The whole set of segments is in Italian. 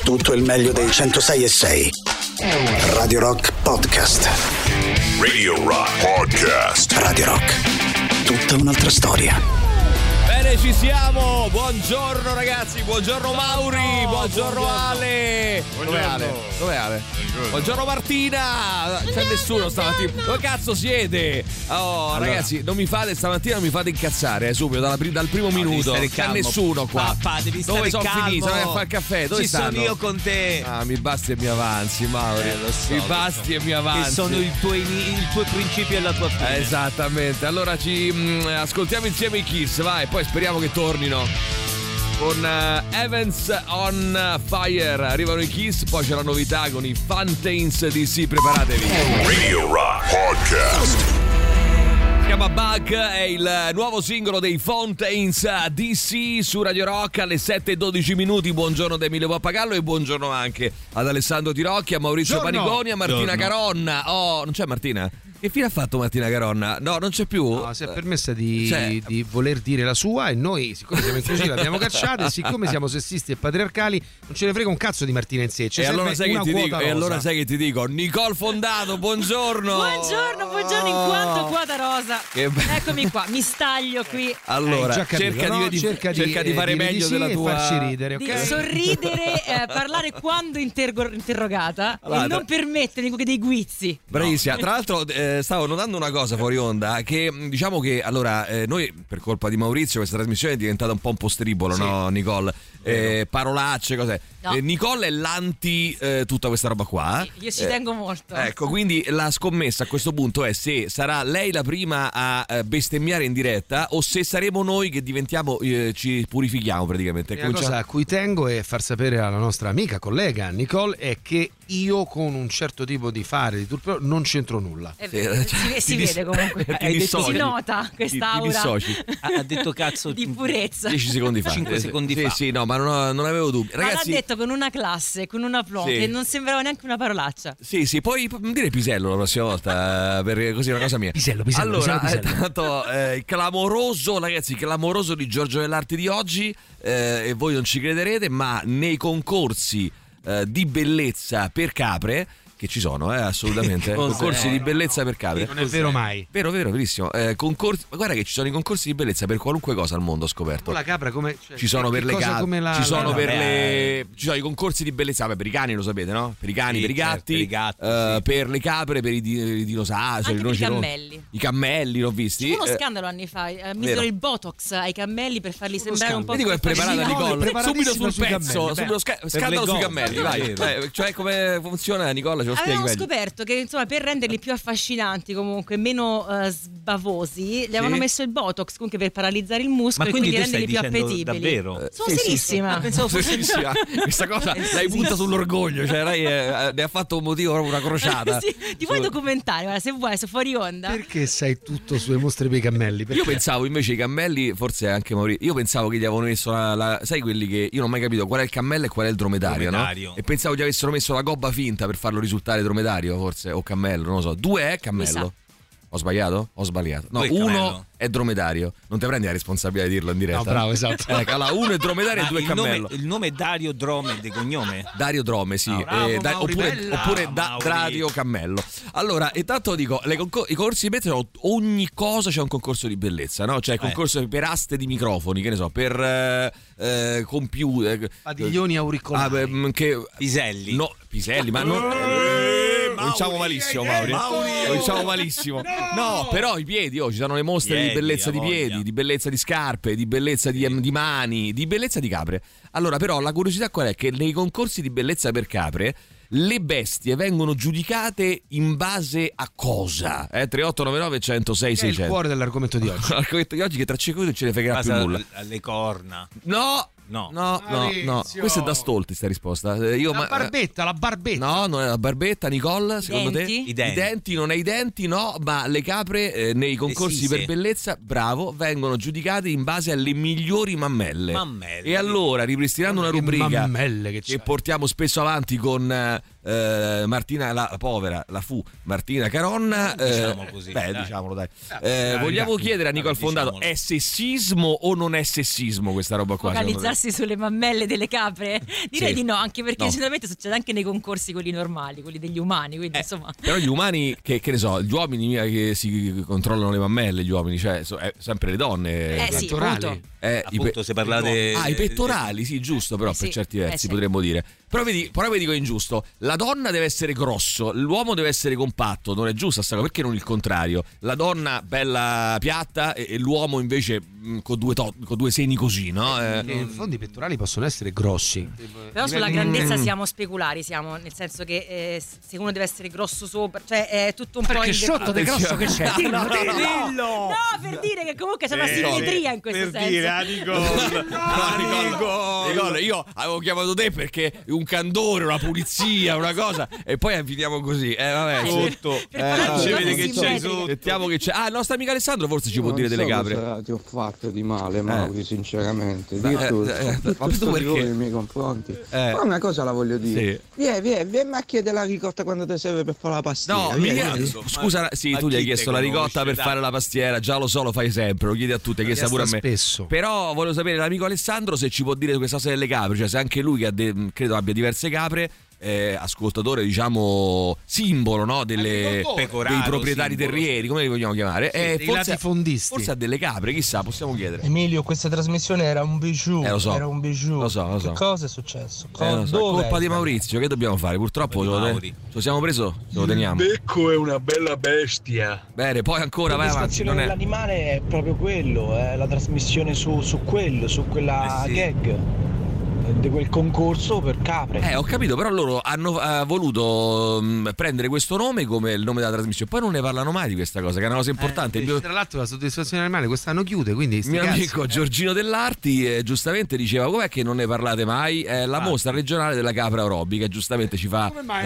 Tutto il meglio dei 106.6. Radio Rock Podcast. Radio Rock Podcast. Radio Rock. Tutta un'altra storia. Bene, ci siamo. Buongiorno ragazzi, buongiorno Mauri, buongiorno Ale. Dov'è Ale? Dov'è Ale? Buongiorno Martina. C'è nessuno stamattina. Dove cazzo siete? Oh, allora, ragazzi, non mi fate stamattina, non mi fate incazzare subito dal primo minuto. C'è nessuno qua. Papà, devi stare Dove sono calmo. finito? Vai a fare il caffè. Dove Ci stanno? sono io con te. Ah, mi basti e mi avanzi, Mauri. Lo so, mi basti e mi avanzi. Che sono il tuo principio e la tua fine. Esattamente. Allora ci ascoltiamo insieme i Kiss, vai, poi speriamo che tornino con Heavens on Fire. Arrivano i Kiss, poi c'è la novità con i Fountains DC, preparatevi. Radio Rock Podcast. Si chiama Bug, è il nuovo singolo dei Fountains DC su Radio Rock alle 7:12 minuti. Buongiorno da Emilio Pappagallo e buongiorno anche ad Alessandro Tirocchi, a Maurizio Paniconi, a Martina Caronna. Oh, non c'è Martina? Che fine ha fatto Martina Caronna? No, non c'è più. No, si è permessa di voler dire la sua e noi, siccome siamo inclusivi, l'abbiamo cacciata e siccome siamo sessisti e patriarcali non ce ne frega un cazzo di Martina in sé. E allora sai che ti dico? Nicole Fondato, buongiorno. Buongiorno in quanto quota rosa. Eccomi qua, mi staglio qui. Allora, cerca di fare meglio sì della tua. Farci ridere, Di ok? sorridere, parlare quando interrogata Allora, e non permettere dei guizzi. Bravissima. Tra l'altro stavo notando una cosa fuori onda, che diciamo che allora noi per colpa di Maurizio questa trasmissione è diventata un po' un postribolo, sì. No Nicole? Parolacce, cos'è? No. Nicole è l'anti tutta questa roba qua. Sì, io ci tengo molto. Ecco, quindi la scommessa a questo punto è se sarà lei la prima a bestemmiare in diretta o se saremo noi che diventiamo ci purifichiamo praticamente. La cosa a cui tengo è far sapere alla nostra amica, collega Nicole è che io con un certo tipo di fare di tutto non c'entro nulla. Si vede comunque. Si nota quest'aura. Ha detto cazzo di purezza 10 secondi fa. 5 secondi fa. Sì, no, ma non avevo dubbi. Ragazzi, ma l'ha detto con una classe, con una aplomb, che non sembrava neanche una parolaccia. Sì, poi dire pisello la prossima volta, per così è una cosa mia. Pisello. Allora, tanto clamoroso, ragazzi, clamoroso di Giorgio dell'Arte di oggi, e voi non ci crederete, ma nei concorsi di bellezza per capre, che ci sono, assolutamente. Concorsi di bellezza per capre. Non è vero mai. Vero, verissimo. Concorsi, ma guarda che ci sono i concorsi di bellezza per qualunque cosa al mondo, ho scoperto. La capra come ci sono per le capre, ci sono i concorsi di bellezza, per i cani, lo sapete, no? Per i cani, per i gatti, per le capre, per i dinosauri, anche per i cammelli. I cammelli l'ho visti. C'è uno scandalo anni fa, misero il botox ai cammelli per farli sembrare un po' vedi come è preparata Nicole, subito sul pezzo, subito scandalo sui cammelli, vai. Cioè come funziona Nicola? Avevamo scoperto che insomma per renderli più affascinanti, comunque meno sbavosi, gli avevano messo il botox comunque per paralizzare il muscolo e quindi renderli più appetibili. Davvero? Sono serissima. Pensavo fosse questa cosa l'hai punta sull'orgoglio, cioè lei ne ha fatto un motivo, proprio una crociata. Sì, ti puoi documentare, guarda, se vuoi, se fuori onda. Perché sai tutto sulle mostre per i cammelli? Perché? Io pensavo invece i cammelli, forse anche Maurizio, io pensavo che gli avevano messo sai quelli che io non ho mai capito qual è il cammello e qual è il dromedario. No? E pensavo gli avessero messo la gobba finta per farlo risultare dromedario, forse, o cammello, non lo so. 2 è cammello. Ho sbagliato? Ho sbagliato. No, 1 è dromedario. Non ti prendi la responsabilità di dirlo in diretta. No, bravo, esatto. Allora, 1 è dromedario e 2 è cammello. Il nome è Dario Drome di cognome? Dario Drome, sì. Oppure Dario Cammello. Allora, intanto dico, i concorsi di bellezza, ogni cosa c'è un concorso di bellezza, no? Cioè, concorso per aste di microfoni, che ne so, per computer. Padiglioni auricolari. Piselli. No, piselli, ma non... Cominciamo malissimo, Mauri. Cominciamo malissimo. No, però i piedi, ci sono le mostre di bellezza di piedi, di bellezza di scarpe, di bellezza di mani, di bellezza di capre. Allora, però, la curiosità qual è? Che nei concorsi di bellezza per capre le bestie vengono giudicate in base a cosa? 3899 106 600. È il cuore dell'argomento di oggi. L'argomento di oggi che tra 5 minuti non ce ne fregherà più nulla. Alle corna. No. Questa è da stolti sta risposta. La barbetta. No, non è la barbetta, Nicole, secondo te? I denti. Non è i denti, no, ma le capre nei concorsi per bellezza, bravo, vengono giudicate in base alle migliori mammelle. E allora, ripristinando una rubrica che portiamo spesso avanti con Martina, la povera, la fu Martina Caronna. Diciamo così. Diciamolo dai. Vogliamo chiedere a Nico Alfondato, è sessismo o non è sessismo questa roba qua? Focalizzarsi sulle mammelle delle capre? Direi di no, anche perché No. generalmente succede anche nei concorsi quelli normali, quelli degli umani, quindi insomma. Però gli umani, che ne so, gli uomini che si controllano le mammelle, gli uomini, cioè sempre le donne. Sì, appunto. Appunto, se parlate i pettorali, sì, giusto, però per certi versi potremmo dire. Però vedi che è ingiusto. La donna deve essere grosso, l'uomo deve essere compatto. Non è giusta sta cosa, perché non il contrario? La donna bella piatta e l'uomo invece con due seni così, no? In fondo i pettorali possono essere grossi. Però sulla grandezza siamo speculari, nel senso che se uno deve essere grosso sopra, cioè è tutto un po' Perché sotto di grosso che c'è? No, per dire che comunque c'è una simmetria in questo senso. Nicole, io avevo chiamato te perché un candore, una pulizia, una cosa, e poi finiamo così. Vabbè, sotto. Si vede che c'è sotto. Sentiamo che c'è. Il nostro amico Alessandro forse ci può dire delle capre. Ti ho fatto di male, Mauri, sinceramente. Ma tu perché? Nei miei confronti. Ma una cosa la voglio dire. Vieni a chiedere la ricotta quando ti serve per fare la pastiera. No, scusa, sì, tu gli hai chiesto la ricotta per fare la pastiera, già lo so, lo fai sempre, lo chiedi a tutti, hai chiesto pure a me. Spesso. Però voglio sapere l'amico Alessandro se ci può dire questa cosa delle capre, cioè se anche lui, che credo abbia diverse capre, ascoltatore, diciamo, simbolo, no? dei proprietari terrieri, come li vogliamo chiamare, dei latifondisti. Forse ha delle capre, chissà, possiamo chiedere. Emilio, questa trasmissione era un bijou. Lo so. Era un bijou. Lo so. Che cosa è successo? Colpa di Maurizio, che dobbiamo fare? Purtroppo ce lo siamo preso, ce lo teniamo. Il becco è una bella bestia. Bene, poi ancora vai avanti. La dell'animale è proprio quello, la trasmissione su quello, su quella gag di quel concorso per capre. Ho capito, però loro hanno voluto prendere questo nome come il nome della trasmissione, poi non ne parlano mai di questa cosa, che è una cosa importante. Tra l'altro la soddisfazione animale quest'anno chiude, quindi mio amico Giorgino Dell'Arti giustamente diceva: com'è che non ne parlate mai? La mostra regionale della capra aerobica, giustamente ci fa come mai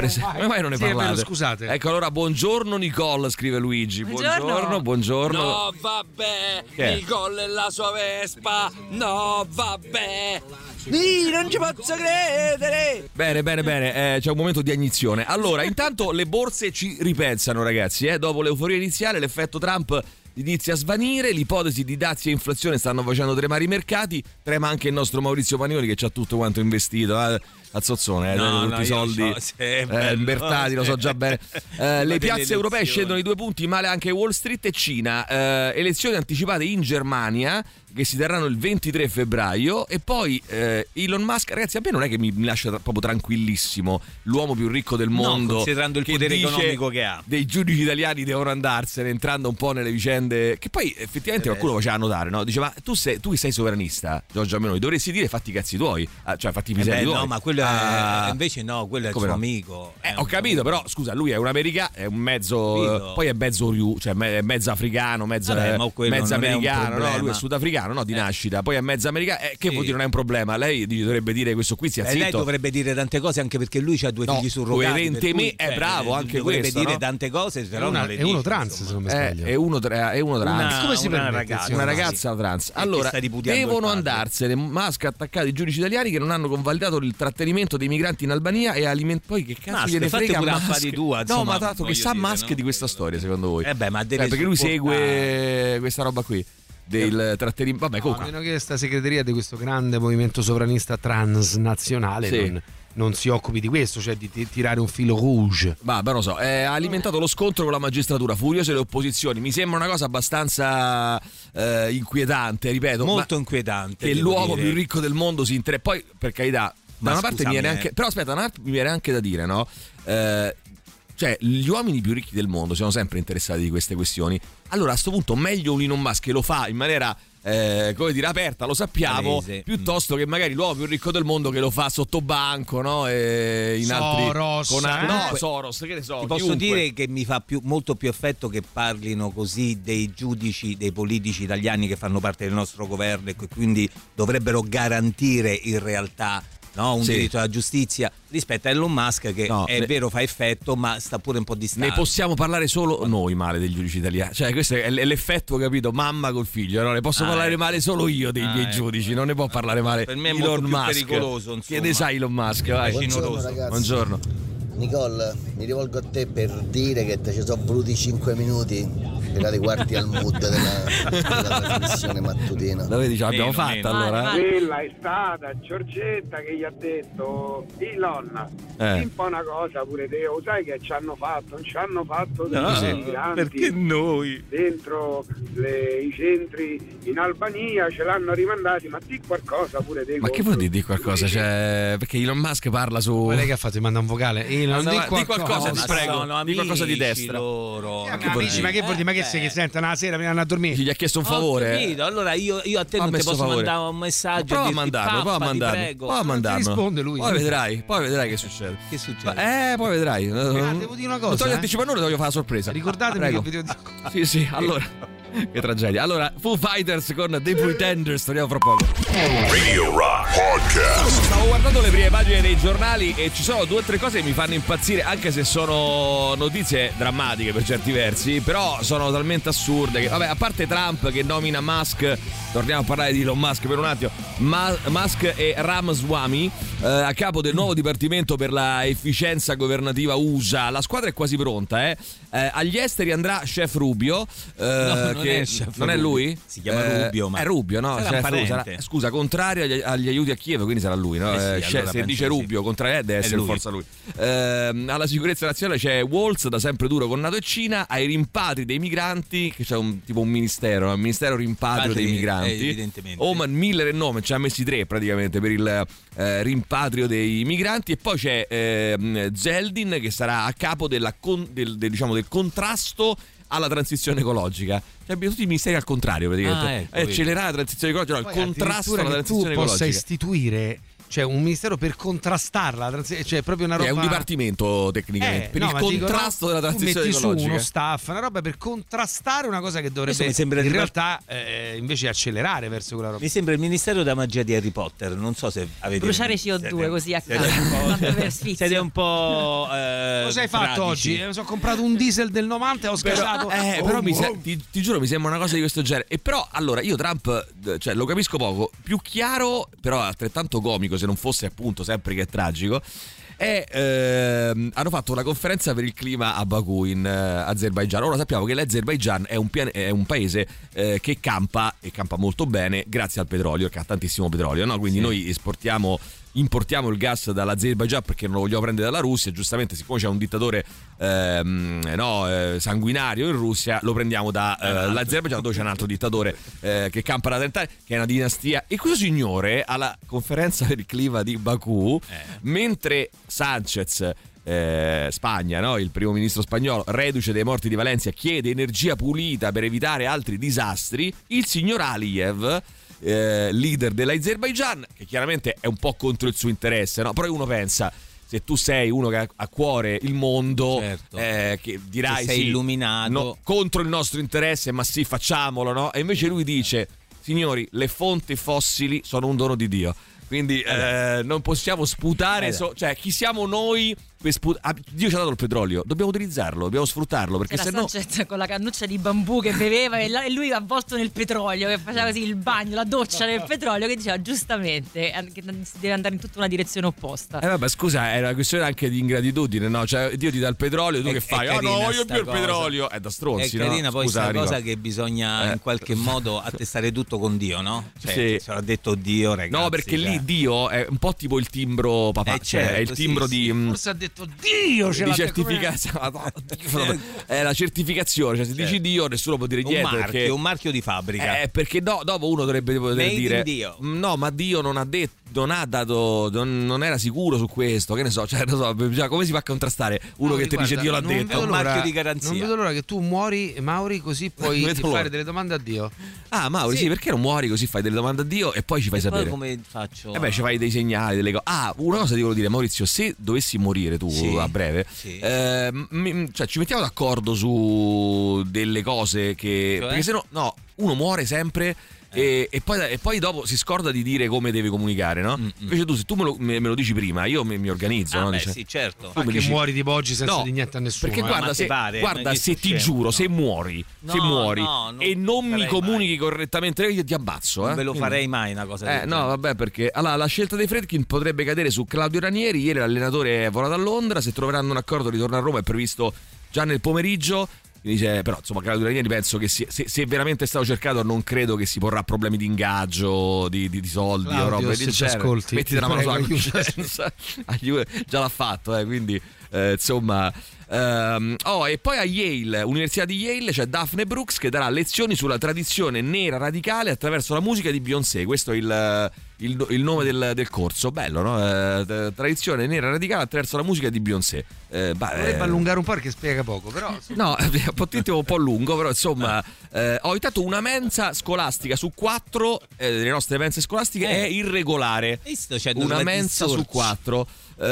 non ne parlate? Vero, scusate. Ecco, allora buongiorno Nicole, scrive Luigi. Buongiorno. No vabbè, Nicole e la sua Vespa. No vabbè. Non ci posso credere. Bene, c'è un momento di agnizione. Allora, intanto le borse ci ripensano, ragazzi, dopo l'euforia iniziale l'effetto Trump inizia a svanire, l'ipotesi di dazi e inflazione stanno facendo tremare i mercati, trema anche il nostro Maurizio Panioli che c'ha tutto quanto investito a zozzone, tutti i soldi Bertati, lo so già bene. Le piazze europee scendono i 2 punti, male anche Wall Street e Cina. Elezioni anticipate in Germania che si terranno il 23 febbraio e poi Elon Musk, ragazzi, a me non è che mi lascia proprio tranquillissimo, l'uomo più ricco del mondo, considerando il potere economico che ha. Dei giudici italiani devono andarsene, entrando un po' nelle vicende che poi effettivamente qualcuno faceva notare, no? Diceva: tu che sei sovranista, Giorgio Meloni, dovresti dire fatti i cazzi tuoi, cioè fatti i piselli tuoi. No, ma quello invece no, quello è il suo amico. Ho capito, però scusa, lui è un americano, è un mezzo, poi è mezzo cioè è mezzo africano, mezzo americano, no? Lui è sudafricano, no, di nascita, poi è mezzo americano, che vuol dire non è un problema. Lei dovrebbe dire questo qui sia zitto. Lei dovrebbe dire tante cose, anche perché lui ha 2 figli surrogati. Coerentemente è bravo anche dovrebbe questo, dire no? tante cose, però non le è uno trans, se non mi sbaglio. È uno trans. Come si permette? Una ragazza trans. Allora, devono andarsene Musk attaccati i giudici italiani che non hanno convalidato il trattenimento dei migranti in Albania e poi che cazzo gliene frega Musk? No, ma tanto che sa Musk di questa storia, secondo voi? Perché lui segue questa roba qui del trattenimento. Vabbè, comunque. A meno che questa segreteria di questo grande movimento sovranista transnazionale non si occupi di questo, cioè di tirare un filo rouge. Ma non lo so, ha alimentato lo scontro con la magistratura, furiose le opposizioni. Mi sembra una cosa abbastanza inquietante, ripeto. Molto inquietante. Che l'uomo più ricco del mondo si poi, per carità, da una parte mi viene anche. Però aspetta, da una parte mi viene anche da dire, no? Cioè, gli uomini più ricchi del mondo sono sempre interessati di queste questioni. Allora, a sto punto, meglio un Elon Musk che lo fa in maniera come dire aperta, lo sappiamo, piuttosto che magari l'uomo più ricco del mondo che lo fa sotto banco, no? In Soros, altri Soros, che ne so. Ti posso dire che mi fa molto più effetto che parlino così dei giudici, dei politici italiani che fanno parte del nostro governo e che quindi dovrebbero garantire in realtà no? Un diritto alla giustizia rispetto a Elon Musk che è vero fa effetto ma sta pure un po' distante. Ne possiamo parlare solo noi male dei giudici italiani, cioè questo è l'effetto, capito, mamma col figlio, no? Ne posso parlare male solo io dei miei giudici, non ne può parlare male per me è Elon molto più Musk. Pericoloso, che ne sai Elon Musk? Vai. Buongiorno ragazzi. Buongiorno. Nicole, mi rivolgo a te per dire che ci sono voluti 5 minuti per adeguarti al mood della trasmissione mattutina. La vedi, ce l'abbiamo fatta allora. Quella è stata Giorgetta che gli ha detto Elon, un po' una cosa pure te, lo sai che ci hanno fatto dei migranti perché noi dentro i centri in Albania ce l'hanno rimandati, ma di qualcosa pure te. Ma che vuol dire di qualcosa? Cioè, perché Elon Musk parla su... Ma lei che ha fatto? Ti manda un vocale? Di qualcosa, ti prego, di qualcosa di destra. Loro. Amici, ma che vuol dire? Ma che si sentono la sera prima di andare a dormire? Gli ha chiesto un favore. Allora io a te non ti posso mandare un messaggio. Prova a mandarlo. Risponde lui. Poi vedrai che succede. Che succede? Poi vedrai. Devo dire una cosa. Non ti anticipa nulla, voglio fare la sorpresa. Ricordatemi che video di... Sì, allora. Che tragedia. Allora, Foo Fighters con The Pretenders, torniamo fra poco. Radio Rock Podcast. Stavo guardando le prime pagine dei giornali e ci sono 2 o 3 cose che mi fanno impazzire, anche se sono notizie drammatiche per certi versi, però sono talmente assurde che, vabbè, a parte Trump che nomina Musk, torniamo a parlare di Elon Musk per un attimo, Musk e Ramaswamy a capo del nuovo dipartimento per la efficienza governativa USA. La squadra è quasi pronta, agli esteri andrà Chef Rubio, non è lui? Si chiama Rubio, ma è Rubio, no? Sarà, scusa, contrario agli aiuti a Kiev, quindi sarà lui, no? Allora se dice Rubio, contrario deve essere lui. forza lui. Alla sicurezza nazionale c'è Waltz, da sempre duro con NATO e Cina. Ai rimpatri dei migranti, che c'è un ministero, il ministero rimpatrio dei migranti. Evidentemente. Oman, Miller e Nome, ci ha messi 3 praticamente per il rimpatrio dei migranti. E poi c'è Zeldin che sarà a capo del contrasto alla transizione ecologica. Cioè, abbiamo tutti i ministeri al contrario praticamente. Accelerare la transizione ecologica, no, il contrasto alla transizione ecologica. Tu possa istituire un ministero per contrastarla, cioè proprio una roba. È un dipartimento tecnicamente per il contrasto della transizione ecologica. Metti su uno staff, una roba per contrastare una cosa che dovrebbe in realtà invece accelerare verso quella roba. Mi sembra il ministero della magia di Harry Potter, non so se avete bruciare CO2 così a caso. Siete un po' cosa hai fatto oggi? Mi sono comprato un diesel del 90 e ho sgasato. Però ti giuro mi sembra una cosa di questo genere. E però allora io Trump, cioè, lo capisco poco, più chiaro però altrettanto comico, se non fosse appunto sempre che è tragico. Hanno fatto una conferenza per il clima a Baku in Azerbaigian. Ora sappiamo che l'Azerbaigian è un paese che campa e campa molto bene grazie al petrolio, che ha tantissimo petrolio, no? Quindi noi importiamo il gas dall'Azerbaigian perché non lo vogliamo prendere dalla Russia. Giustamente, siccome c'è un dittatore sanguinario in Russia, lo prendiamo dall'Azerbaigian, dove c'è un altro dittatore che campa da 30 anni, che è una dinastia. E questo signore alla conferenza per il clima di Baku, mentre Sanchez Spagna, no? Il primo ministro spagnolo, reduce dei morti di Valencia, chiede energia pulita per evitare altri disastri, il signor Aliyev, leader dell'Azerbaigian, che chiaramente è un po' contro il suo interesse, no? Però uno pensa, se tu sei uno che ha a cuore il mondo, che dirai sei illuminato, contro il nostro interesse, ma sì, facciamolo, no? E invece lui dice: signori, le fonti fossili sono un dono di Dio, quindi non possiamo sputare, cioè chi siamo noi Dio ci ha dato il petrolio, dobbiamo utilizzarlo, dobbiamo sfruttarlo, perché se no con la cannuccia di bambù che beveva e lui avvolto nel petrolio, che faceva così il bagno, la doccia nel petrolio, che diceva giustamente che si deve andare in tutta una direzione opposta. Vabbè, scusa, è una questione anche di ingratitudine, no? Cioè Dio ti dà il petrolio, tu che fai? No, voglio più il petrolio. È da stronzi, è carina, no? Poi questa cosa che bisogna in qualche modo attestare tutto con Dio, no? Cioè, se l'ha detto Dio, ragazzi. No, perché lì Dio è un po' tipo il timbro papà, è il timbro di forse ha detto Dio di certificazione. È la certificazione, cioè se dici Dio nessuno può dire niente, un marchio di fabbrica. Perché dopo uno dovrebbe poter dire Dio. No, ma Dio non ha detto, non era sicuro su questo, che ne so, cioè, non so, come si fa a contrastare uno che ti dice Dio l'ha detto? Un marchio di garanzia. Non vedo l'ora che tu muori, Mauri, così puoi fare delle domande a Dio. Ah, Mauri, sì, perché non muori così, fai delle domande a Dio e poi ci fai sapere. Poi come faccio? Ci fai dei segnali, delle cose. Una cosa ti volevo dire, Maurizio, se dovessi morire tu a breve, cioè ci mettiamo d'accordo su delle cose che perché se no uno muore sempre E poi dopo si scorda di dire come deve comunicare, no? Invece tu, se tu me lo dici prima, io mi organizzo, no? Beh, sì, certo. Ma che muori tipo oggi senza di niente a nessuno. Perché guarda, se ti giuro, se muori e non mi comunichi correttamente, io ti ammazzo. Non ve lo farei mai una cosa del no, vabbè, perché allora, la scelta dei Friedkin potrebbe cadere su Claudio Ranieri. Ieri l'allenatore è volato a Londra, se troveranno un accordo di ritorno a Roma è previsto già nel pomeriggio. Dice, però insomma Claudio Ranieri penso che se veramente è stato cercato non credo che si porrà problemi di ingaggio, di soldi, Claudio, o roba se del ci genere. ascolti, mettiti la mano sulla coscienza. Già l'ha fatto, quindi insomma. E poi a Yale, Università di Yale, c'è Daphne Brooks che darà lezioni sulla tradizione nera radicale attraverso la musica di Beyoncé. Questo è il nome del corso. Bello, no? Tradizione nera radicale attraverso la musica di Beyoncé. Dovrebbe allungare un po' perché spiega poco, però. No, è un po' lungo, però insomma. Intanto una mensa scolastica su 4 delle nostre mense scolastiche è irregolare. Una mensa su 4.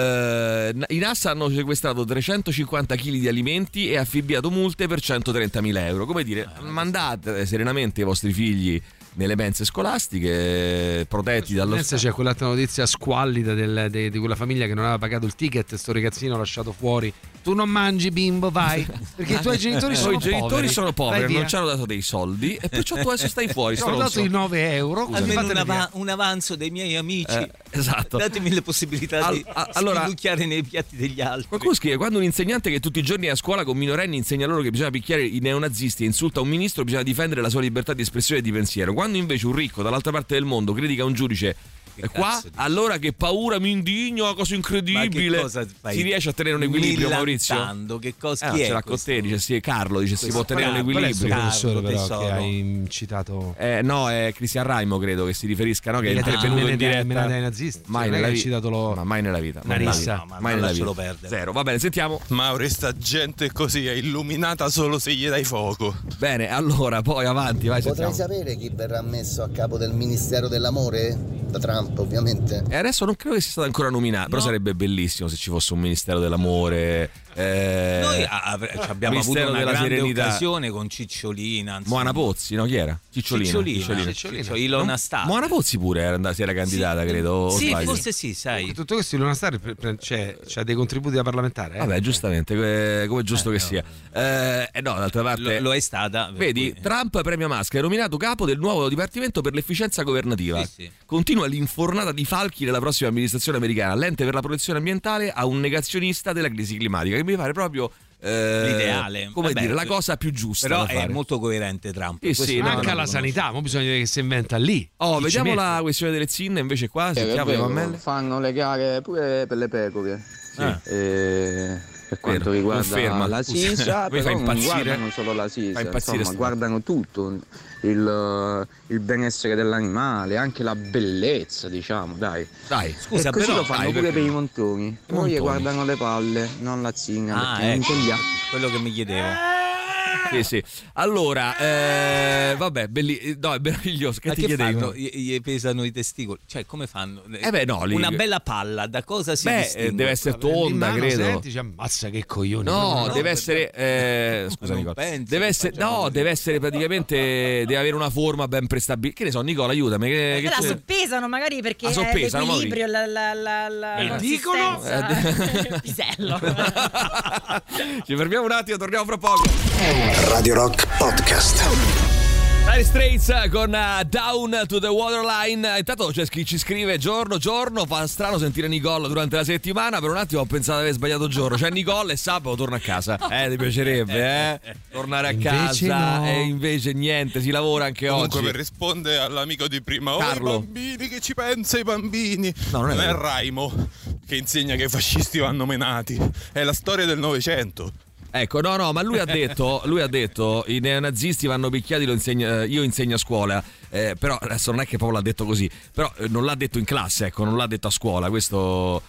I NAS hanno sequestrato 350 kg di alimenti e affibbiato multe per 130.000 euro. Come dire, mandate serenamente i vostri figli nelle mense scolastiche, protetti dallo Stato. C'è quell'altra notizia squallida di quella famiglia che non aveva pagato il ticket e sto ragazzino lasciato fuori. Tu non mangi, bimbo, vai, perché i tuoi genitori sono poveri, non ci hanno dato dei soldi e perciò tu adesso stai fuori. Ci hanno dato i 9 euro. Almeno un avanzo dei miei amici. Esatto. Datemi le possibilità di picchiare nei piatti degli altri. Qualcuno scrive: quando un insegnante che tutti i giorni è a scuola con minorenni insegna loro che bisogna picchiare i neonazisti e insulta un ministro, bisogna difendere la sua libertà di espressione e di pensiero. Quando invece un ricco dall'altra parte del mondo critica un giudice qua, allora che paura, mi indigno, una cosa incredibile. Si riesce a tenere un equilibrio, Maurizio? Che cosa chi è con te? Dice sì, Carlo, dice si può tenere un equilibrio. Qual è il professore però che hai citato? No, è Cristian Raimo, credo che si riferisca, no? Che è venuto in diretta dai nazisti. Mai nella vita. Ma mai nella vita. Mai nella vita. Zero. Va bene, sentiamo. Mauro, sta gente così è illuminata solo se gli dai fuoco. Bene, allora, poi avanti, vai. Potrei sapere chi verrà messo a capo del Ministero dell'Amore? Da Trump, ovviamente. E adesso non credo che sia stato ancora nominato, però sarebbe bellissimo se ci fosse un Ministero dell'amore. Noi abbiamo avuto una della grande serenità. Occasione con Cicciolina, Moana Pozzi, no? Chi era? Cicciolina. Ilona Star. Moana Pozzi pure si era candidata, credo. Sì, forse sì, sai. Tutto questo Ilona Star c'ha dei contributi da parlamentare. Vabbè, giustamente, come è giusto che sia. No, d'altra parte lo è stata. Vedi, Trump premia Musk, è nominato capo del nuovo Dipartimento per l'efficienza governativa. Sì. Continua l'infornata di falchi della prossima amministrazione americana. L'ente per la protezione ambientale a un negazionista della crisi climatica, che mi pare proprio l'ideale, come dire, la cosa più giusta. Però da fare. È molto coerente Trump. Manca la sanità, ma bisogna vedere che si inventa lì. Vediamo la questione delle zinne invece qua. Fanno le gare pure per le pecore. Per quanto riguarda la sisa, però non guardano solo la sisa, insomma, guardano tutto, il benessere dell'animale, anche la bellezza, diciamo, dai. Scusa, e così però lo fanno pure per i montoni. Poi guardano le palle, non la zinga, perché non c'è quello che mi chiedevo. Sì. Allora, vabbè, no, è meraviglioso. Che ti chiedevo? Gli pesano i testicoli. Cioè, come fanno? No, una bella palla, da cosa si distingue? Deve essere tonda, credo. Senti, ammazza che coglione. No, deve essere. Scusa, Nicola. Deve essere praticamente. Deve avere una forma ben prestabilita. Che ne so, Nicola, aiutami. La soppesano magari perché l'equilibrio, la dicono pisello. Ci fermiamo un attimo, torniamo fra poco. Radio Rock Podcast. Dire Straits con Down to the Waterline. Intanto c'è chi ci scrive giorno, fa strano sentire Nicole durante la settimana. Per un attimo ho pensato di aver sbagliato giorno. C'è Nicole e sabato torna a casa. Ti piacerebbe tornare a casa no. E invece niente, si lavora anche comunque oggi. Per rispondere all'amico di prima, Carlo. I bambini, che ci pensa i bambini? No, non è Raimo che insegna che i fascisti vanno menati, è la storia del Novecento. Ecco, no, ma lui ha detto i neonazisti vanno picchiati, io insegno a scuola, però adesso non è che proprio l'ha detto così, però non l'ha detto in classe, ecco, non l'ha detto a scuola, questo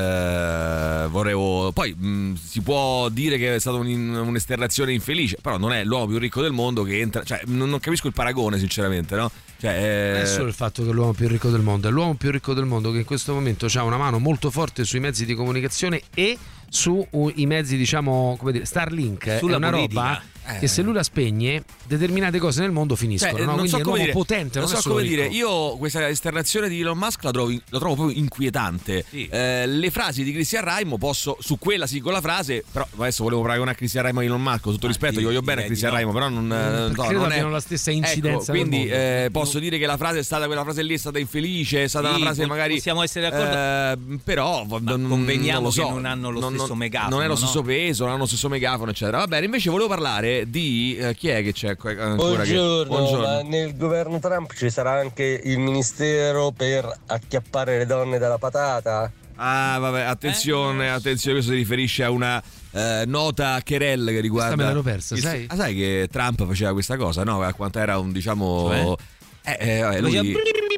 volevo. Poi si può dire che è stata un'esternazione infelice, però non è l'uomo più ricco del mondo che entra, cioè non capisco il paragone sinceramente, no? Cioè, non è solo il fatto che è l'uomo più ricco del mondo, è l'uomo più ricco del mondo che in questo momento ha una mano molto forte sui mezzi di comunicazione e sui mezzi, diciamo, come dire, Starlink sulla è una politica. roba che se lui la spegne determinate cose nel mondo finiscono, no? Quindi so è un uomo potente, non so è solo come ricco. dire, io questa esternazione di Elon Musk la trovo proprio inquietante. Le frasi di Cristian Raimo posso, su quella singola frase, però adesso volevo paragonare a Cristian Raimo e Elon Musk, con tutto rispetto, io voglio bene a Cristian Raimo, però non credo abbiano la stessa incidenza. Ecco, quindi posso dire che la frase è stata, quella frase lì è stata infelice, è stata una frase magari possiamo essere d'accordo, però conveniamo non lo so, che non hanno lo stesso megafono, non è lo stesso peso, non hanno lo stesso megafono, eccetera. Va bene, invece volevo parlare di chi è che c'è ancora? Buongiorno. Ma nel governo Trump ci sarà anche il ministero per acchiappare le donne dalla patata? Ah, vabbè, attenzione, questo si riferisce a una nota querelle che riguarda. Questa me l'ero persa, sai? Sai che Trump faceva questa cosa, no? A quanto era un, diciamo, lui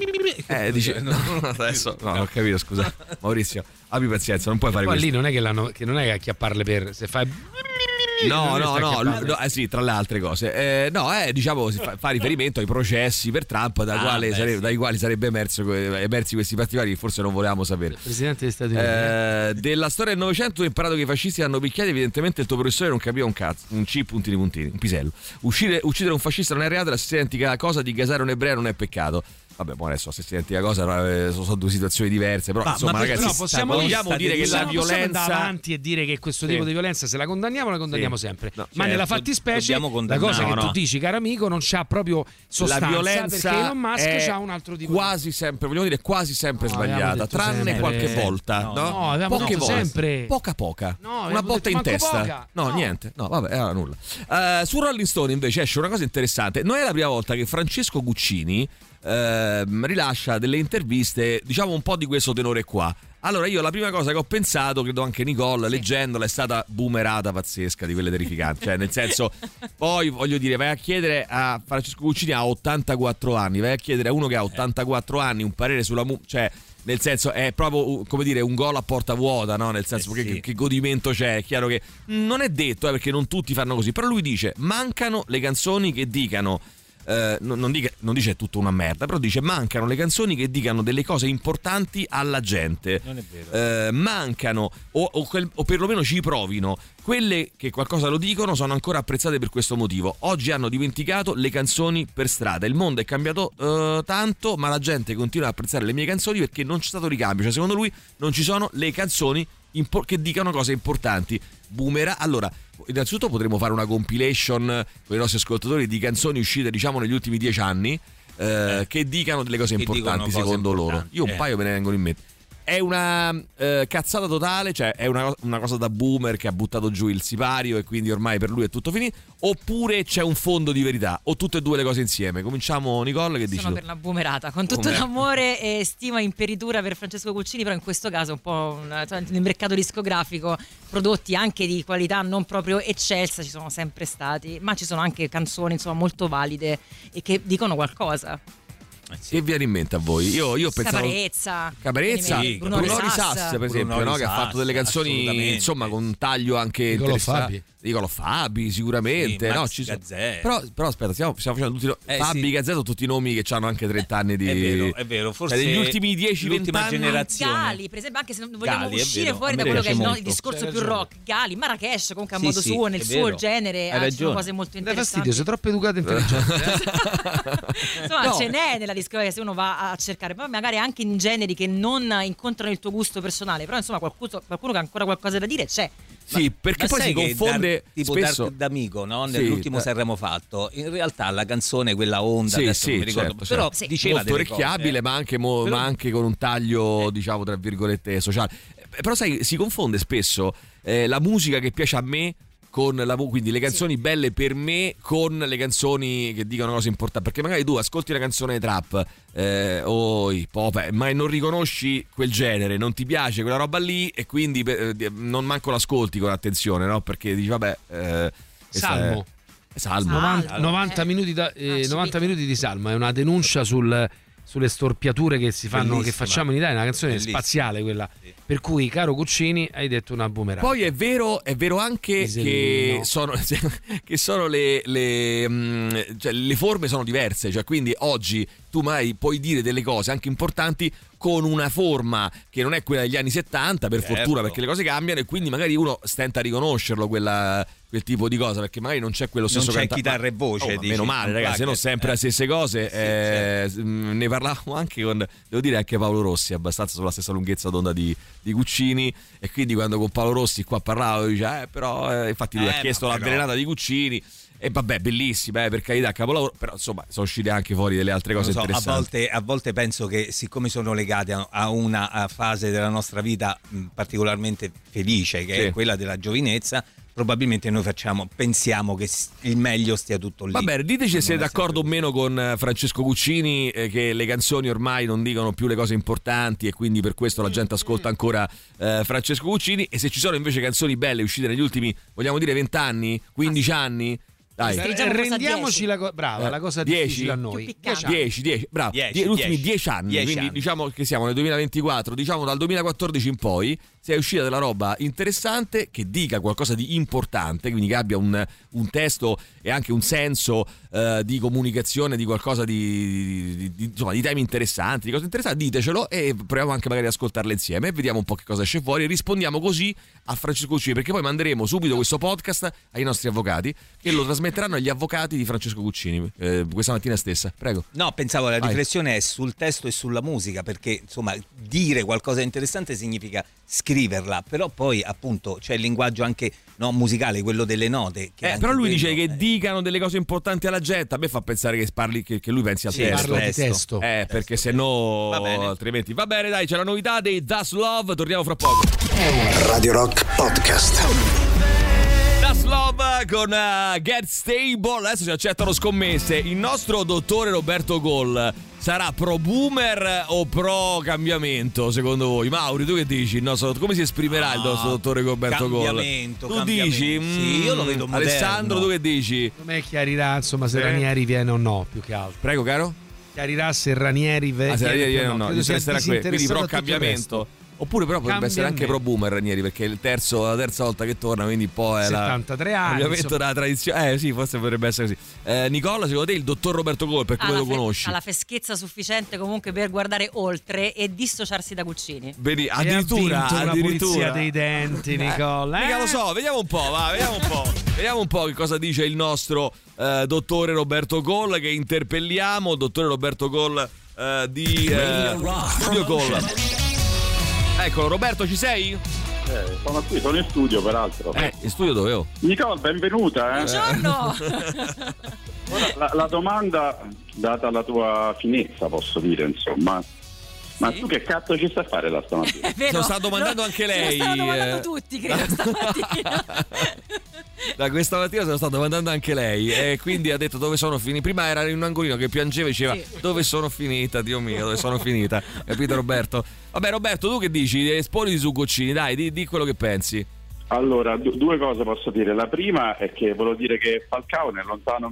dice no, adesso no, ho capito, scusa Maurizio, abbi pazienza, non puoi fare questo. Lì non è che non è che acchiapparle per se fai no, sì, tra le altre cose. Diciamo, si fa riferimento ai processi per Trump dai quali sarebbe emersi questi particolari che forse non volevamo sapere. Presidente degli Stati Uniti. Della storia del Novecento ho imparato che i fascisti hanno picchiato, evidentemente il tuo professore non capiva un cazzo, un C puntini, un pisello. Uccidere un fascista non è reato, la stessa identica cosa di gasare un ebreo non è peccato. Vabbè, ma adesso la stessa identica cosa, sono due situazioni diverse, però insomma ragazzi, no, possiamo dire che la violenza andare avanti e dire che questo tipo di violenza, se la condanniamo sempre, no, ma nella fattispecie la cosa che tu dici, caro amico, non c'ha proprio sostanza, la violenza perché Elon Musk c'ha un altro tipo quasi sempre, vogliamo dire quasi sempre sbagliata, tranne sempre qualche volta, poche volte, sempre poca, una botta in testa, niente, vabbè, era nulla. Su Rolling Stone invece esce una cosa interessante, non è la prima volta che Francesco Guccini rilascia delle interviste, diciamo un po' di questo tenore qua. Allora io la prima cosa che ho pensato, credo anche Nicole leggendola, è stata boomerata pazzesca di quelle terrificanti, cioè nel senso, poi voglio dire, vai a chiedere a Francesco Guccini, ha 84 anni, vai a chiedere a uno che ha 84 anni un parere sulla cioè nel senso è proprio come dire un gol a porta vuota, no? Nel senso che godimento c'è, è chiaro che non è detto perché non tutti fanno così, però lui dice mancano le canzoni che dicano non dice tutta una merda, però dice mancano le canzoni che dicano delle cose importanti alla gente. Non è vero. Mancano o perlomeno ci provino. Quelle che qualcosa lo dicono sono ancora apprezzate per questo motivo. Oggi hanno dimenticato le canzoni per strada. Il mondo è cambiato tanto, ma la gente continua ad apprezzare le mie canzoni perché non c'è stato ricambio. Cioè secondo lui non ci sono le canzoni che dicano cose importanti. Boomer. Allora, innanzitutto potremmo fare una compilation con i nostri ascoltatori di canzoni uscite diciamo negli ultimi 10 anni che dicano delle cose importanti secondo loro. Io un paio me ne vengono in mente. È una cazzata totale, cioè è una cosa da boomer che ha buttato giù il sipario e quindi ormai per lui è tutto finito, oppure c'è un fondo di verità, o tutte e due le cose insieme? Cominciamo, Nicole, che dici? Sono per la boomerata, con tutto l'amore e stima imperitura per Francesco Guccini, però in questo caso un po' nel mercato discografico prodotti anche di qualità non proprio eccelsa ci sono sempre stati, ma ci sono anche canzoni insomma molto valide e che dicono qualcosa. Che viene in mente a voi? Io pensavo Caparezza, Bruno Risas per esempio, no? Che ha fatto delle canzoni insomma con un taglio anche interessante. Nicolò Fabi sicuramente, no? Però aspetta, stiamo facendo tutti Fabi, Gazzè, tutti i nomi che hanno anche 30 anni di è vero, forse negli ultimi 10-20 anni generazione. Gali, per esempio, anche se vogliamo uscire fuori da quello che è il discorso più rock, Gali, Marrakesh comunque a modo suo, nel suo genere, ha cose molto interessanti. Dai fastidio, sei troppo educato e intelligente. Insomma, ce n'è nella discoteca se uno va a cercare, poi magari anche in generi che non incontrano il tuo gusto personale, però insomma qualcuno che ha ancora qualcosa da dire c'è. Sì, perché poi si confonde tipo spesso Dark D'Amico, no? Nell'ultimo Sanremo fatto, in realtà la canzone quella onda, adesso non mi ricordo, però diceva molto orecchiabile, ma anche con un taglio diciamo tra virgolette sociale. Però sai, si confonde spesso la musica che piace a me quindi le canzoni belle per me con le canzoni che dicono cose importanti, perché magari tu ascolti una canzone trap o hip hop ma non riconosci quel genere, non ti piace quella roba lì e quindi non manco l'ascolti con attenzione, no? Perché dici vabbè Salmo 90 minuti di Salmo è una denuncia sulle storpiature che si fanno, che facciamo in Italia, è una canzone spaziale quella. Per cui, caro Guccini, hai detto una boomerang. Poi è vero anche che sono le forme sono diverse, cioè quindi oggi tu mai puoi dire delle cose anche importanti con una forma che non è quella degli anni 70, per fortuna, perché le cose cambiano, e quindi magari uno stenta a riconoscerlo quel tipo di cosa, perché magari non c'è quello stesso non c'è chitarra e voce, meno male, ragazzi, se no sempre le stesse cose. Ne parlavamo anche con, devo dire, anche Paolo Rossi, abbastanza sulla stessa lunghezza d'onda di Guccini, e quindi quando con Paolo Rossi qua parlavo dice però infatti lui ha chiesto l'avvelenata di Guccini. E vabbè, bellissima, per carità, capolavoro, però insomma sono uscite anche fuori delle altre cose interessanti. A volte penso che, siccome sono legate a una fase della nostra vita particolarmente felice, che è quella della giovinezza, probabilmente noi pensiamo che il meglio stia tutto lì. Vabbè, diteci se siete d'accordo o meno con Francesco Guccini, che le canzoni ormai non dicono più le cose importanti e quindi per questo la gente ascolta ancora Francesco Guccini, e se ci sono invece canzoni belle uscite negli ultimi, vogliamo dire, 20 anni, 15 anni. Dai, rendiamoci la cosa difficile a noi. 10, bravo. Gli ultimi 10 anni, quindi diciamo che siamo nel 2024, diciamo dal 2014 in poi, se è uscita della roba interessante che dica qualcosa di importante, quindi che abbia un testo e anche un senso di comunicazione, di qualcosa insomma, di temi interessanti, di cose interessanti, ditecelo e proviamo anche magari ad ascoltarle insieme e vediamo un po' che cosa esce fuori, e rispondiamo così a Francesco Guccini, perché poi manderemo subito questo podcast ai nostri avvocati, che lo trasmetteranno agli avvocati di Francesco Guccini questa mattina stessa. Prego. No, pensavo, la riflessione è sul testo e sulla musica, perché insomma dire qualcosa di interessante significa scriverla, però poi appunto c'è il linguaggio anche musicale, quello delle note, che però lui dice che dicano delle cose importanti alla gente. A me fa pensare che parli, che lui pensi al testo. Parla di testo. Perché se no altrimenti va bene. Dai, c'è la novità dei Das Love, torniamo fra poco. Radio Rock Podcast. Das Love con Get Stable. Adesso si accettano scommesse. Il nostro dottore Roberto Goll sarà pro boomer o pro cambiamento, secondo voi? Mauri, tu che dici? Come si esprimerà il nostro dottore Roberto Goll? Tu dici? Sì, io lo vedo moderno. Alessandro, tu che dici? A me chiarirà, insomma, se Ranieri viene o no, più che altro. Prego, caro? Chiarirà se Ranieri viene o no. Quindi pro cambiamento. Oppure però potrebbe essere anche pro boomer Ranieri, perché è la terza volta che torna, quindi un po' è 73 anni. Ovviamente la tradizione. Sì, forse potrebbe essere così. Nicola, secondo te il dottor Roberto Goll, per come lo conosci? Ha la freschezza sufficiente comunque per guardare oltre e dissociarsi da Guccini. Addirittura la pulizia dei denti, Nicola. Mica lo so, vediamo un po', vediamo un po' che cosa dice il nostro dottore Roberto Goll, che interpelliamo. Dottore Roberto Goll di Studio Goll. Eccolo, Roberto, ci sei? Sono qui, sono in studio peraltro. In studio dove? Nicole, benvenuta. Buongiorno. Ora, la domanda, data la tua finezza, posso dire, insomma. Ma tu che cazzo ci stai a fare da stamattina? Lo sta domandando anche lei. Lo stanno domandando tutti, credo, stamattina. Da questa mattina se lo sta domandando anche lei, e quindi ha detto dove sono finita. Prima era in un angolino che piangeva e diceva dove sono finita, Dio mio, dove sono finita. Capito, Roberto? Vabbè, Roberto, tu che dici? Esponiti su Guccini, dai, di quello che pensi. Allora, due cose posso dire. La prima è che volevo dire che Falcao nel lontano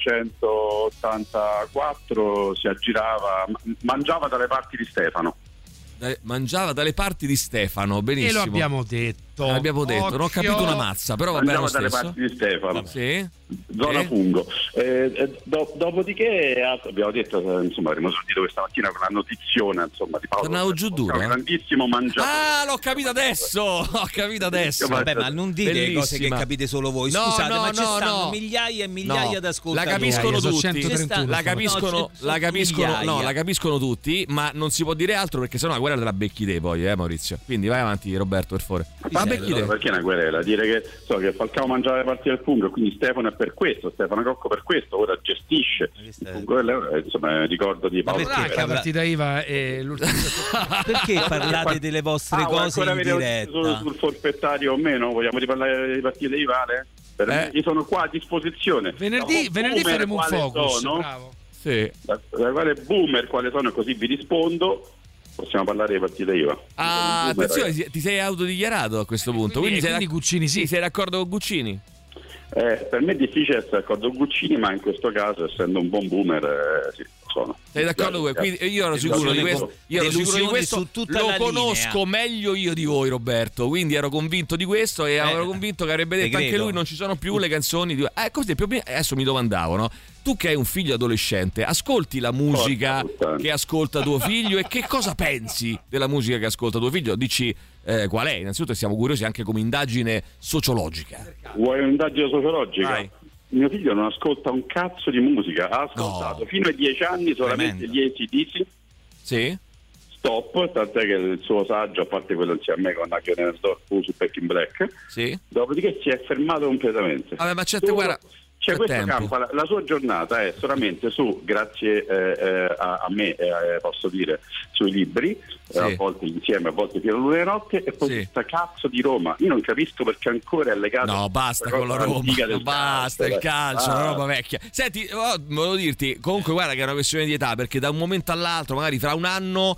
1984 si aggirava, mangiava dalle parti di Stefano. Mangiava dalle parti di Stefano, benissimo. E lo abbiamo detto. L'abbiamo detto, non ho capito una mazza, però va bene lo stesso. Dalle parti di Stefano. Sì. Zona fungo. Dopodiché abbiamo detto, insomma, avremmo sentito questa mattina con la notiziona, insomma, di Paolo. Tornavo giù duro. Grandissimo mangiatore. Ah, l'ho capito adesso. Vabbè, ma non dite le cose che capite solo voi. Scusate, ma ci stanno migliaia e migliaia di ascoltatori. La capiscono tutti. La capiscono tutti, ma non si può dire altro, perché sennò la guerra te la becchi te poi, Maurizio. Quindi vai avanti, Roberto, per favore. Perché è una querela? Dire che Falcao mangiava le parti del fungo, quindi Stefano è per questo, Stefano Cocco per questo, ora gestisce il fungo, insomma, ricordo di Paolo. Perché la partita IVA è l'ultima? Perché parlate delle vostre cose in diretta? Sul forfettario o meno? Vogliamo riparlare delle partite IVA? Io sono qua a disposizione. Venerdì faremo un focus, bravo. Sì. Da quale boomer quale sono, così vi rispondo. Possiamo parlare di partite IVA. Attenzione, ti sei autodichiarato a questo punto. Quindi Guccini sì. Sei d'accordo con Guccini? Per me è difficile essere d'accordo con Guccini, ma in questo caso, essendo un buon boomer, sì, sono. Sei d'accordo con quindi io ero sicuro di questo, lo conosco meglio io di voi, Roberto, quindi ero convinto di questo e ero convinto che avrebbe detto anche lui non ci sono più le canzoni di... così adesso mi domandavo, no? Tu che hai un figlio adolescente, ascolti la musica che ascolta tuo figlio e che cosa pensi della musica che ascolta tuo figlio? Dici qual è? Innanzitutto siamo curiosi anche come indagine sociologica. Vuoi un'indagine sociologica? Vai. Mio figlio non ascolta un cazzo di musica, ha ascoltato fino ai 10 anni solamente gli AC/DC. Sì. Stop, tant'è che il suo saggio, a parte quello insieme a me con Nagel Nersdorf su Back in Black, sì. Dopodiché si è fermato completamente. Vabbè, ma guarda, c'è questo campo, la sua giornata è solamente su, grazie a me, posso dire, sui libri, a volte insieme, a volte fino a luna e notte, e poi questa cazzo di Roma. Io non capisco perché ancora è legato. No, basta con la Roma, basta il calcio, la roba vecchia. Senti, volevo dirti, comunque guarda che è una questione di età, perché da un momento all'altro, magari fra un anno,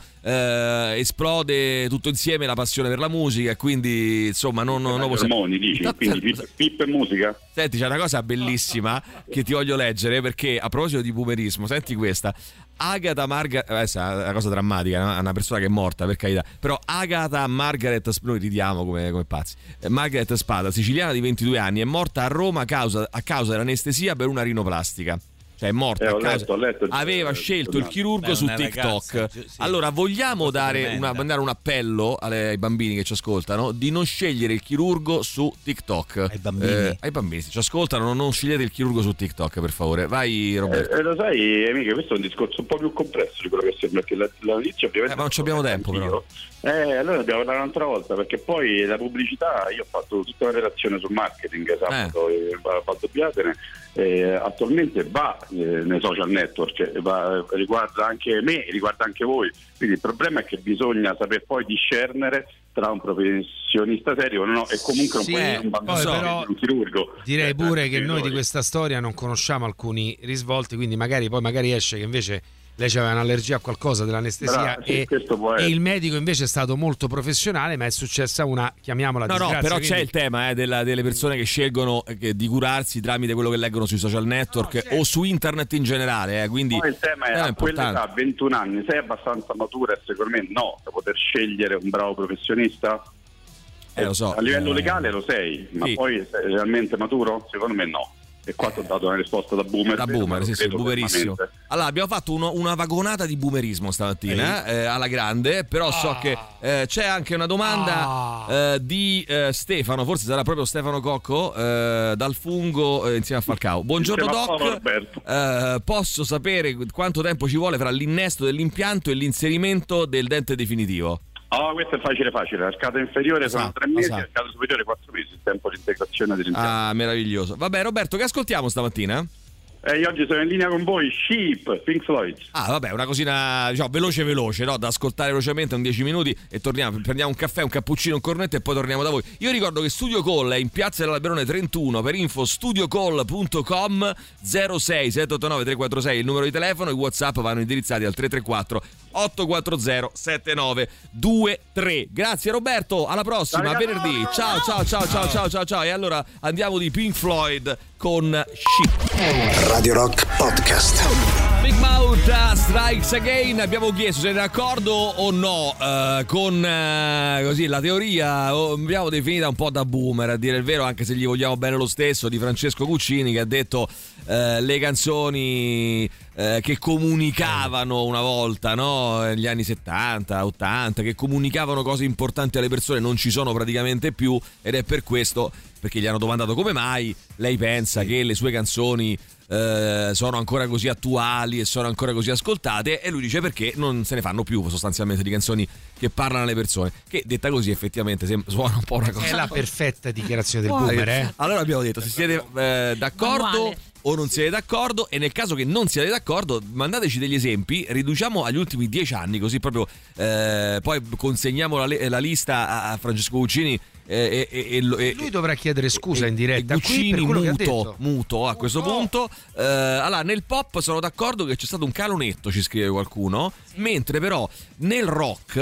esplode tutto insieme la passione per la musica, e quindi insomma non possiamo... dici, quindi Pippo e musica. Senti, c'è una cosa bellissima che ti voglio leggere, perché a proposito di boomerismo, senti questa. Agatha Margaret, è una cosa drammatica, una persona che è morta, per carità, però Agatha Margaret, noi ridiamo come pazzi. Margaret Spada, siciliana di 22 anni, è morta a Roma a causa dell'anestesia per una rinoplastica. Cioè è morta a causa. Aveva scelto il chirurgo su TikTok. Ragazza, allora vogliamo mandare un appello ai bambini che ci ascoltano di non scegliere il chirurgo su TikTok. Ai bambini se ci ascoltano, non scegliete il chirurgo su TikTok, per favore. Vai, Roberto. Lo sai, amica, questo è un discorso un po' più complesso di quello che sembra, perché la notizia ovviamente ma non abbiamo tempo, però. Allora dobbiamo parlare un'altra volta, perché poi la pubblicità, io ho fatto tutta una relazione sul marketing sabato a Valdobbiadene, attualmente va nei social network, cioè riguarda anche me, riguarda anche voi, quindi il problema è che bisogna saper poi discernere tra un professionista serio e comunque un bambino, un chirurgo. Direi pure che noi di questa storia non conosciamo alcuni risvolti, quindi magari esce che invece lei aveva un'allergia a qualcosa dell'anestesia e il medico invece è stato molto professionale, ma è successa una, chiamiamola disgrazia. Però c'è il tema delle persone che scelgono di curarsi tramite quello che leggono sui social network o su internet in generale, quindi poi il tema è a quell'età, 21 anni, sei abbastanza matura, e secondo me da poter scegliere un bravo professionista? Lo so. A livello legale lo sei, ma poi sei realmente maturo? Secondo me no. E qua ti ho dato una risposta da boomer. Sì, boomerissimo. Allora, abbiamo fatto una vagonata di boomerismo stamattina, alla grande, però so che c'è anche una domanda di Stefano, forse sarà proprio Stefano Cocco, dal Fungo insieme a Falcao. Buongiorno Doc, posso sapere quanto tempo ci vuole fra l'innesto dell'impianto e l'inserimento del dente definitivo? Questo è facile. La scala inferiore sono 3 mesi, la scala superiore 4 mesi, il tempo di integrazione dell'impianto. Meraviglioso. Vabbè, Roberto, che ascoltiamo stamattina? Io oggi sono in linea con voi, Sheep, Pink Floyd. Vabbè, una cosina veloce, no? Da ascoltare velocemente, un 10 minuti e torniamo, prendiamo un caffè, un cappuccino, un cornetto e poi torniamo da voi. Io ricordo che Studio Call è in Piazza dell'Alberone 31, per info studiocall.com, 06 789 346 il numero di telefono, i WhatsApp vanno indirizzati al 334 840 7923. Grazie Roberto, alla prossima, venerdì. Ciao. E allora andiamo di Pink Floyd con Sheep. Radio Rock Podcast. Big Mouth Strikes Again. Abbiamo chiesto se è d'accordo o no con così la teoria, abbiamo definita un po' da boomer, a dire il vero, anche se gli vogliamo bene lo stesso, di Francesco Guccini, che ha detto le canzoni che comunicavano una volta, no? Negli anni 70, 80, che comunicavano cose importanti alle persone, non ci sono praticamente più, ed è per questo, perché gli hanno domandato come mai lei pensa che le sue canzoni sono ancora così attuali e sono ancora così ascoltate, e lui dice perché non se ne fanno più sostanzialmente di canzoni che parlano alle persone, che detta così effettivamente suona un po' una cosa. È la perfetta dichiarazione del boomer, Allora abbiamo detto, se siete d'accordo o non siete d'accordo, e nel caso che non siate d'accordo mandateci degli esempi, riduciamo agli ultimi 10 anni, così proprio poi consegniamo la lista a Francesco Guccini e lui dovrà chiedere scusa in diretta. Guccini muto a questo punto. Allora, nel pop sono d'accordo che c'è stato un calonetto, ci scrive qualcuno, mentre però nel rock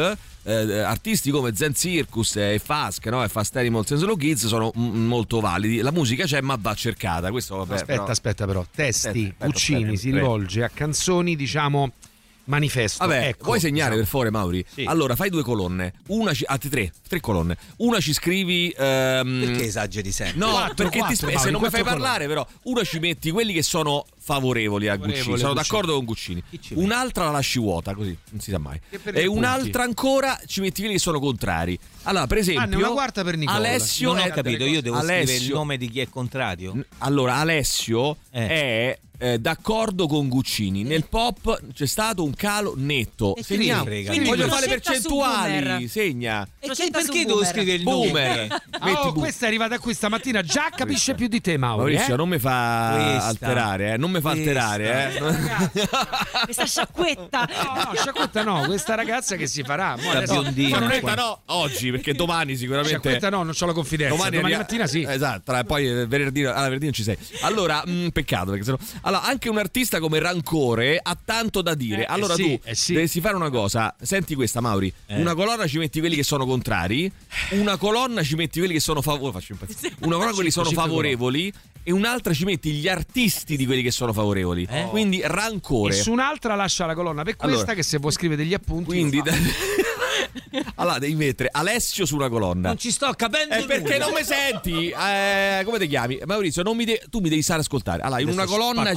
artisti come Zen Circus e Fask, no? E Fast Animals and Slow Kids sono molto validi. La musica c'è, ma va cercata. Questo, vabbè, aspetta però. Testi, Guccini si rivolge a canzoni, diciamo, manifesto. Vabbè, ecco, vuoi segnare per favore, Mauri? Sì. Allora fai 2 colonne, tre colonne. Una ci scrivi perché esageri sempre? No, perché se non mi fai parlare, però una ci metti quelli che sono favorevoli a Guccini, sono d'accordo con Guccini. Un'altra la lasci vuota, così non si sa mai. E un'altra ancora ci metti quelli che sono contrari. Allora, per esempio, una quarta per Nicola. Alessio, non ho capito, io devo scrivere il nome di chi è contrario. Allora, Alessio è d'accordo con Guccini. Nel pop c'è stato un calo netto. Segniamo. Voglio fare le percentuali. Segna. Perché devo scrivere il nome? Questa è arrivata qui stamattina. Già capisce più di te, Maurizio, non mi fa alterare, non mi fa alterare. Questa sciacquetta. No, sciacquetta no, questa ragazza che si farà. La biondina. No, oggi, perché domani sicuramente. Sciacquetta no, non c'ho la confidenza. Domani mattina sì. Esatto, poi venerdì non ci sei. Allora, peccato, perché sennò. Allora, anche un artista come Rancore ha tanto da dire. Allora tu devi fare una cosa. Senti questa, Mauri. Una colonna ci metti quelli che sono contrari, una colonna ci metti quelli che sono favorevoli. Una colonna quelli sono favorevoli e un'altra ci metti gli artisti di quelli che sono favorevoli. Quindi Rancore. Nessun'altra lascia la colonna per questa, allora, che se vuoi scrivere degli appunti. Quindi allora devi mettere Alessio su una colonna. Non ci sto capendo perché non mi senti? Come ti chiami? Maurizio, tu mi devi stare ascoltare. Allora, in una colonna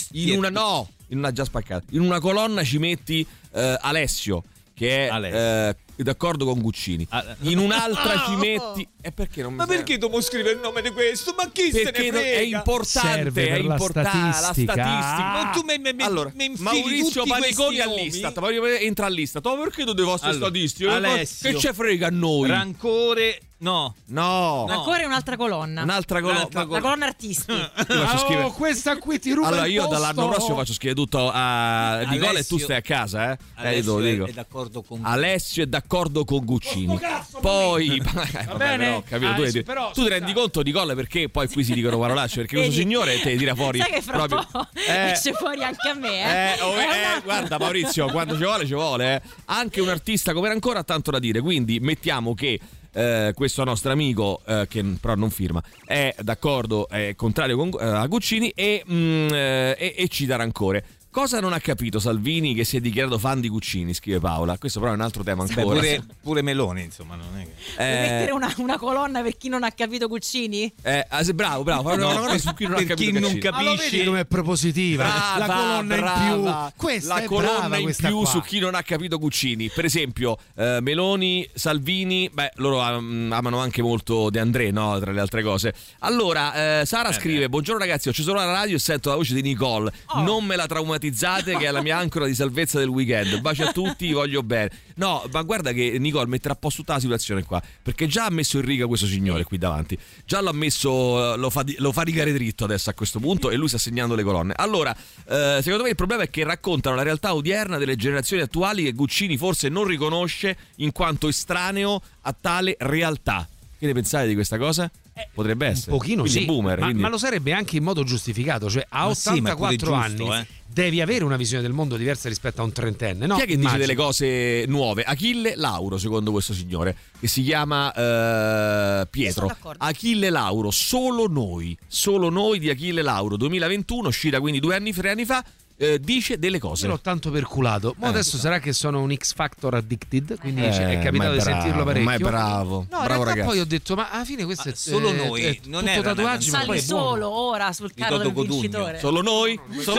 in una già spaccata. In una colonna ci metti Alessio, che è d'accordo con Guccini. In un'altra ci metti perché non mi perché devo scrivere il nome di questo? Ma chi se ne frega? È importante, è importante la statistica. Ma tu allora, Maurizio Paniconi all'Istat, entra all'Istat. Perché tu devi essere statistico? Che ci frega a noi? Rancore. No. Ancora un'altra colonna. Un'altra colonna. La colonna artisti. Questa qui ti ruba. Allora io dall'anno prossimo faccio scrivere tutto a Nicola e tu stai a casa, Alessio è d'accordo con Alessio è d'accordo con Guccini. Poi va bene, capito, tu ti rendi conto, Nicola, perché poi qui si dicono parolacce, perché questo signore te tira fuori. Sai che fra proprio po' esce fuori anche a me. Guarda Maurizio, quando ci vuole. Anche un artista come Rancore ha tanto da dire, quindi mettiamo che questo nostro amico che però non firma è d'accordo, è contrario a Guccini e cita Rancore. Cosa non ha capito Salvini, che si è dichiarato fan di Guccini, scrive Paola. Questo però è un altro tema ancora. Pure Meloni, insomma, non è che mettere una colonna per chi non ha capito Guccini? Bravo, fare una colonna su chi non ha capito Guccini. Non capisce. Vedi come è propositiva. La colonna in più. Questa la è colonna brava, in più qua. Su chi non ha capito Guccini. Per esempio Meloni, Salvini, loro amano anche molto De André, no? Tra le altre cose. Allora Sara scrive: buongiorno ragazzi, ho acceso la radio e sento la voce di Nicole. Non me la traumatizzate, che è la mia ancora di salvezza del weekend. Baci a tutti, vi voglio bene. No, ma guarda che Nicole metterà a posto tutta la situazione qua, perché già ha messo in riga questo signore qui davanti. Già l'ha messo, lo fa rigare dritto adesso a questo punto, e lui sta segnando le colonne. Allora, secondo me il problema è che raccontano la realtà odierna delle generazioni attuali, che Guccini forse non riconosce in quanto estraneo a tale realtà. Che ne pensate di questa cosa? Potrebbe essere un pochino, quindi sì, boomer, ma lo sarebbe anche in modo giustificato, cioè a 84 anni devi avere una visione del mondo diversa rispetto a un trentenne, no? Chi è che dice delle cose nuove? Achille Lauro, secondo questo signore, che si chiama Pietro. Achille Lauro, solo noi di Achille Lauro, 2021, uscita quindi 3 anni fa. Dice delle cose. Io l'ho tanto perculato. Ma adesso sarà che sono un X Factor addicted, quindi è capitato di sentirlo parecchio. Ma è bravo. No, bravo ragazzo. Poi ho detto, ma alla fine questo è solo noi. È non tutto tatuaggi, ma poi è solo ora sul carro del vincitore. Solo noi.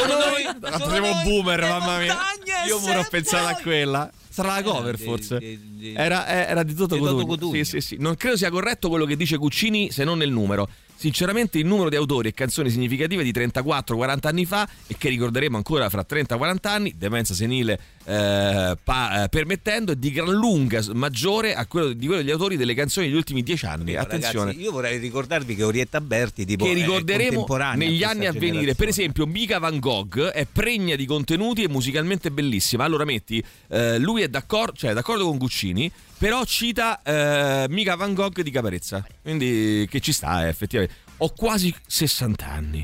Faremo boomer, mamma mia. Io pure ho pensato a quella. Sarà la cover forse. Era di Toto Cutugno. Sì. Non credo sia corretto quello che dice Guccini, se non il numero. Sinceramente il numero di autori e canzoni significative di 34-40 anni fa, e che ricorderemo ancora fra 30-40 anni, demenza senile permettendo, è di gran lunga maggiore a quello degli autori delle canzoni degli ultimi 10 anni. Attenzione, ragazzi, io vorrei ricordarvi che Orietta Berti che ricorderemo negli anni a venire. Per esempio Mika Van Gogh è pregna di contenuti e musicalmente bellissima. Allora metti lui è d'accordo con Guccini, però cita Mika Van Gogh di Caparezza, quindi che ci sta effettivamente. Ho quasi 60 anni.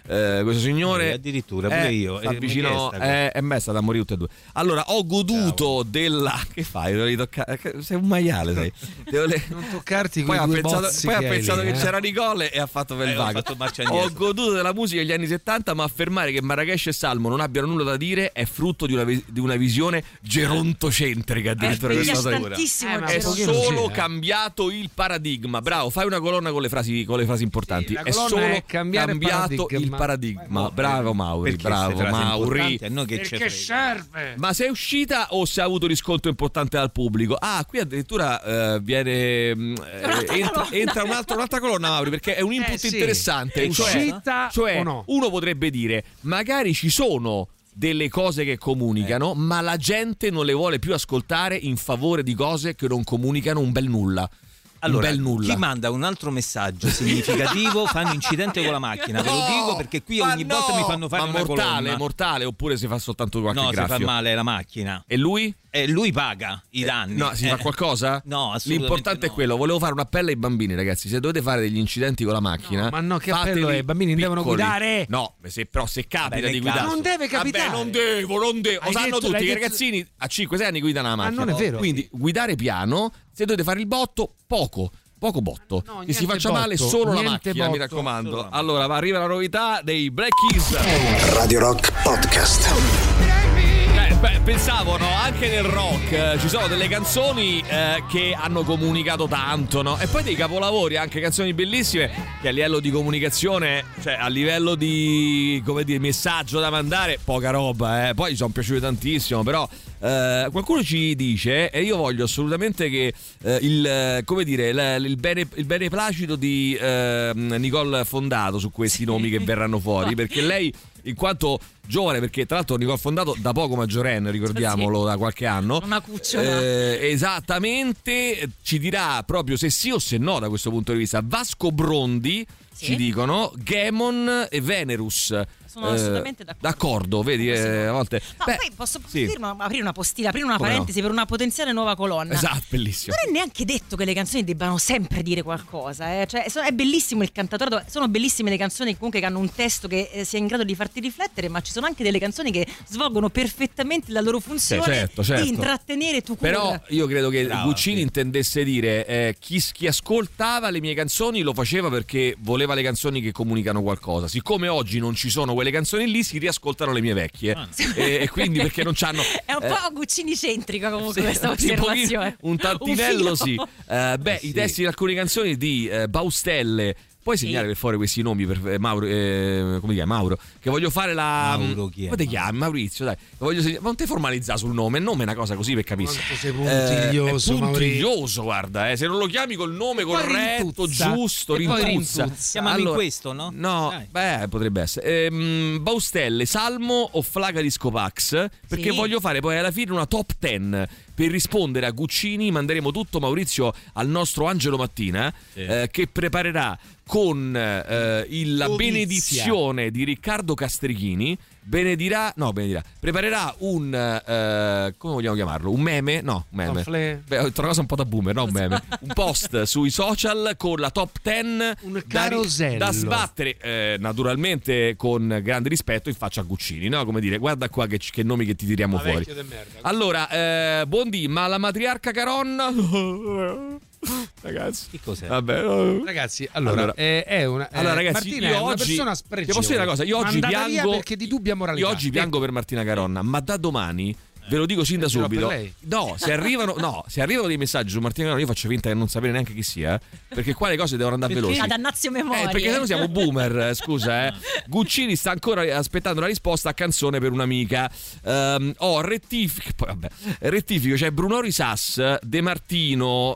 questo signore addirittura pure io vicino è stata a morire tutte e due. Allora ho goduto della che fai? Sei un maiale, sai. Non toccarti poi con ha pensato che c'era Nicole e ha fatto il vago. Ho goduto della musica degli anni 70, ma affermare che Marrakesh e Salmo non abbiano nulla da dire è frutto di una visione gerontocentrica, addirittura è solo cambiato il paradigma. Bravo, fai una colonna con le frasi importanti. È solo cambiato il paradigma. Bravo Mauri, bravo Mauri. Perché serve? Ma sei uscita o se ha avuto riscontro importante dal pubblico? Qui addirittura entra un'altra colonna, Mauri, perché è un input interessante. È uscita cioè o no? Uno potrebbe dire magari ci sono delle cose che comunicano, ma la gente non le vuole più ascoltare in favore di cose che non comunicano un bel nulla. Allora, chi manda un altro messaggio significativo fa un incidente con la macchina, ve lo dico, perché qui ogni volta mi fanno fare una colonna. Mortale, oppure si fa soltanto qualche graffio? No, si fa male la macchina. E lui? Lui paga i danni. No, si fa qualcosa? No, assolutamente l'importante è quello. Volevo fare un appello ai bambini, ragazzi. Se dovete fare degli incidenti con la macchina, ma no, che appello è? I bambini devono guidare? No, però se capita di guidare, non deve capitare. Non devo. Lo sanno tutti che i ragazzini a 5-6 anni guidano la macchina. Ma non è vero. Quindi guidare piano. Se dovete fare il botto, poco botto, che si faccia male solo la macchina, mi raccomando. Allora arriva la novità dei Black Keys. Radio Rock Podcast. Pensavo, no, anche nel rock ci sono delle canzoni che hanno comunicato tanto, no? E poi dei capolavori, anche canzoni bellissime che a livello di comunicazione, cioè a livello di, come dire, messaggio da mandare, poca roba, Poi ci sono piaciute tantissimo, però qualcuno ci dice, e io voglio assolutamente che il beneplacito di Nicole Fondato su questi nomi che verranno fuori, perché lei, in quanto giovane, perché tra l'altro Nicole Fondato da poco maggiorenne, ricordiamolo, da qualche anno, una cucciola, esattamente, ci dirà proprio se sì o se no da questo punto di vista. Vasco Brondi, ci dicono Gaemon e Venerus. Sono assolutamente d'accordo, vedi, a volte. Poi posso aprire una postilla, aprire una parentesi per una potenziale nuova colonna. Esatto, bellissimo. Non è neanche detto che le canzoni debbano sempre dire qualcosa, Cioè, è bellissimo il cantautore, sono bellissime le canzoni comunque che hanno un testo che sia in grado di farti riflettere, ma ci sono anche delle canzoni che svolgono perfettamente la loro funzione certo. di intrattenere tu. Però io credo che Guccini intendesse dire chi ascoltava le mie canzoni lo faceva perché voleva le canzoni che comunicano qualcosa. Siccome oggi non ci sono le canzoni lì, si riascoltano le mie vecchie e quindi perché non c'hanno è un po' Guccini centrica comunque questa osservazione, un tantinello sì. I testi di alcune canzoni di Baustelle. Puoi segnare per fuori questi nomi per Mauro, come si chiama? Mauro, che voglio fare la Mauro, chi è? Come ti chiami? Maurizio, dai. Ma non ti formalizzare sul nome, il nome è una cosa così per capirsi. Sei puntiglioso, puntiglioso, guarda, se non lo chiami col nome corretto, giusto, rintuzza. Chiamami questo, no? No, potrebbe essere. Baustelle, Salmo o Flaga di Scopax, perché voglio fare poi alla fine una top 10. Per rispondere a Guccini manderemo tutto, Maurizio, al nostro Angelo Mattina, che preparerà con la benedizione di Riccardo Castrichini. Preparerà un come vogliamo chiamarlo? Un meme? No, un meme. Una cosa un po' da boomer, no? Un meme. Un post sui social con la top 10 un carosello da sbattere, naturalmente con grande rispetto in faccia a Guccini, no? Come dire, guarda qua che nomi che ti tiriamo fuori. Allora, Bondi, ma la matriarca Caronna? Ragazzi, che cos'è? Vabbè, ragazzi, allora è una ragazzi, Martina io è una oggi persona spregevole. Ti posso dire una cosa, io oggi piango perché di dubbia moralità. Io oggi piango per Martina Caronna, ma da domani ve lo dico sin da subito. Se arrivano dei messaggi su Martina Caronna, io faccio finta di non sapere neanche chi sia, perché qua le cose devono andare veloci. Ad annazio memoria. Perché se no siamo boomer, scusa. Guccini sta ancora aspettando la risposta a Canzone per un'amica. Rettifico, c'è Bruno Risas, De Martino,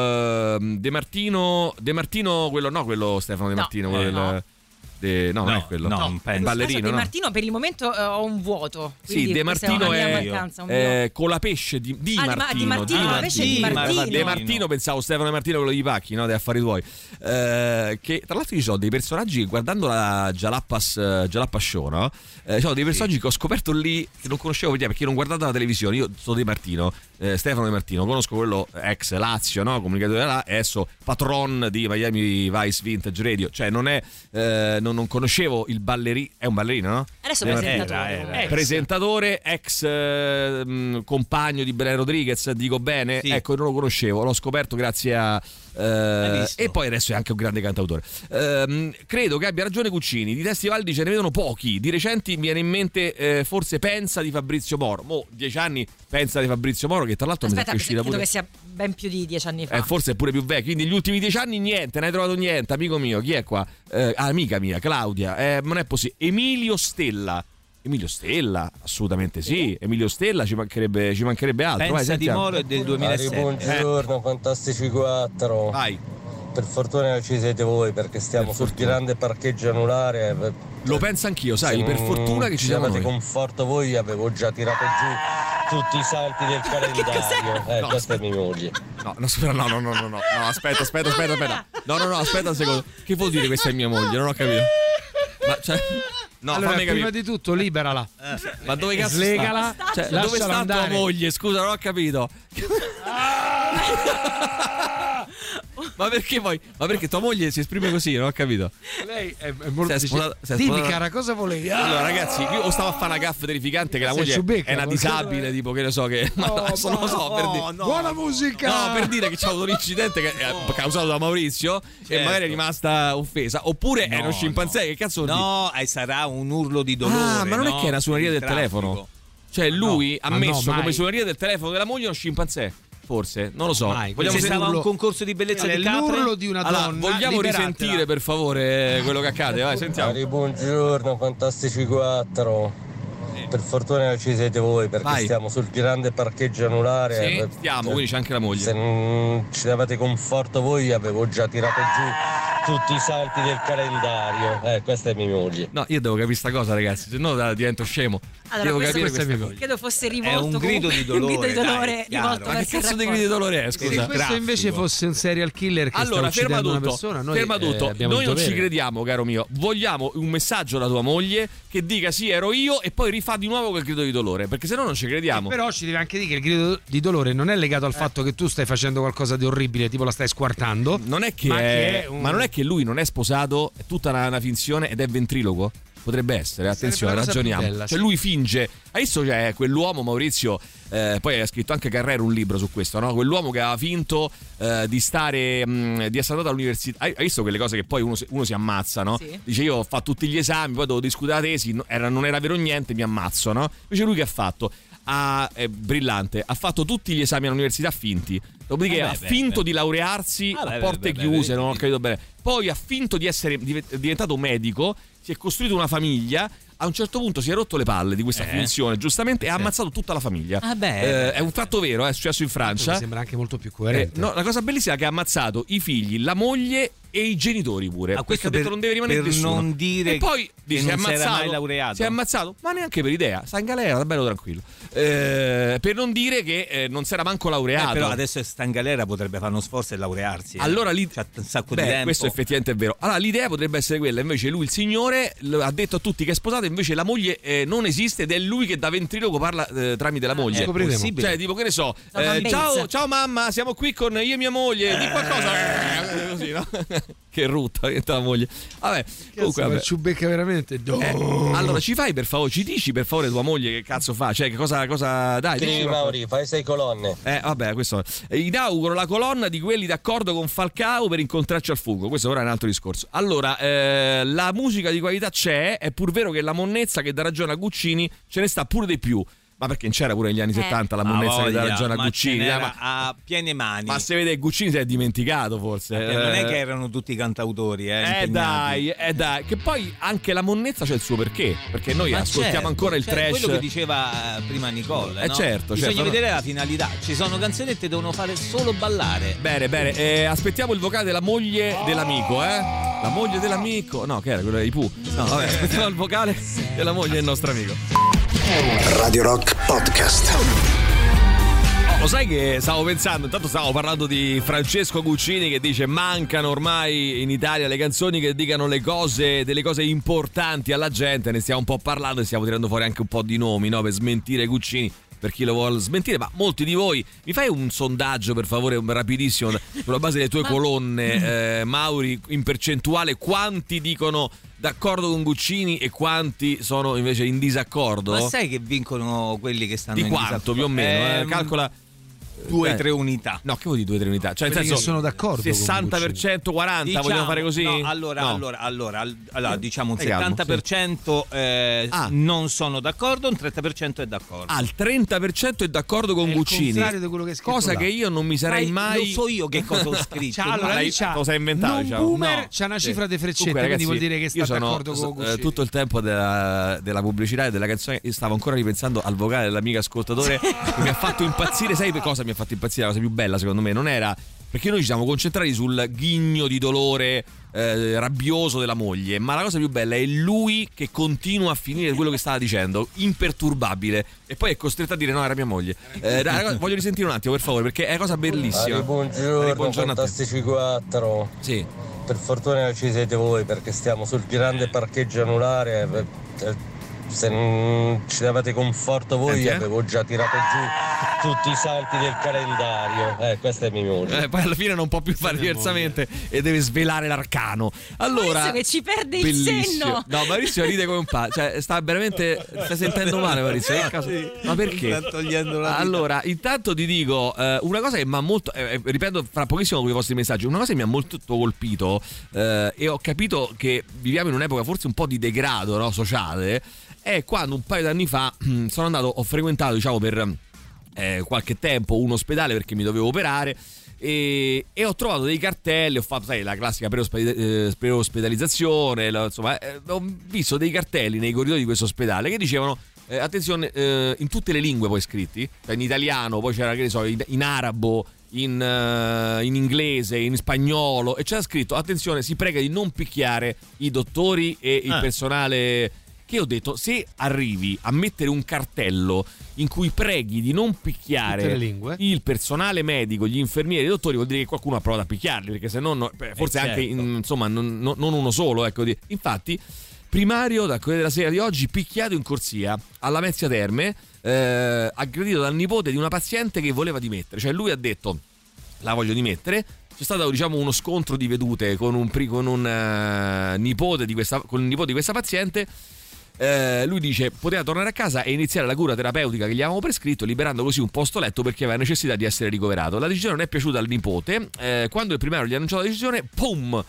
quello Stefano De Martino, quello del non è quello. Non penso. Ballerino. De Martino per il momento ho un vuoto. Sì, De Martino è con la pesce di Martino. De Martino, pensavo Stefano De Martino, quello di Pacchi, no? Dei affari tuoi. Che tra l'altro ci sono dei personaggi, guardando la Jalappa Show, no? Ci sono dei personaggi che ho scoperto lì che non conoscevo prima perché non guardavo la televisione. Io sono De Martino, Stefano De Martino, conosco quello ex Lazio, no? Comunicatore là, e adesso patron di Miami Vice Vintage Radio, cioè non è non conoscevo il ballerino, è un ballerino, no? Adesso presentatore, ex compagno di Belen Rodriguez, dico bene, sì. Ecco, non lo conoscevo, l'ho scoperto grazie a e poi adesso è anche un grande cantautore. Credo che abbia ragione Guccini, di testi validi ce ne vedono pochi. Di recenti mi viene in mente forse Pensa di Fabrizio Moro. 10 anni Pensa di Fabrizio Moro, che tra l'altro mi è crescita pure. Credo che sia ben più di 10 anni fa. Forse è pure più vecchio. Quindi negli ultimi 10 anni niente, non hai trovato niente, amico mio. Chi è qua? Amica mia, Claudia. Non è possibile. Emilio Stella, assolutamente sì. Emilio Stella, ci mancherebbe altro. Pensa di Moro è del 2007. Buongiorno, Fantastici 4. Vai. Per fortuna ci siete voi, perché stiamo sul grande parcheggio anulare. Lo penso anch'io, sai, per fortuna che ci siamo noi. Se avete conforto voi, avevo già tirato giù tutti i santi del calendario. Questa è mia moglie. No, aspetta. No, aspetta un secondo. Che vuol dire questa è mia moglie? Non ho capito. Ma cioè, no, allora, fammi prima capire. di tutto liberala. Ma dove cazzo slegala? Cioè, dove sta andare. tua moglie? Scusa, non ho capito. Ma perché poi? Ma perché tua moglie si esprime così? Non ho capito. Lei è molto dimmi cara, cosa volevi? Allora ragazzi, io stavo a fare una gaffa terrificante che la moglie è una disabile, tipo che ne so che adesso non lo so. Buona musica. No, per dire che c'è avuto un incidente che è causato da Maurizio, certo. E magari è rimasta offesa. Oppure è uno scimpanzé, che cazzo vuol dire? No, sarà un urlo di dolore. Ma non è che è una suoneria del telefono. Cioè lui ha messo come suoneria del telefono della moglie uno scimpanzé. Forse, non lo so. Vogliamo stava un concorso di bellezza di capre? L'urlo di una donna. Vogliamo risentire per favore quello che accade? Vai, sentiamo. Buongiorno, Fantastici 4. Per fortuna ci siete voi, perché stiamo sul grande parcheggio anulare. Sì, stiamo, quindi c'è anche la moglie. Se non ci davate conforto voi, avevo già tirato giù tutti i santi del calendario. Questa è mia moglie. No, io devo capire sta cosa, ragazzi, se no divento scemo. Allora, devo capire questa cosa. Credo fosse rivolto, è un grido di dolore. Un grido di dolore rivolto. Ma che cazzo di grido di dolore è? Scusa. Se questo invece fosse un serial killer che sta uccidendo una persona, ferma tutto. Noi non ci crediamo, caro mio. Vogliamo un messaggio da tua moglie che dica sì, ero io, e poi rifà di nuovo quel grido di dolore, perché se no non ci crediamo. Però ci deve anche dire che il grido di dolore non è legato al fatto che tu stai facendo qualcosa di orribile, tipo la stai squartando. Non è che ma non è che lui non è sposato, è tutta una finzione ed è ventriloquo. Potrebbe essere, attenzione, ragioniamo. Bella, sì. Cioè lui finge. Adesso c'è quell'uomo, Maurizio, poi ha scritto anche Carrero un libro su questo, no? Quell'uomo che aveva finto di stare di essere andato all'università. Hai visto quelle cose che poi uno si ammazza, no? Sì. Dice io ho fatto tutti gli esami, poi devo discutere la tesi, non era vero niente, mi ammazzo, no? Invece lui che ha fatto? È brillante, ha fatto tutti gli esami all'università finti. Dopodiché ha finto di laurearsi a porte chiuse, non ho capito bene. Poi ha finto di essere diventato medico, si è costruito una famiglia. A un certo punto si è rotto le palle di questa funzione, giustamente, e ha ammazzato tutta la famiglia. È un fatto vero, è successo in Francia. Mi sembra anche molto più coerente. No, la cosa bellissima è che ha ammazzato i figli, la moglie e i genitori pure. Questo ha detto non deve rimanere per nessuno. Non dire e poi che non si era mai laureato. Si è ammazzato, ma neanche per idea. Sta in galera, sta bello tranquillo. Per non dire che non si era manco laureato. Però adesso sta in galera, potrebbe fare uno sforzo e laurearsi. Allora lì c'ha un sacco di tempo. Questo effettivamente è vero. Allora l'idea potrebbe essere quella. Invece lui, il signore, ha detto a tutti che è sposato. Invece la moglie non esiste ed è lui che da ventriloquo parla tramite la moglie. Cioè, tipo, che ne so, ciao mamma, siamo qui con io e mia moglie. Di qualcosa. Così, no? Che rutta la moglie. Vabbè, comunque ciubecca veramente. Allora ci dici per favore tua moglie che cazzo fa? Cioè che cosa dai? Scrivi Mauri, fai 6 colonne. Vabbè, questo inauguro la colonna di quelli d'accordo con Falcao per incontrarci al fungo. Questo ora è un altro discorso. Allora, la musica di qualità c'è, è pur vero che la monnezza che dà ragione a Guccini ce ne sta pure di più. Ma perché non c'era pure negli anni 70 la monnezza che dà ragione a Guccini? A piene mani. Ma se vede Guccini si è dimenticato forse. Non è che erano tutti cantautori, dai. Che poi anche la monnezza c'è il suo perché. Perché noi ascoltiamo ancora il trash. Quello che diceva prima Nicole, no? Certo. Bisogna vedere la finalità. Ci sono canzonette che devono fare solo ballare. Bene. Aspettiamo il vocale della moglie dell'amico, La moglie dell'amico. No, che era quello dei Pooh. No, vabbè, aspettiamo il vocale della moglie del nostro amico. Radio Rock Podcast. Lo sai che stavo pensando, intanto stavo parlando di Francesco Guccini che dice mancano ormai in Italia le canzoni che dicano delle cose importanti alla gente, ne stiamo un po' parlando e stiamo tirando fuori anche un po' di nomi, no? Per smentire Guccini. per chi lo vuole smentire, ma molti di voi, mi fai un sondaggio per favore, rapidissimo, sulla base delle tue colonne, Mauri, in percentuale quanti dicono d'accordo con Guccini e quanti sono invece in disaccordo? Ma sai che vincono quelli che stanno in disaccordo? Di quanto più o meno? Calcola 2-3 unità. No, che vuol dire 2-3 unità? Cioè, nel senso, che sono d'accordo 60% 40%, diciamo, vogliamo fare così? No, allora diciamo un 70% non sono d'accordo, un 30% è d'accordo. Il 30% è d'accordo con Guccini. Il contrario di quello che è scritto cosa là. Che io non mi sarei mai. Lo so io che cosa ho scritto. Allora lei lo sai inventare, c'ha una cifra di freccette, quindi vuol dire che sta d'accordo con Guccini. Tutto il tempo della pubblicità e della canzone io stavo ancora ripensando al vocale dell'amico ascoltatore che mi ha fatto impazzire. Sai cosa mi ha fatto impazzire? La cosa più bella secondo me non era, perché noi ci siamo concentrati sul ghigno di dolore rabbioso della moglie, ma la cosa più bella è lui che continua a finire quello che stava dicendo, imperturbabile, e poi è costretto a dire no, era mia moglie. Voglio risentire un attimo per favore, perché è una cosa bellissima. Buongiorno Fantastici 4. Sì. Per fortuna ci siete voi, perché stiamo sul grande parcheggio anulare. Se non ci davate conforto voi avevo già tirato giù tutti i santi del calendario. Questa è mia moglie. Poi alla fine non può più fare diversamente e deve svelare l'arcano. Allora, che ci perde il senno. No, Maurizio ride come un cioè sta veramente, stai sentendo male Maurizio, ma perché? Allora, intanto ti dico una cosa che mi ha molto ripeto fra pochissimo con i vostri messaggi, una cosa che mi ha molto colpito e ho capito che viviamo in un'epoca forse un po' di degrado, no, sociale. È quando un paio d'anni fa ho frequentato, diciamo, per qualche tempo un ospedale perché mi dovevo operare e ho trovato dei cartelli, ho fatto, sai, la classica preospedalizzazione, insomma, ho visto dei cartelli nei corridoi di questo ospedale che dicevano attenzione, in tutte le lingue poi scritti, cioè in italiano, poi c'era, che ne so, in arabo, in inglese, in spagnolo, e c'era scritto attenzione, si prega di non picchiare i dottori e il personale. Che ho detto, se arrivi a mettere un cartello in cui preghi di non picchiare il personale medico, gli infermieri e i dottori, vuol dire che qualcuno ha provato a picchiarli, perché se no forse anche insomma non uno solo, ecco. Infatti primario da Corriere della Sera di oggi, picchiato in corsia alla Mezzia Terme, aggredito dal nipote di una paziente che voleva dimettere, cioè lui ha detto la voglio dimettere. C'è stato, diciamo, uno scontro di vedute con il nipote di questa paziente. Lui dice poteva tornare a casa e iniziare la cura terapeutica che gli avevamo prescritto, liberando così un posto letto perché aveva necessità di essere ricoverato. La decisione non è piaciuta al nipote. Quando il primario gli ha annunciato la decisione, pum,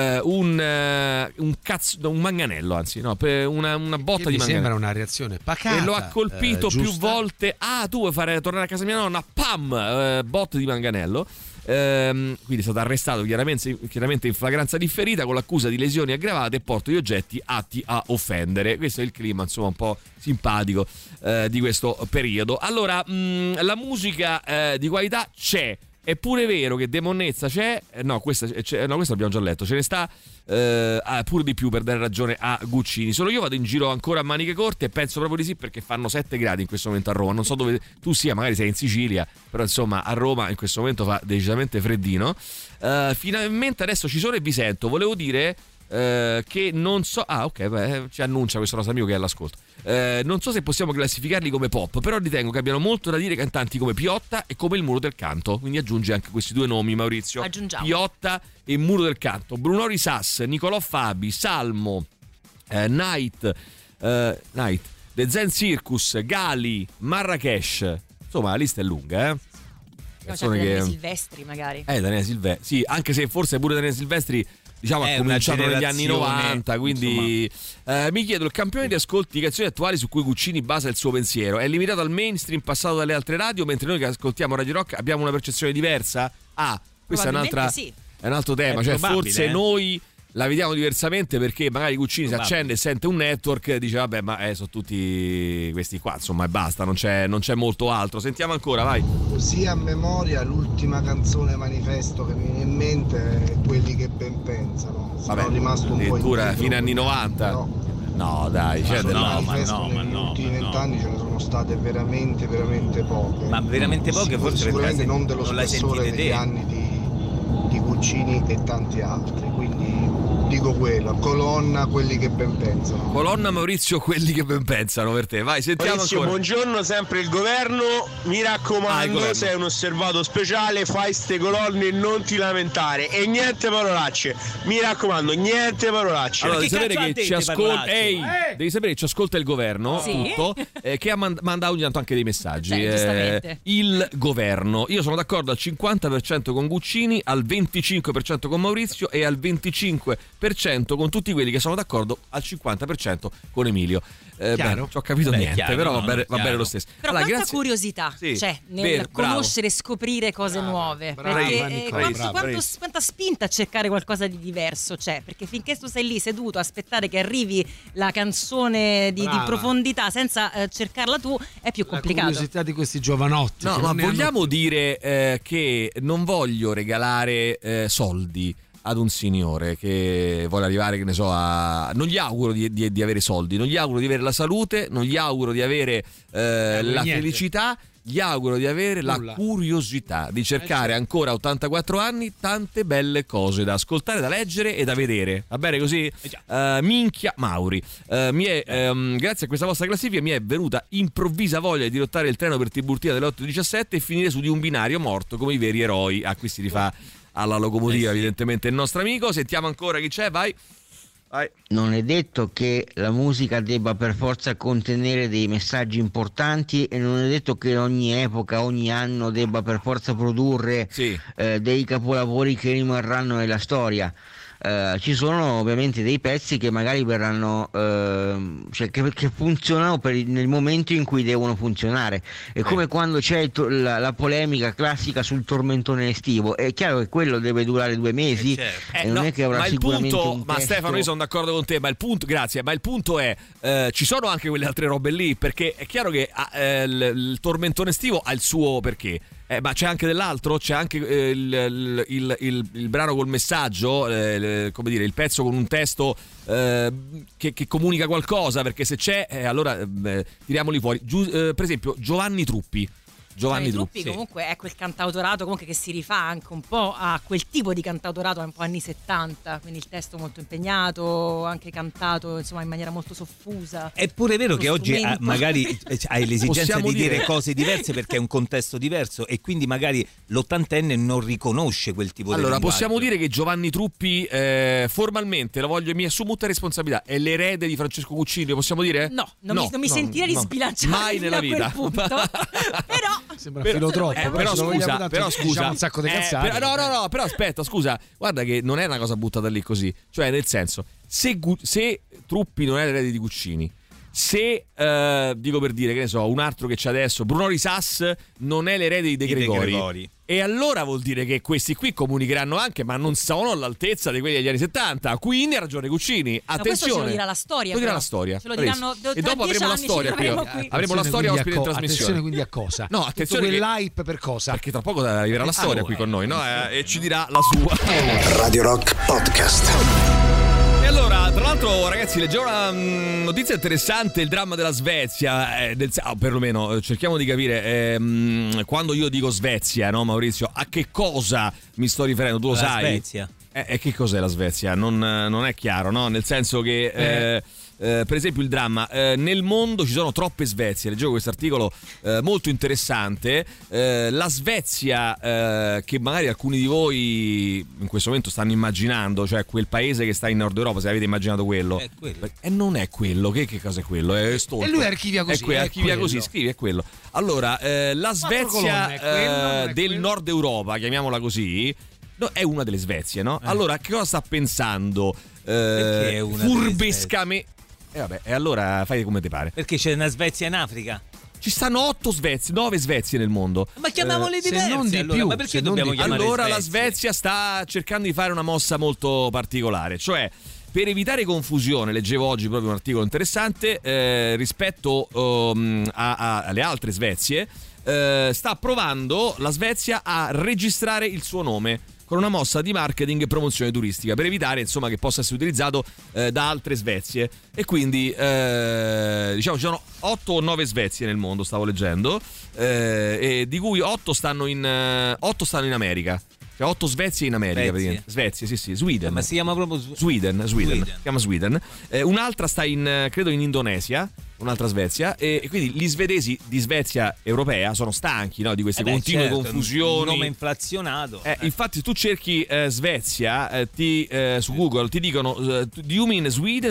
un manganello, anzi no, una botta di manganello. Mi sembra una reazione pacata, e lo ha colpito più volte. Tu vuoi tornare a casa mia nonna? Pam, botte di manganello. Quindi è stato arrestato chiaramente in flagranza differita con l'accusa di lesioni aggravate e porto di oggetti atti a offendere. Questo è il clima, insomma, un po' simpatico di questo periodo. Allora, la musica di qualità c'è. È pure vero che demonnezza c'è. No, questo l'abbiamo già letto. Ce ne sta pure di più per dare ragione a Guccini. Solo io vado in giro ancora a maniche corte e penso proprio di sì, perché fanno 7 gradi in questo momento a Roma. Non so dove tu sia, magari sei in Sicilia, però insomma a Roma in questo momento fa decisamente freddino. Finalmente adesso ci sono e vi sento. Volevo dire che non so. Ci annuncia questo nostro amico che è all'ascolto. Non so se possiamo classificarli come pop, però ritengo che abbiano molto da dire cantanti come Piotta e come il Muro del Canto. Quindi aggiunge anche questi due nomi, Maurizio. Aggiungiamo Piotta e Muro del Canto. Bruno Risas, Nicolò Fabi, Salmo, Night, The Zen Circus, Gali, Marrakesh. Insomma, la lista è lunga, Daniele Silvestri magari. Daniele Silvestri. Sì, anche se forse pure Daniele Silvestri, diciamo, ha cominciato negli anni 90, quindi mi chiedo, il campione di ascolti di canzoni attuali su cui Guccini basa il suo pensiero è limitato al mainstream passato dalle altre radio, mentre noi che ascoltiamo Radio Rock abbiamo una percezione diversa? Questo è un altro tema, cioè forse noi la vediamo diversamente perché magari Guccini si accende e sente un network e dice vabbè, ma sono tutti questi qua, insomma, e basta, non c'è molto altro. Sentiamo ancora, vai. Così a memoria l'ultima canzone manifesto che mi viene in mente è Quelli che ben pensano. Sono rimasto un po' addirittura fine anni 90. No, dai, negli ultimi 20 anni ce ne sono state veramente poche. Ma veramente poche, forse sicuramente non dello spessore degli anni di Guccini e tanti altri, quindi dico quello, colonna quelli che ben pensano. Colonna Maurizio, quelli che ben pensano per te. Vai, sentiamo Maurizio, ancora. buongiorno, sempre il governo. Mi raccomando, sei un osservato speciale, fai ste colonne e non ti lamentare. E niente parolacce. Mi raccomando, niente parolacce. Allora, devi sapere che ci ascolta. Devi sapere che ci ascolta il governo, Sì. tutto, che manda ogni tanto anche dei messaggi. Giustamente. Il governo. Io sono d'accordo al 50% con Guccini, al 25% con Maurizio e al 25% con tutti quelli che sono d'accordo al 50% con Emilio. Beh, ci ho capito niente, chiaro, però va bene lo stesso. Però allora, quanta grazie. curiosità c'è nel conoscere e scoprire cose nuove. Perché quanta spinta a cercare qualcosa di diverso c'è. Perché finché tu sei lì seduto a aspettare che arrivi la canzone di profondità senza cercarla tu, è più complicato. La curiosità di questi giovanotti. No, ma vogliamo dire che non voglio regalare soldi ad un signore che vuole arrivare, che ne so, non gli auguro di avere soldi, non gli auguro di avere la salute, non gli auguro di avere la felicità, gli auguro di avere la curiosità di cercare ancora a 84 anni tante belle cose da ascoltare, da leggere e da vedere. Va bene così? Minchia Mauri, grazie a questa vostra classifica mi è venuta improvvisa voglia di dirottare il treno per Tiburtina delle 8:17 e finire su di un binario morto come i veri eroi. Qui si rifà alla locomotiva, evidentemente il nostro amico. Sentiamo ancora chi c'è, vai. Non è detto che la musica debba per forza contenere dei messaggi importanti e non è detto che ogni epoca, ogni anno debba per forza produrre dei capolavori che rimarranno nella storia. Ci sono ovviamente dei pezzi che magari verranno che funzionano nel momento in cui devono funzionare. È come quando c'è la polemica classica sul tormentone estivo. È chiaro che quello deve durare 2 mesi e non è che avrà sicuramente un ma testo... Stefano, io sono d'accordo con te, ma il punto, grazie, ma il punto è ci sono anche quelle altre robe lì, perché è chiaro che il tormentone estivo ha il suo perché. Ma c'è anche dell'altro, c'è anche il brano col messaggio, come dire, il pezzo con un testo che comunica qualcosa, perché se c'è allora tiriamoli fuori. Per esempio Giovanni Truppi. Giovanni Truppi comunque è quel cantautorato comunque che si rifà anche un po' a quel tipo di cantautorato un po' anni 70, quindi il testo molto impegnato, anche cantato insomma in maniera molto soffusa. È pure vero che oggi magari hai l'esigenza di dire cose diverse perché è un contesto diverso e quindi magari l'80enne non riconosce quel tipo di linguaggio. Possiamo dire che Giovanni Truppi formalmente, mi assumo tutta responsabilità, è l'erede di Francesco Guccini, possiamo dire? No, non mi sentirei di sbilanciare mai nella vita. Però sembra filo troppo, però scusa, diciamo un sacco di cazzate. No, però aspetta, scusa, guarda che non è una cosa buttata lì così, cioè nel senso, se Truppi non è l'erede di Guccini, se dico per dire, che ne so, un altro che c'è adesso, Bruno Risas non è l'erede di De Gregori. E allora vuol dire che questi qui comunicheranno anche, ma non sono all'altezza di quelli degli anni 70. Quindi ha ragione Guccini. Attenzione. Questo ce lo dirà la storia. Lo dirà la storia. Ce lo diranno e dopo avremo la storia qui. Avremo la storia ospite in trasmissione. Attenzione quindi a cosa? No, attenzione. Quell'hype per cosa? Perché tra poco arriverà la storia qui con noi, no? E ci dirà la sua. Radio Rock Podcast. E allora, tra l'altro, ragazzi, leggevo una notizia interessante, il dramma della Svezia, perlomeno cerchiamo di capire quando io dico Svezia, no Maurizio, a che cosa mi sto riferendo, tu lo sai? Svezia. E che cos'è la Svezia? Non è chiaro, no? Nel senso che per esempio il dramma, nel mondo ci sono troppe Svezie. Leggevo questo articolo molto interessante. La Svezia che magari alcuni di voi in questo momento stanno immaginando, cioè quel paese che sta in Nord Europa, se avete immaginato quello, e non è quello. Che cosa è quello? È stolto. E lui archivia così. Archivia così, scrive, è quello. Allora, la Svezia del Nord Europa, chiamiamola così, è una delle Svezie, no? Allora, che cosa sta pensando? Furbescamente. E allora fai come ti pare. Perché c'è una Svezia in Africa? Ci stanno 9 Svezie nel mondo. Ma chiamiamole diverse, non di allora. più. Ma perché dobbiamo chiamare Allora Svezia? la Svezia sta cercando di fare una mossa molto particolare, cioè per evitare confusione, leggevo oggi proprio un articolo interessante rispetto alle altre Svezie, sta provando la Svezia a registrare il suo nome con una mossa di marketing e promozione turistica per evitare insomma che possa essere utilizzato da altre Svezie. E quindi diciamo ci sono 8 o 9 Svezie nel mondo, stavo leggendo, e di cui 8 stanno in America. C'è 8 Svezia in America, praticamente. Svezia, sì, Sweden. Ma si chiama proprio Sweden. Si chiama Sweden. Un'altra sta credo in Indonesia, un'altra Svezia, e quindi gli svedesi di Svezia europea sono stanchi, no, di queste continue confusioni. Un nome inflazionato. Infatti tu cerchi Svezia su Google, ti dicono do you mean Sweden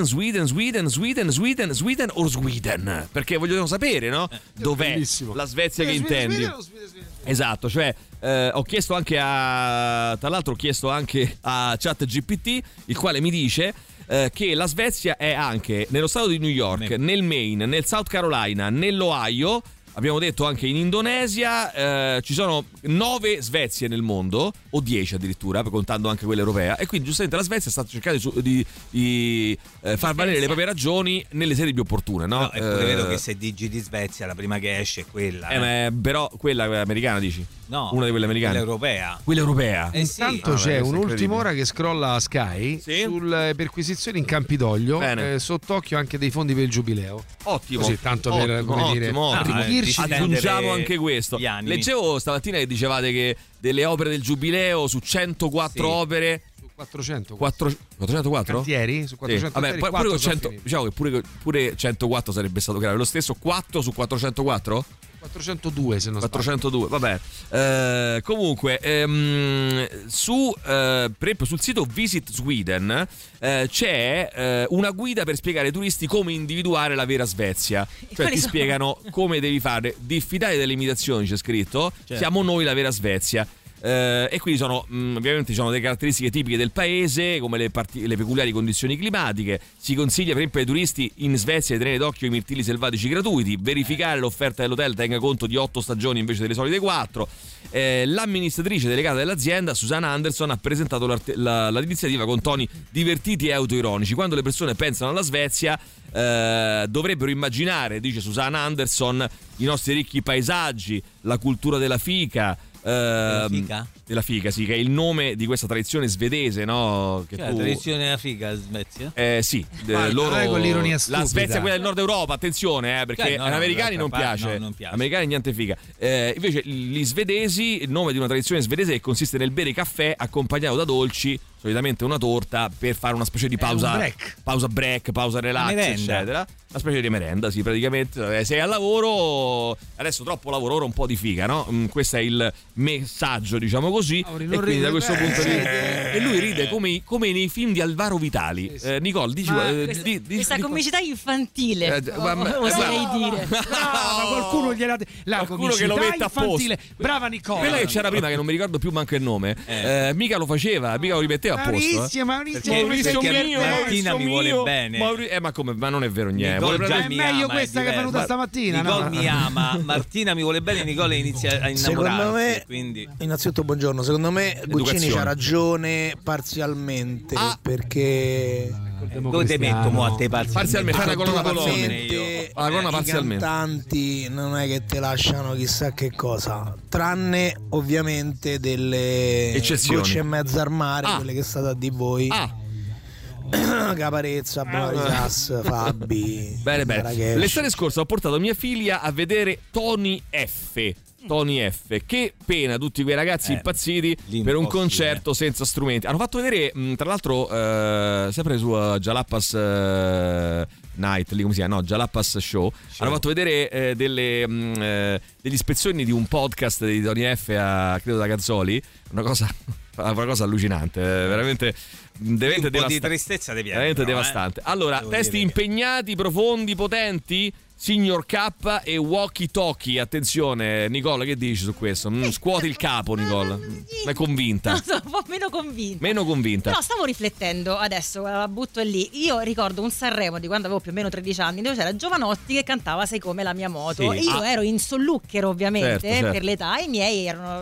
or Sweden? Perché vogliono sapere, no? Dov'è la Svezia che intendi? Esatto, cioè ho chiesto anche tra l'altro ho chiesto anche a ChatGPT, il quale mi dice che la Svezia è anche nello stato di New York, nel Maine, nel South Carolina, nell'Ohio. Abbiamo detto anche in Indonesia. Ci sono 9 Svezie nel mondo, o 10 addirittura, contando anche quella europea, e quindi giustamente la Svezia sta cercando di far valere le proprie ragioni nelle sedi più opportune, no? È pure vero che se digiti Svezia la prima che esce è quella. Però quella americana, dici? No, una di quelle americane. Quella europea. Intanto c'è un'ultima ora che scrolla a Sky sulle perquisizioni in Campidoglio, sott'occhio anche dei fondi per il Giubileo. Ottimo. Così, tanto per arricchirci, aggiungiamo anche questo. Leggevo stamattina che dicevate che delle opere del Giubileo su 104 opere. 404 cantieri su 400 vabbè, pure 100, diciamo che pure 104 sarebbe stato grave. Lo stesso 4 su 404? 402 se non 402 vabbè. Comunque per esempio sul sito Visit Sweden c'è una guida per spiegare ai turisti come individuare la vera Svezia, cioè ti spiegano come devi fare, diffidate delle imitazioni, c'è scritto, siamo noi la vera Svezia. E quindi ovviamente ci sono delle caratteristiche tipiche del paese, come le peculiari condizioni climatiche. Si consiglia per esempio ai turisti in Svezia di tenere d'occhio i mirtilli selvatici gratuiti, verificare l'offerta dell'hotel tenga conto di 8 stagioni invece delle solite 4. L'amministratrice delegata dell'azienda, Susanna Anderson, ha presentato l'iniziativa con toni divertiti e autoironici. Quando le persone pensano alla Svezia dovrebbero immaginare, dice Susanna Anderson, i nostri ricchi paesaggi, la cultura della fica. Della figa, sì, che è il nome di questa tradizione svedese, no? La tradizione della figa in Svezia? Sì, loro l'ironia stupida. La Svezia è quella del nord Europa, attenzione, perché agli americani non piace. Americani niente figa. Invece gli svedesi, il nome di una tradizione svedese che consiste nel bere caffè accompagnato da dolci, solitamente una torta, per fare una specie di pausa break, pausa relax, eccetera. Una specie di merenda, sì, praticamente. Sei al lavoro, adesso troppo lavoro, ora un po' di figa, no? Questo è il messaggio, diciamo così. E quindi da questo punto di vista e lui ride come nei film di Alvaro Vitali. Nicole, dici questa comicità infantile, oserei dire. Brava, qualcuno gliela qualcuno che lo mette infantile. A posto. Brava Nicole. Quella che c'era prima, che non mi ricordo più manco il nome, mica lo faceva, mica lo rimetteva a posto. Maurizio mio, Martina mi vuole bene. Ma non è vero niente. È meglio questa che è venuta stamattina. Nicole mi ama, Martina mi vuole bene, Nicole inizia a innamorarsi. Secondo me, quindi innanzitutto buongiorno, secondo me Guccini c'ha ragione parzialmente, perché dove te metto mo a te parzialmente? Fai una colonna parzialmente. I cantanti non è che te lasciano chissà che cosa, tranne ovviamente delle eccezioni, gocce e mezza al mare, quelle che state a di voi. Caparezza, Boris, Fabi. Bene. L'estate scorsa ho portato mia figlia a vedere Tony F. Che pena tutti quei ragazzi impazziti per un concerto senza strumenti. Hanno fatto vedere, tra l'altro, sempre su Jalapas Night, lì come si chiama? No, Jalapas Show. Hanno fatto vedere degli ispezioni di un podcast di Tony F credo da Gazzoli. Una cosa allucinante, veramente di tristezza devi avere, veramente devastante. Allora, testi impegnati, profondi, potenti, Signor K e Walkie Talkie. Attenzione, Nicola, che dici su questo? Scuoti il capo, Nicola. È convinta? No, sono un po' meno convinta. No, stavo riflettendo adesso, la butto lì. Io ricordo un Sanremo di quando avevo più o meno 13 anni, dove c'era Giovanotti che cantava Sei come la mia moto. Sì. E io ero in solluchero, ovviamente, certo. Per l'età, e i miei erano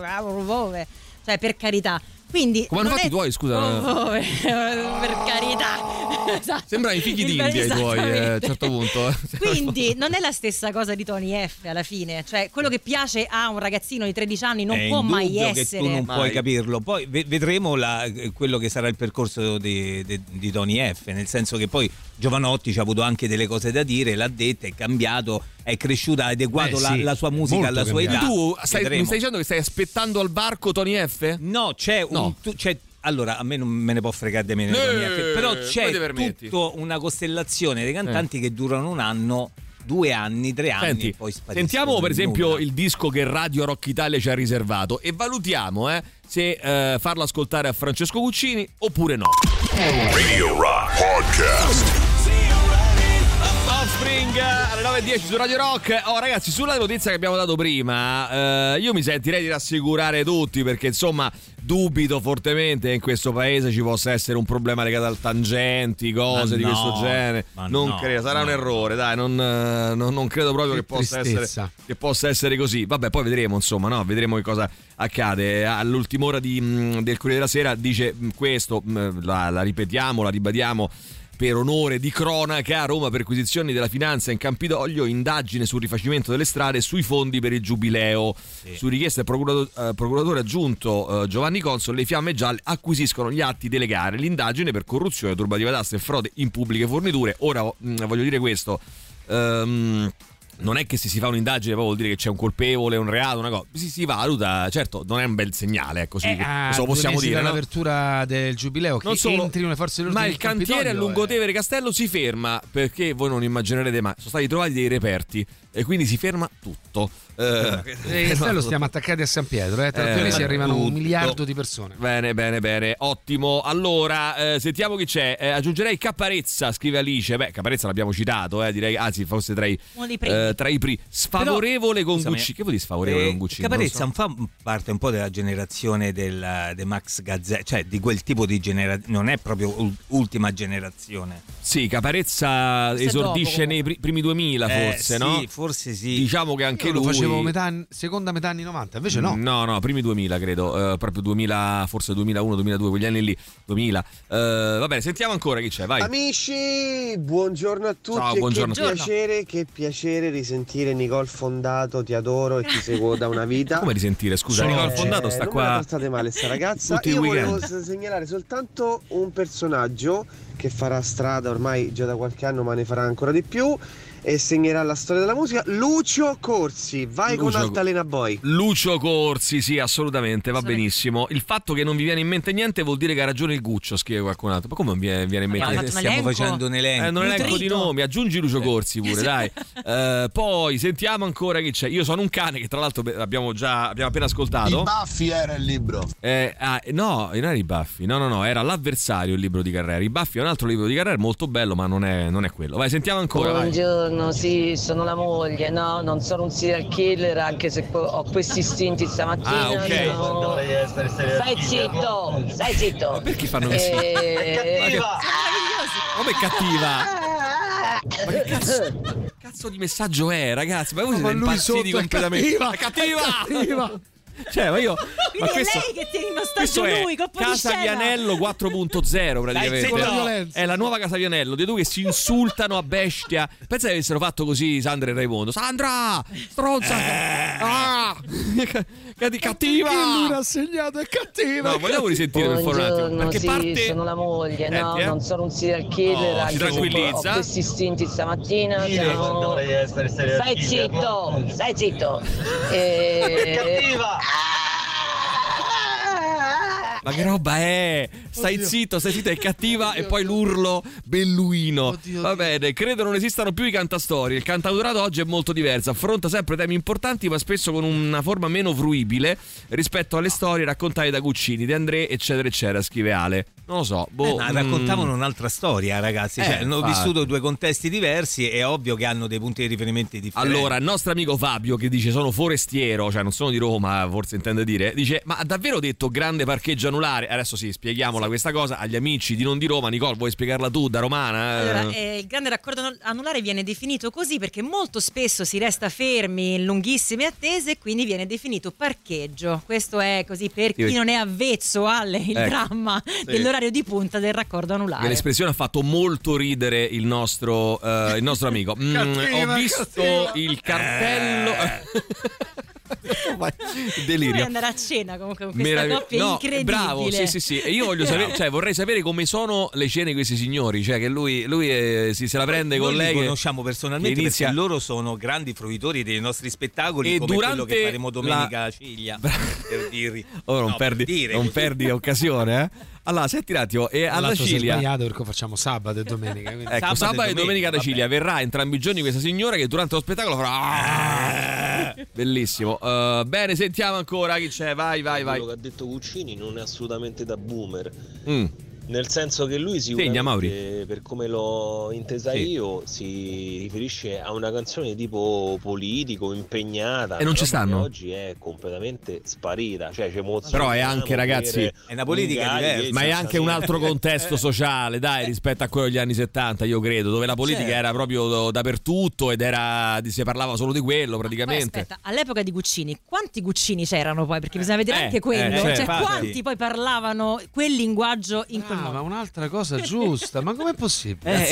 cioè, per carità. Quindi come hanno fatto i tuoi, scusa? Per carità. Esatto. Sembrano i figli d'India i tuoi a un certo punto. Quindi non è la stessa cosa di Tony F alla fine, cioè quello che piace a un ragazzino di 13 anni non può mai essere. Che tu non puoi capirlo. Poi vedremo quello che sarà il percorso di Tony F, nel senso che poi Jovanotti ci ha avuto anche delle cose da dire, l'ha detta, è cambiato, è cresciuta, ha adeguato la sua musica alla sua età. Tu mi stai dicendo che stai aspettando al varco Tony F? No, c'è allora, a me non me ne può fregare di meno, però c'è tutta una costellazione dei cantanti che durano un anno, 2 anni, 3 anni e poi spariscono. Sentiamo per esempio il disco che Radio Rock Italia ci ha riservato e valutiamo se farlo ascoltare a Francesco Guccini oppure no. Radio Rock Podcast. Offspring alle 9:10 su Radio Rock. Ragazzi, sulla notizia che abbiamo dato prima, io mi sentirei di rassicurare tutti, perché insomma dubito fortemente che in questo paese ci possa essere un problema legato al tangenti, cose di questo genere. Non credo, sarà un errore, dai, non credo proprio che possa essere così. Vabbè, poi vedremo, insomma, no? Vedremo che cosa accade. All'ultima ora del Corriere della Sera dice questo, la ripetiamo, la ribadiamo per onore di cronaca: Roma, perquisizioni della finanza in Campidoglio, indagine sul rifacimento delle strade e sui fondi per il giubileo. Su richiesta del procuratore aggiunto Giovanni Consol, le fiamme gialle acquisiscono gli atti delle gare, l'indagine per corruzione, turbativa d'asta e frode in pubbliche forniture. Ora voglio dire questo, non è che se si fa un'indagine poi vuol dire che c'è un colpevole, un reato, una cosa. Si valuta, certo, non è un bel segnale, così lo possiamo dire. L'apertura del giubileo, che entrino le forze dell'ordine. Ma il cantiere a Lungotevere Castello si ferma, perché voi non immaginerete mai, sono stati trovati dei reperti e quindi si ferma tutto. Castello stiamo attaccati a San Pietro, tra 2 mesi arrivano 1 miliardo di persone. Bene, ottimo. Allora, sentiamo chi c'è. Aggiungerei Caparezza, scrive Alice. Caparezza l'abbiamo citato, direi, anzi forse tra i primi. Sfavorevole con Gucci. Che vuol dire sfavorevole con Gucci? Caparezza fa parte un po' della generazione del Max Gazzè, cioè di quel tipo di generazione, non è proprio ultima generazione. Sì, Caparezza esordisce nei primi 2000 forse, no? Sì, forse sì. Diciamo che anche lui facevo seconda metà anni 90, invece no. No, primi 2000 credo, proprio 2000, forse 2001, 2002, quegli anni lì, 2000. Va bene, sentiamo ancora chi c'è, vai. Amici, buongiorno a tutti. Ciao, buongiorno. Che piacere risentire Nicole Fondato, ti adoro e ti seguo da una vita. Come risentire? Scusa, Nicole Fondato sta qua. Non me la trattate male sta ragazza. Io volevo segnalare soltanto un personaggio che farà strada ormai già da qualche anno, ma ne farà ancora di più, e segnerà la storia della musica. Lucio Corsi, vai con Altalena Boy. Lucio Corsi, sì, assolutamente, va benissimo. Il fatto che non vi viene in mente niente vuol dire che ha ragione il Guccio, scrive qualcun altro. Ma come non viene in mente? Stiamo facendo un elenco. Un elenco di nomi, aggiungi Lucio Corsi pure, dai. Poi sentiamo ancora chi c'è. Io sono un cane, che tra l'altro abbiamo appena ascoltato. I Baffi era il libro. No, non era i Baffi, no, era L'avversario il libro di Carrera. I Baffi è un altro libro di Carrera molto bello, ma non è quello. Vai, sentiamo ancora. Buongiorno. Sì, sono la moglie, no, non sono un serial killer, anche se ho questi istinti stamattina. Ok. No. Stai zitto. Ma perché fanno così? È cattiva. Come è cattiva? Ma che cazzo di messaggio è, ragazzi? Ma voi siete impazziti completamente. È cattiva. Cioè, ma io. Quindi è lei che tiene in ostaggio lui, colpo di Casa Vianello 4.0 praticamente. È la nuova Casa Vianello, dei due che si insultano a bestia. Pensa che avessero fatto così Sandra e Raimondo. Sandra! Stronza! Cattiva! Chi lui ha segnato è cattiva. No, vogliamo risentire per favore un attimo. Perché sì, parte... sono la moglie, no, non sono un serial killer, anche si tranquillizza. Ho questi istinti stamattina. No. Stai zitto. Cattiva! Ma che roba è? Stai zitto, è cattiva. E poi l'urlo belluino. Va bene, credo non esistano più i cantastorie. Il cantautorato oggi è molto diverso, affronta sempre temi importanti, ma spesso con una forma meno fruibile rispetto alle storie raccontate da Guccini, De André, eccetera, scrive Ale. Non lo so. Raccontavano un'altra storia, ragazzi. Hanno vissuto 2 contesti diversi. È ovvio che hanno dei punti di riferimento differenti. Allora, il nostro amico Fabio, che dice sono forestiero, cioè non sono di Roma, forse intende dire, dice: ma ha davvero detto grande parcheggio anulare? Adesso sì, spieghiamola questa cosa agli amici di non di Roma. Nicole, vuoi spiegarla tu da romana? Allora, il grande raccordo anulare viene definito così perché molto spesso si resta fermi in lunghissime attese e quindi viene definito parcheggio. Questo è così per chi non è avvezzo al dramma dell'orario l'orario di punta del raccordo anulare. L'espressione ha fatto molto ridere il nostro amico. Ho visto il cartello. Delirio. Vuoi andare a cena comunque con questa coppia incredibile. Bravo, sì. E io voglio sapere, cioè vorrei sapere come sono le cene di questi signori, cioè che lui se la prende con lei. Li conosciamo personalmente perché loro sono grandi fruitori dei nostri spettacoli, e come quello che faremo domenica a Ciglia, per dirvi. Non perdi occasione, Allora, senti un attimo, e alla Ciglia sbagliato perché facciamo sabato e domenica. Ecco, sabato e domenica da Ciglia verrà entrambi i giorni questa signora che durante lo spettacolo farà bellissimo. Bene, sentiamo ancora chi c'è. Vai. Quello che ha detto Guccini non è assolutamente da boomer. Nel senso che lui sicuramente, per come l'ho intesa io, si riferisce a una canzone tipo politico, impegnata. E non ci stanno. Oggi è completamente sparita. Cioè, però è anche, ragazzi, è una politica diversa. Ma è anche un altro contesto sociale, dai, rispetto a quello degli anni 70, io credo, dove la politica era proprio dappertutto ed si parlava solo di quello praticamente. Poi aspetta, all'epoca di Guccini, quanti Guccini c'erano poi? Perché bisogna vedere anche quello. Cioè, quanti poi parlavano quel linguaggio in quel ma un'altra cosa giusta, ma com'è possibile?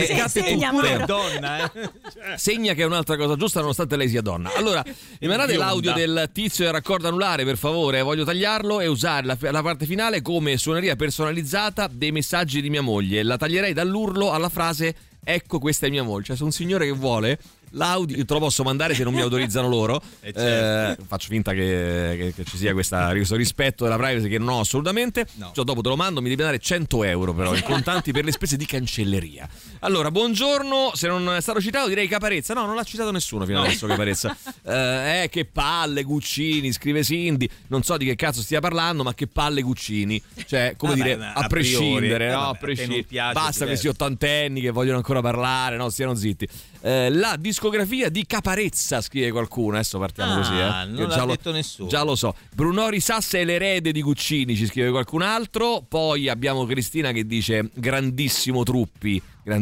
Segna che è un'altra cosa giusta nonostante lei sia donna. Allora, mi mandate l'audio del tizio del raccordo anulare, per favore, voglio tagliarlo e usare la parte finale come suoneria personalizzata dei messaggi di mia moglie. La taglierei dall'urlo alla frase "ecco, questa è mia moglie". Cioè, se un signore che vuole l'audio, io te lo posso mandare se non mi autorizzano loro. Faccio finta che ci sia questo rispetto della privacy che non ho assolutamente. Cioè, dopo te lo mando, mi devi dare 100 euro però in contanti per le spese di cancelleria. Allora, buongiorno, se non è stato citato direi Caparezza. No, non l'ha citato nessuno fino adesso Caparezza. Che palle Guccini, scrive Cindy. Non so di che cazzo stia parlando, ma che palle Guccini. Cioè, come dire, a prescindere, no? A prescindere. Basta questi ottantenni che vogliono ancora parlare, no? Stiano zitti. La discografia di Caparezza, scrive qualcuno. Adesso partiamo così, non l'ha detto nessuno. Già lo so. Brunori Sassa è l'erede di Guccini, ci scrive qualcun altro. Poi abbiamo Cristina che dice grandissimo Truppi.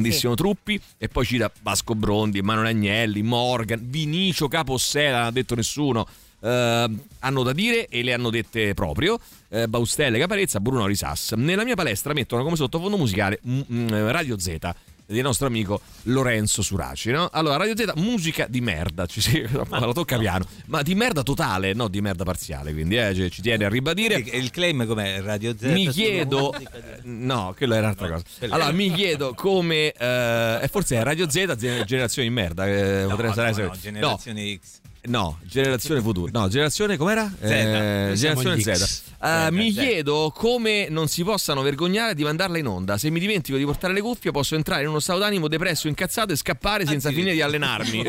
E poi cita Vasco Brondi, Emanuele Agnelli, Morgan, Vinicio Capossela, non ha detto nessuno. Hanno da dire e le hanno dette proprio. Baustelle, Caparezza, Brunori Sassa. Nella mia palestra mettono come sottofondo musicale Radio Z del nostro amico Lorenzo Suraci, no? Allora, Radio Z, musica di merda, la tocca piano, ma di merda totale, no di merda parziale, quindi ci tiene a ribadire. Il claim com'è? Radio Z? Mi chiedo, no, quello era un'altra cosa. Allora, mi chiedo come, forse è Radio Z, generazione di merda, generazione X. No, generazione futura. No, generazione com'era? Generazione Z. Mi chiedo come non si possano vergognare di mandarla in onda. Se mi dimentico di portare le cuffie, posso entrare in uno stato d'animo depresso, incazzato e scappare senza finire di allenarmi.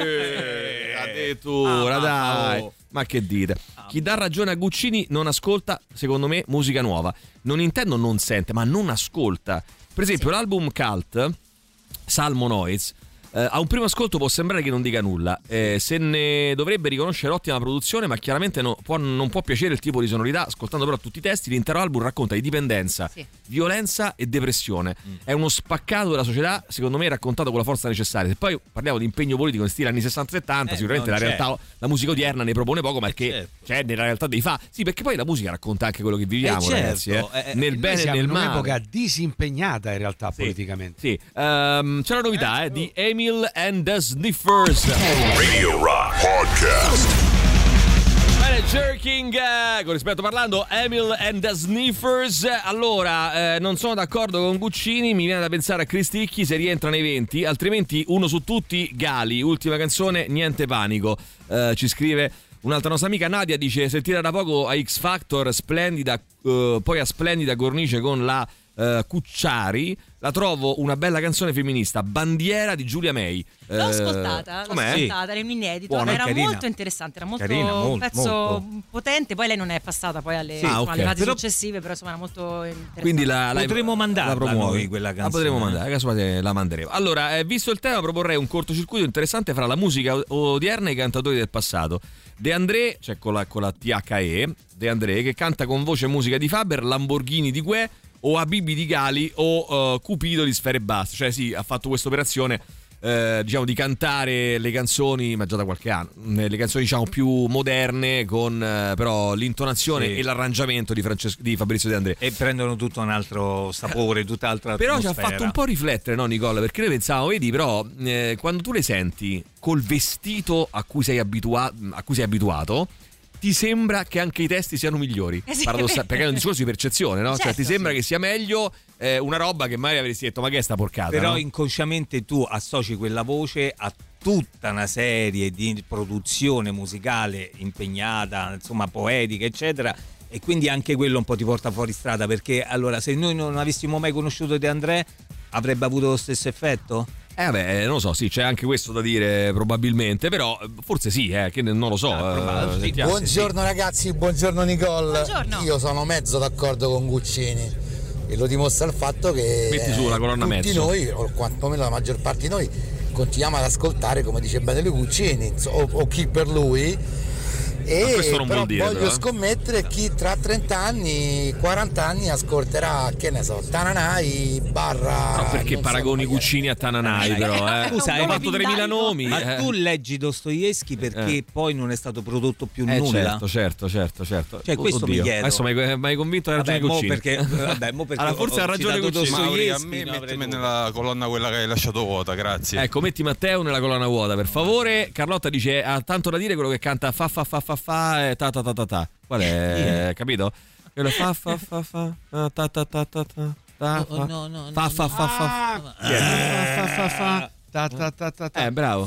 Addirittura, dai. Ma che dite? Chi dà ragione a Guccini non ascolta, secondo me, musica nuova. Non intendo non sente, ma non ascolta. Per esempio, l'album Cult, Salmo Noiz, a un primo ascolto può sembrare che non dica nulla, se ne dovrebbe riconoscere ottima produzione, ma chiaramente non può piacere il tipo di sonorità. Ascoltando però tutti i testi, l'intero album racconta di dipendenza, violenza e depressione. È uno spaccato della società, secondo me raccontato con la forza necessaria. Se poi parliamo di impegno politico in stile anni 60-70, sicuramente realtà, la musica odierna ne propone poco, ma che c'è nella realtà dei fatti. Sì, perché poi la musica racconta anche quello che viviamo, ragazzi, nel bene e nel male. È un'epoca disimpegnata in realtà politicamente. Sì. C'è la novità di Emil and the Sniffers. Radio Rock Podcast. Jerking, con rispetto parlando, Emil and the Sniffers. Allora, non sono d'accordo con Guccini, mi viene da pensare a Cristicchi se rientra nei 20, altrimenti uno su tutti Gali, ultima canzone, niente panico. Ci scrive un'altra nostra amica Nadia, dice sentita da poco a X Factor, splendida, poi a splendida cornice con la Cucciari, la trovo una bella canzone femminista, Bandiera di Giulia May. L'ho ascoltata, era un inedito. Buona, era carina. Molto interessante, era molto carina, un pezzo potente. Poi lei non è passata poi alle fasi successive, però insomma era molto interessante. Quindi potremmo mandarla noi quella canzone. La potremmo mandare, la manderemo. Allora, visto il tema, proporrei un cortocircuito interessante fra la musica odierna e i cantatori del passato. De André, cioè con la THE, De André, che canta con voce e musica di Faber, Lamborghini di Guè, o Habibi di Gali o Cupido di Sfere Basse. Cioè sì, ha fatto questa operazione diciamo di cantare le canzoni, ma già da qualche anno, le canzoni diciamo più moderne con però l'intonazione e l'arrangiamento di Fabrizio De André, e prendono tutto un altro sapore, tutt'altra però atmosfera. ci ha fatto un po' riflettere, no Nicola, perché noi pensavamo, vedi, però quando tu le senti col vestito a cui sei abituato, ti sembra che anche i testi siano migliori, perché è un discorso di percezione, no? Certo, cioè ti sembra che sia meglio una roba che magari avresti detto ma che è sta porcata, però no? Inconsciamente tu associ quella voce a tutta una serie di produzione musicale impegnata, insomma poetica eccetera, e quindi anche quello un po' ti porta fuori strada, perché allora se noi non avessimo mai conosciuto De André avrebbe avuto lo stesso effetto? Vabbè, non lo so, sì, c'è anche questo da dire probabilmente, però forse sì, che non lo so. Buongiorno ragazzi, buongiorno Nicole. Buongiorno. Io sono mezzo d'accordo con Guccini e lo dimostra il fatto che metti su la colonna tutti mezzo. Noi, o quantomeno la maggior parte di noi, continuiamo ad ascoltare, come dice bene lui, Guccini o chi per lui. E non però dire, voglio scommettere chi tra 30 anni 40 anni ascolterà, che ne so, Tananai barra, no, perché paragoni Guccini a Tananai però scusa, hai fatto 3000 nomi, ma tu leggi Dostoevskij perché poi non è stato prodotto più nulla. Certo. Cioè questo mi chiedo. Adesso mi hai convinto, hai ragione Guccini. Perché allora, forse ha ragione Guccini. Mauri, a me mettimi nella colonna quella che hai lasciato vuota, grazie. Ecco, metti Matteo nella colonna vuota per favore. Carlotta dice ha tanto da dire quello che canta fa ta ta ta ta ta. Qual è? Capito? Quello fa ta ta ta ta ta ta. Fa bravo.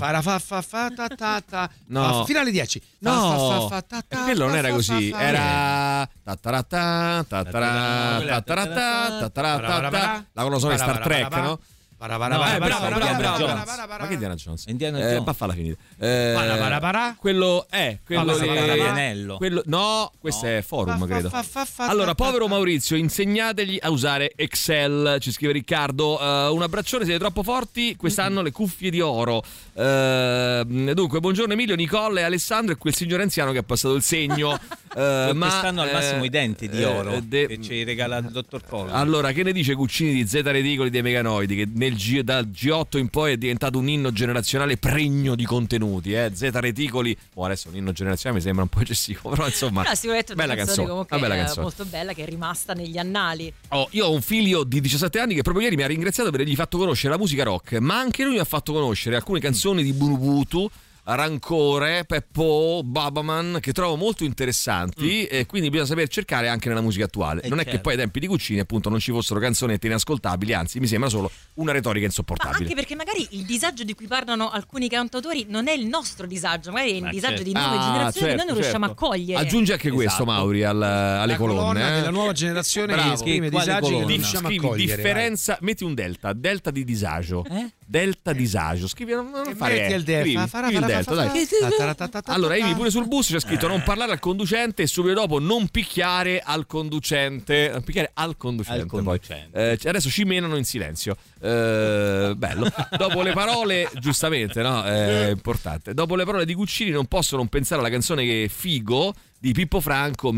No, fino alle 10. No, quello non era così, era la colonna sonora di Star Trek, no? Bravo. Ma che Indiana Jones? Falla finire. Quello è quello no, questo è Forum, credo. Allora, povero Maurizio, insegnategli a usare Excel, ci scrive Riccardo. Un abbraccione, siete troppo forti, quest'anno le cuffie di oro. Dunque, buongiorno Emilio, Nicole e Alessandro e quel signore anzio che ha passato il segno. Quest'anno al massimo i denti di oro che ci regala il dottor Polo. Allora, che ne dice Guccini di Zeta Reticoli dei Meganoidi, che dal G8 in poi è diventato un inno generazionale pregno di contenuti, Zeta Reticoli. Adesso un inno generazionale mi sembra un po' eccessivo, però insomma bella canzone, una bella canzone molto bella che è rimasta negli annali. Io ho un figlio di 17 anni che proprio ieri mi ha ringraziato per avergli fatto conoscere la musica rock, ma anche lui mi ha fatto conoscere alcune canzoni di Burubutu, Rancore, Peppo, Babaman, che trovo molto interessanti, e quindi bisogna saper cercare anche nella musica attuale. Non è che poi ai tempi di Guccini appunto non ci fossero canzonette inascoltabili, anzi mi sembra solo una retorica insopportabile. Ma anche perché magari il disagio di cui parlano alcuni cantautori non è il nostro disagio, magari è il disagio di nuove generazioni che noi non riusciamo a cogliere. Aggiungi anche questo, Mauri, alle colonne della nuova generazione che esprime disagi che non riusciamo a cogliere. Differenza, metti un delta di disagio. Delta disagio, scrivi, non fare il delta, dai. Allora Amy pure sul bus c'è scritto non parlare al conducente e subito dopo non picchiare al conducente, poi. Adesso ci menano in silenzio. Bello. Dopo le parole, giustamente, no? È importante. Dopo le parole di Guccini non posso non pensare alla canzone che è Figo di Pippo Franco,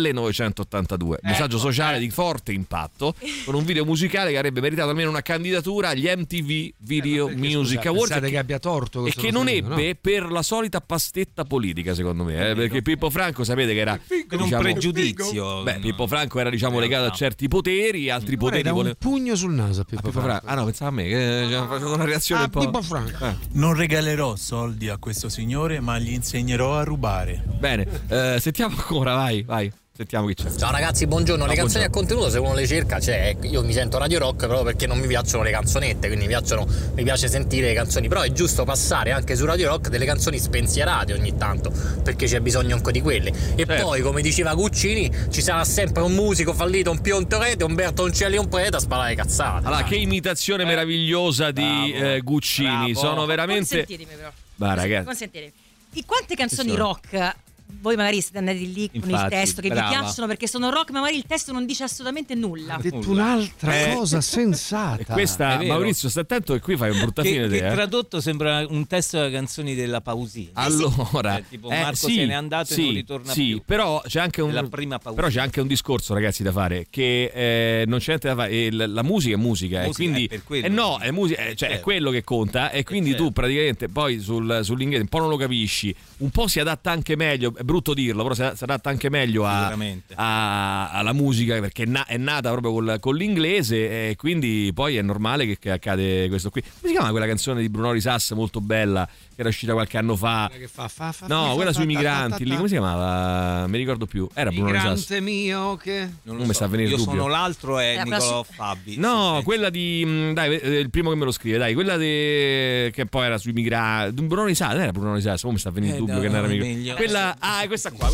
1982, messaggio sociale di forte impatto, con un video musicale che avrebbe meritato almeno una candidatura agli MTV Video Music Awards, che abbia torto, e che non ebbe per la solita pastetta politica, secondo me, perché Pippo Franco sapete che era un pregiudizio. Pippo Franco era legato a certi poteri, altri poteri. Un pugno sul naso a Pippo Franco. No, pensava a me che faceva una reazione un po'. Pippo Franco. Non regalerò soldi a questo signore, ma gli insegnerò a rubare. Bene, sentiamo ancora, vai. Sentiamo chi c'è. Ciao ragazzi, buongiorno. Le canzoni a contenuto, se uno le cerca, io mi sento Radio Rock proprio perché non mi piacciono le canzonette, quindi mi piace sentire le canzoni, però è giusto passare anche su Radio Rock delle canzoni spensierate ogni tanto, perché c'è bisogno anche di quelle. E poi, come diceva Guccini, ci sarà sempre un musico fallito, un Piontorete, un Bertoncelli, un prete a sparare cazzate. Allora, che imitazione meravigliosa di Guccini. Bravo. Sono veramente. Consentitemi però. Ragazzi. Consentitemi. Quante canzoni rock voi magari siete andati lì con il testo che brava. vi piacciono perché sono rock, ma magari il testo non dice assolutamente nulla. Ha detto un'altra cosa sensata. E questa, Maurizio, sta attento che qui fai un brutta fine che tradotto sembra un testo delle canzoni della Pausini. Allora, tipo Marco se n'è andato e non ritorna più. Però c'è anche un discorso, ragazzi, da fare, che non c'è niente da fare. La musica è musica, e quindi è musica, è quello che conta, e quindi tu praticamente poi sull'inglese un po' non lo capisci, un po' si adatta anche meglio, è brutto dirlo, però si adatta anche meglio alla musica, perché è nata proprio con l'inglese, e quindi poi è normale che accade questo qui. Come si chiama quella canzone di Bruno Risas molto bella che era uscita qualche anno fa? Quella sui migranti lì, come si chiamava? Mi ricordo più. Era Bruno Risas. Migrante mio che non mi sta a venire il dubbio. Sono l'altro è Nicolò Fabi. No, quella di dai, il primo che me lo scrive, dai, quella che poi era sui migranti. Bruno Risas, non era Bruno Risas, mi sta a venire il dubbio che non era mica. Quella è questa qua.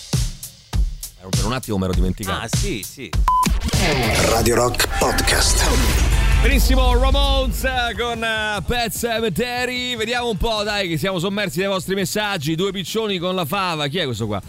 Per un attimo mi ero dimenticato. Ah, sì. Radio Rock Podcast. Benissimo, Ramones con Pet Sematary. Vediamo un po', dai, che siamo sommersi dai vostri messaggi. Due piccioni con la fava. Chi è questo qua?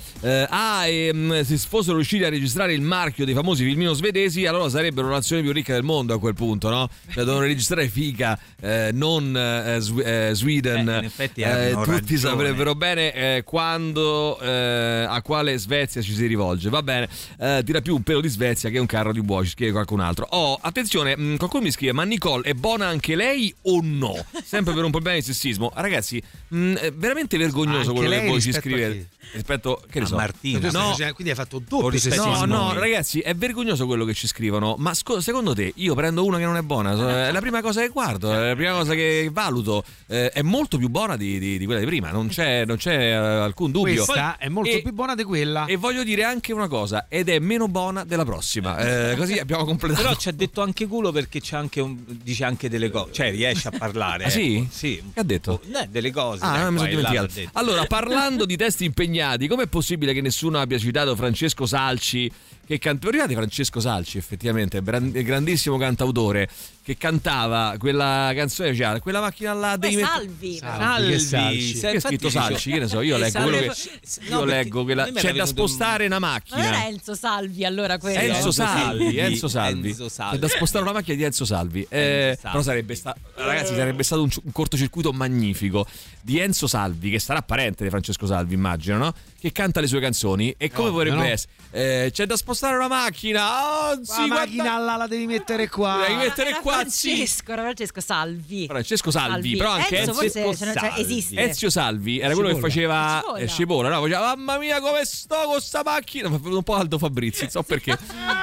Se fossero riusciti a registrare il marchio dei famosi filmino svedesi, allora sarebbero la nazione più ricca del mondo a quel punto, no? Cioè, devono registrare figa, non Sweden. In effetti tutti saprebbero bene quando a quale Svezia ci si rivolge. Va bene, tira più un pelo di Svezia che un carro di buoi, ci scrive qualcun altro. Attenzione, qualcuno mi scrive: ma Nicole è buona anche lei o no? Sempre per un problema di sessismo. Ragazzi, è veramente vergognoso quello che voi ci scrivete rispetto, che ne so, Martina. No, quindi hai fatto doppio sessismo. No, ragazzi, è vergognoso quello che ci scrivono. Ma secondo te io prendo una che non è buona? È la prima cosa che guardo, è la prima cosa che valuto. È molto più buona di quella di prima, non c'è alcun dubbio. Questa è molto più buona di quella. E voglio dire anche una cosa, ed è meno buona della prossima. Così abbiamo completato. Però ci ha detto anche culo, perché c'è anche dice anche delle cose, cioè riesce a parlare. Ah, sì? Sì. Che ha detto? Delle cose. Non mi sono dimenticato. Allora, parlando di testi impegnati, com'è possibile che nessuno abbia citato Francesco Salci, che ricordate Francesco Salci, effettivamente, grandissimo cantautore, che cantava quella canzone, cioè, quella macchina là dei Salvi. Che è scritto Salci, che ne so, io leggo quello che io leggo quella, c'è da spostare una macchina. Non era Enzo Salvi, allora quello. Enzo Salvi. C'è da spostare una macchina di Enzo Salvi. Però sarebbe stato un cortocircuito magnifico di Enzo Salvi, che sarà parente di Francesco Salvi, immagino, no? Che canta le sue canzoni. E come vorrebbe essere? C'è da spostare una macchina. La macchina là la devi mettere qua. Francesco Salvi. Però anche Enzo Salvi. Esiste. Ezio Salvi era quello che faceva Scipola, no? Faceva, mamma mia, come sto con sta macchina. Mi fa un po' Aldo Fabrizi, non so perché.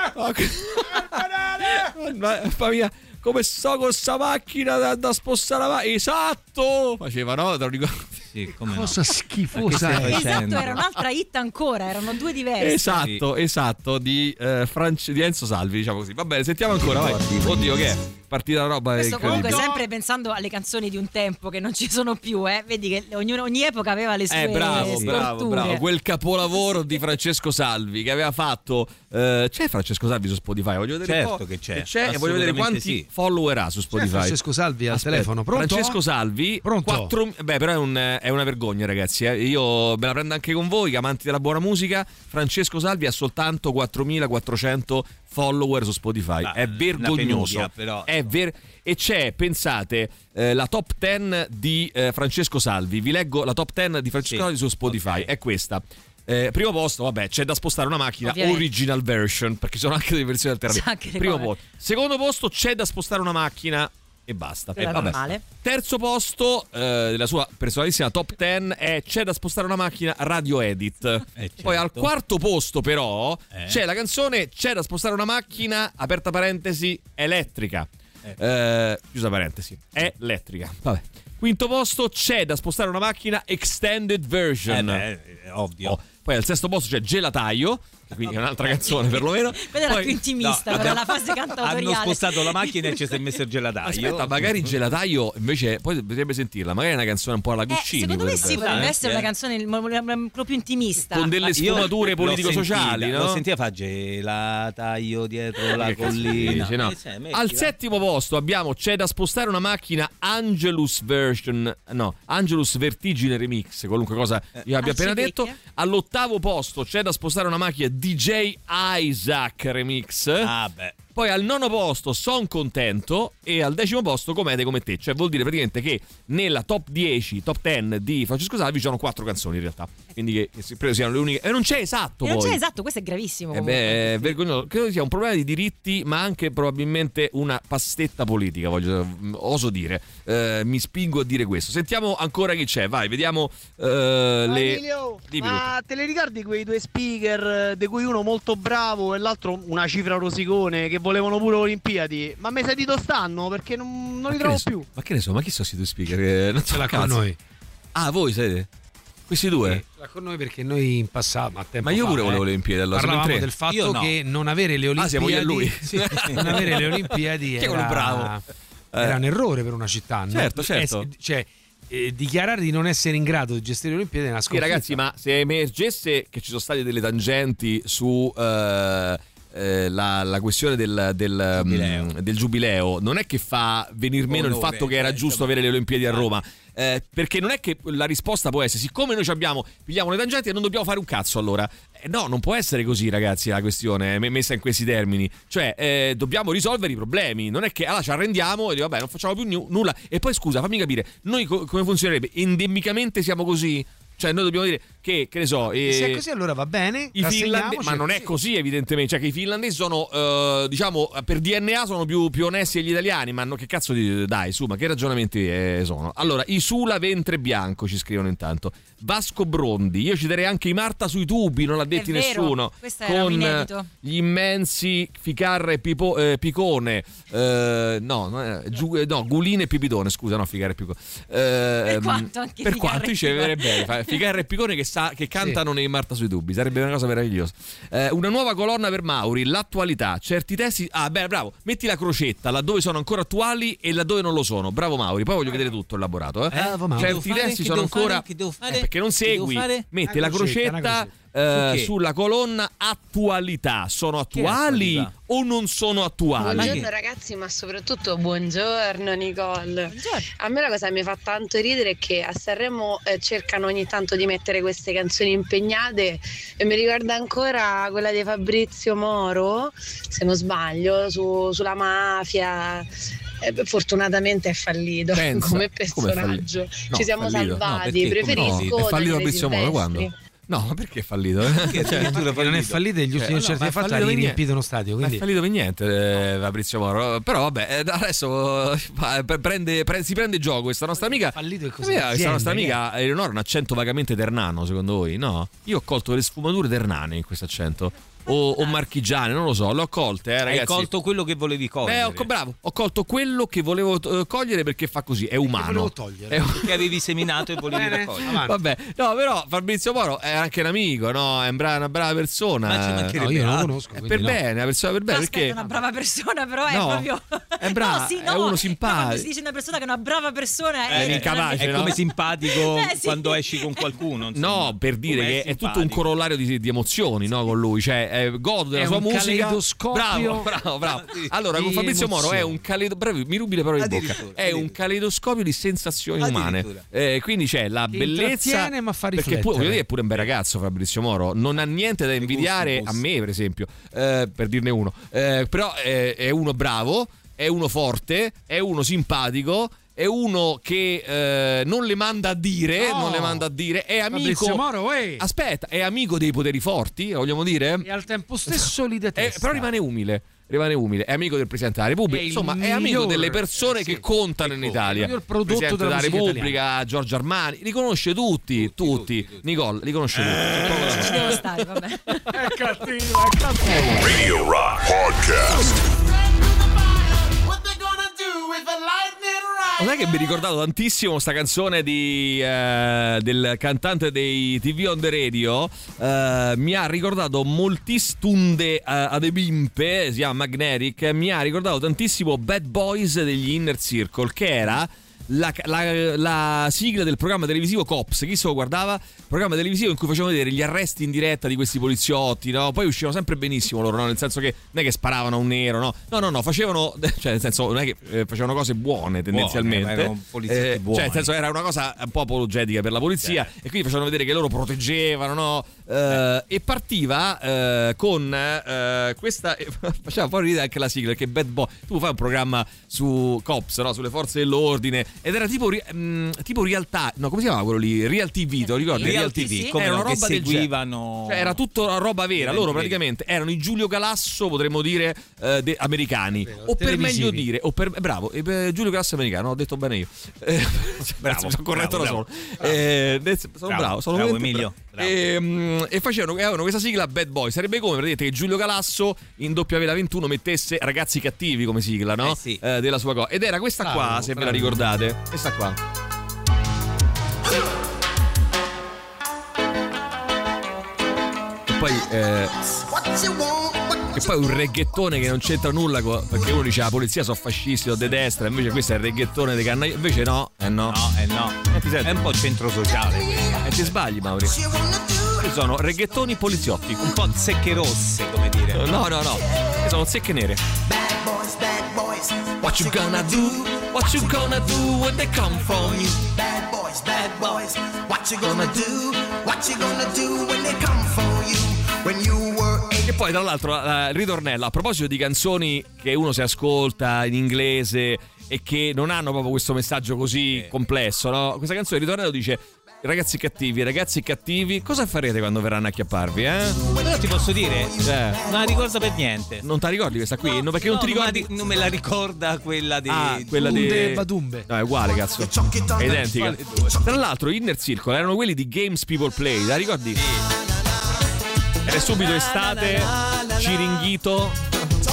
Mamma mia, come sto con sta macchina da spostare esatto, faceva, no? Te lo ricordi? Sì, cosa schifosa. Esatto, era un'altra hit ancora, erano due diversi. Esatto, di Enzo Salvi, diciamo così. Va bene, sentiamo ancora, vai. Oddio, che è? Partita la roba. Questo comunque sempre pensando alle canzoni di un tempo che non ci sono più, vedi che ogni epoca aveva le sue bravo, quel capolavoro di Francesco Salvi che aveva fatto. C'è Francesco Salvi su Spotify? Voglio vedere. Certo che c'è. E voglio vedere quanti follower ha su Spotify. Francesco Salvi al telefono. Pronto? Francesco Salvi. Pronto? Però è una vergogna, ragazzi. Io me la prendo anche con voi, amanti della buona musica. Francesco Salvi ha soltanto 4.400 follower su Spotify. È vergognoso. Però. E c'è, pensate, la top 10 di Francesco Salvi. Vi leggo la top 10 di Francesco Salvi su Spotify. Okay. È questa. Primo posto, vabbè, c'è da spostare una macchina, ovviamente. Original version, perché ci sono anche delle versioni alternative. Primo posto. Secondo posto, c'è da spostare una macchina. E basta. Terzo posto, la sua personalissima top 10 è c'è da spostare una macchina, Radio Edit. Certo. Poi al quarto posto però c'è la canzone c'è da spostare una macchina, aperta parentesi, elettrica. Chiusa parentesi, elettrica. Vabbè. Quinto posto, c'è da spostare una macchina, extended version. Ovvio. Poi al sesto posto c'è Gelataio, quindi è un'altra canzone perlomeno. Quella era più intimista, era la fase cantautoriale. Hanno spostato la macchina e ci si è messo il gelataio. Aspetta, magari Gelataio invece poi potrebbe sentirla, magari è una canzone un po' alla Guccini. Secondo me sì, potrebbe essere una canzone un po' più intimista, con delle sfumature politico-sociali, no? Lo sentiva fa gelataio dietro la collina. No. Al settimo posto abbiamo c'è da spostare una macchina, Angelus Vertigine Remix, qualunque cosa io abbia appena detto. All'ottavo all'8° posto c'è da spostare una macchina, DJ Isaac remix. Ah beh. Poi al 9° posto Son Contento e al 10° posto Comete come te, cioè vuol dire praticamente che nella top 10, top 10 di Francesco Salvi ci sono 4 canzoni in realtà, quindi che credo siano le uniche. E non c'è esatto. Non c'è esatto, questo è gravissimo. È vergognoso, credo sia un problema di diritti, ma anche probabilmente una pastetta politica, oso dire. Mi spingo a dire questo. Sentiamo ancora chi c'è, vai, vediamo Emilio, ma te le ricordi quei 2 speaker di cui uno molto bravo e l'altro una cifra rosicone che volevano pure Olimpiadi? Ma mi sei dito stanno perché non li trovo più. Ma che ne so, ma chi sono questi 2 speaker? Non ce l'ha con noi. Ah, voi siete? Questi 2? Ce l'ha con noi perché noi in passato, a tempo ma io pure volevo le Olimpiadi, allora parlavamo del fatto che non avere le Olimpiadi. Siamo io e lui. Sì, non avere le Olimpiadi era un errore per una città, no? Certo. Dichiarare di non essere in grado di gestire le Olimpiadi è una sconfitta. Sì, ragazzi, ma se emergesse che ci sono state delle tangenti su la questione del giubileo, non è che fa venir meno il fatto che era giusto avere le Olimpiadi a Roma, perché non è che la risposta può essere siccome noi pigliamo le tangenti e non dobbiamo fare un cazzo, allora no, non può essere così, ragazzi, la questione messa in questi termini, cioè dobbiamo risolvere i problemi, non è che allora ci arrendiamo e vabbè non facciamo più nulla. E poi scusa, fammi capire, noi come funzionerebbe? Endemicamente siamo così? Cioè noi dobbiamo dire che ne so, se è così allora va bene, ma non è così evidentemente, cioè che i finlandesi sono diciamo per DNA sono più onesti degli italiani, ma che cazzo dai, su, ma che ragionamenti sono? Allora, Isula Ventre Bianco ci scrivono intanto, Vasco Brondi, io ci darei anche i Marta sui tubi, non l'ha detti nessuno, con gli immensi Ficarra e Picone, Gulino e Pipitone, scusa, no, Ficarra e Picone, per quanto dice bene Ficarra e Picone che cantano nei Marta sui tubi, sarebbe una cosa meravigliosa. Una nuova colonna per Mauri, l'attualità, certi testi, bravo, metti la crocetta laddove sono ancora attuali e laddove non lo sono, bravo Mauri, poi voglio vedere tutto elaborato, certi testi sono ancora perché non segui, metti la crocetta sulla colonna attualità, sono attuali o non sono attuali? Buongiorno ragazzi, ma soprattutto buongiorno Nicole. A me la cosa che mi fa tanto ridere è che a Sanremo cercano ogni tanto di mettere queste canzoni impegnate e mi ricorda ancora quella di Fabrizio Moro, se non sbaglio, sulla mafia. Fortunatamente è fallito come personaggio. Ci siamo salvati, preferisco è fallito Fabrizio Moro quando? No, ma perché è fallito? Non è fallito, gli ultimi concerti che ha fatto ha riempito uno stadio. Quindi... è fallito per niente Fabrizio Moro. Però vabbè, adesso si prende gioco questa nostra amica. Fallito questa nostra amica Eleonora ha un accento vagamente ternano, secondo voi? No? Io ho colto le sfumature ternane in questo accento. O marchigiane, non lo so, l'ho colte, ragazzi. Hai colto quello che volevi cogliere. Bravo, ho colto quello che volevo cogliere perché fa così, è umano. Perché avevi seminato e volevi raccogliere. Vabbè, no, però Fabrizio Moro è anche un amico, no? È una brava persona. Ma io non lo conosco. È per bene, una persona per bene. Perché è una brava persona, però è proprio. È brava, è uno simpatico. No, si dice una persona che è una brava persona è incapace. È come simpatico quando esci con qualcuno. No, per dire che è tutto un corollario di emozioni, no? Con lui, cioè godo della sua musica. Bravo. Allora, con Fabrizio Moro è un caleidoscopio, mi rubi le parole di bocca. È un caleidoscopio di sensazioni umane. Quindi c'è la bellezza, ma fa perché voglio dire, è pure un bel ragazzo Fabrizio Moro, non ha niente da invidiare a me, per esempio, per dirne uno. Però è uno bravo, è uno forte, è uno simpatico. È uno che non le manda a dire, è amico. Moro, aspetta, è amico dei poteri forti, vogliamo dire? E al tempo stesso li detesta. Però rimane umile, è amico del Presidente della Repubblica, insomma è amico delle persone che contano in Italia. Il prodotto Presidente della Repubblica, italiana. Giorgio Armani, li conosce tutti. Nicole, li conosce tutti. Ci devo stare, vabbè. È cattiva. Radio Rock Podcast. Non è che mi ricordavo tantissimo sta canzone del cantante dei TV on the Radio, mi ha ricordato moltistunde ad Ebimpe, si chiama Magnetic, mi ha ricordato tantissimo Bad Boys degli Inner Circle, che era la sigla del programma televisivo Cops. Chi se lo guardava? Programma televisivo in cui facevano vedere gli arresti in diretta di questi poliziotti, no? Poi uscivano sempre benissimo loro, no? Nel senso che non è che sparavano a un nero, no, facevano, cioè nel senso non è che facevano cose buone tendenzialmente, erano poliziotti buoni. Cioè nel senso era una cosa un po' apologetica per la polizia, e quindi facevano vedere che loro proteggevano, no? E partiva con questa faceva poi ridere anche la sigla, perché Bad Boy, tu fai un programma su Cops, no? Sulle forze dell'ordine, ed era tipo realtà, no, come si chiamava quello lì? Real TV, te lo ricordi? Real TV, sì. Come era una roba che seguivano, cioè, era tutto roba vera. Loro praticamente erano i Giulio Galasso, potremmo dire, americani, o per meglio dire, bravo, Giulio Galasso americano, ho detto bene io. Bravo, sono corretto da solo. Sono bravo Emilio. E avevano questa sigla Bad Boy. Sarebbe come praticamente che Giulio Galasso in W21 mettesse Ragazzi Cattivi come sigla, no? Sì. Della sua cosa. Ed era questa qua, se ve la ricordate. Questa qua. E poi un reggaettone che non c'entra nulla perché uno dice la polizia sono fascisti o de destra, invece questo è il reggaettone dei cannaio. Invece no. È un po' centro sociale questo. E ti sbagli, Mauri. Sono reggaettoni poliziotti, un po' zecche rosse, come dire. No. Sono zecche nere. What you gonna do? What you gonna do when they come from you? Bad boys, what you gonna do? What you gonna do when they come for you? When you were... E poi tra l'altro il ritornello, a proposito di canzoni che uno si ascolta in inglese e che non hanno proprio questo messaggio così complesso, no? Questa canzone, il ritornello dice: ragazzi cattivi, cosa farete quando verranno a acchiapparvi, Però ti posso dire, non la ricordo per niente. Non te la ricordi questa qui? No, perché non ti ricordi? Non me la ricorda quella di quella di Badumbe. No, è uguale, cazzo. È identica. Tra l'altro Inner Circle erano quelli di Games People Play, la ricordi? Era subito estate, Ciringhito.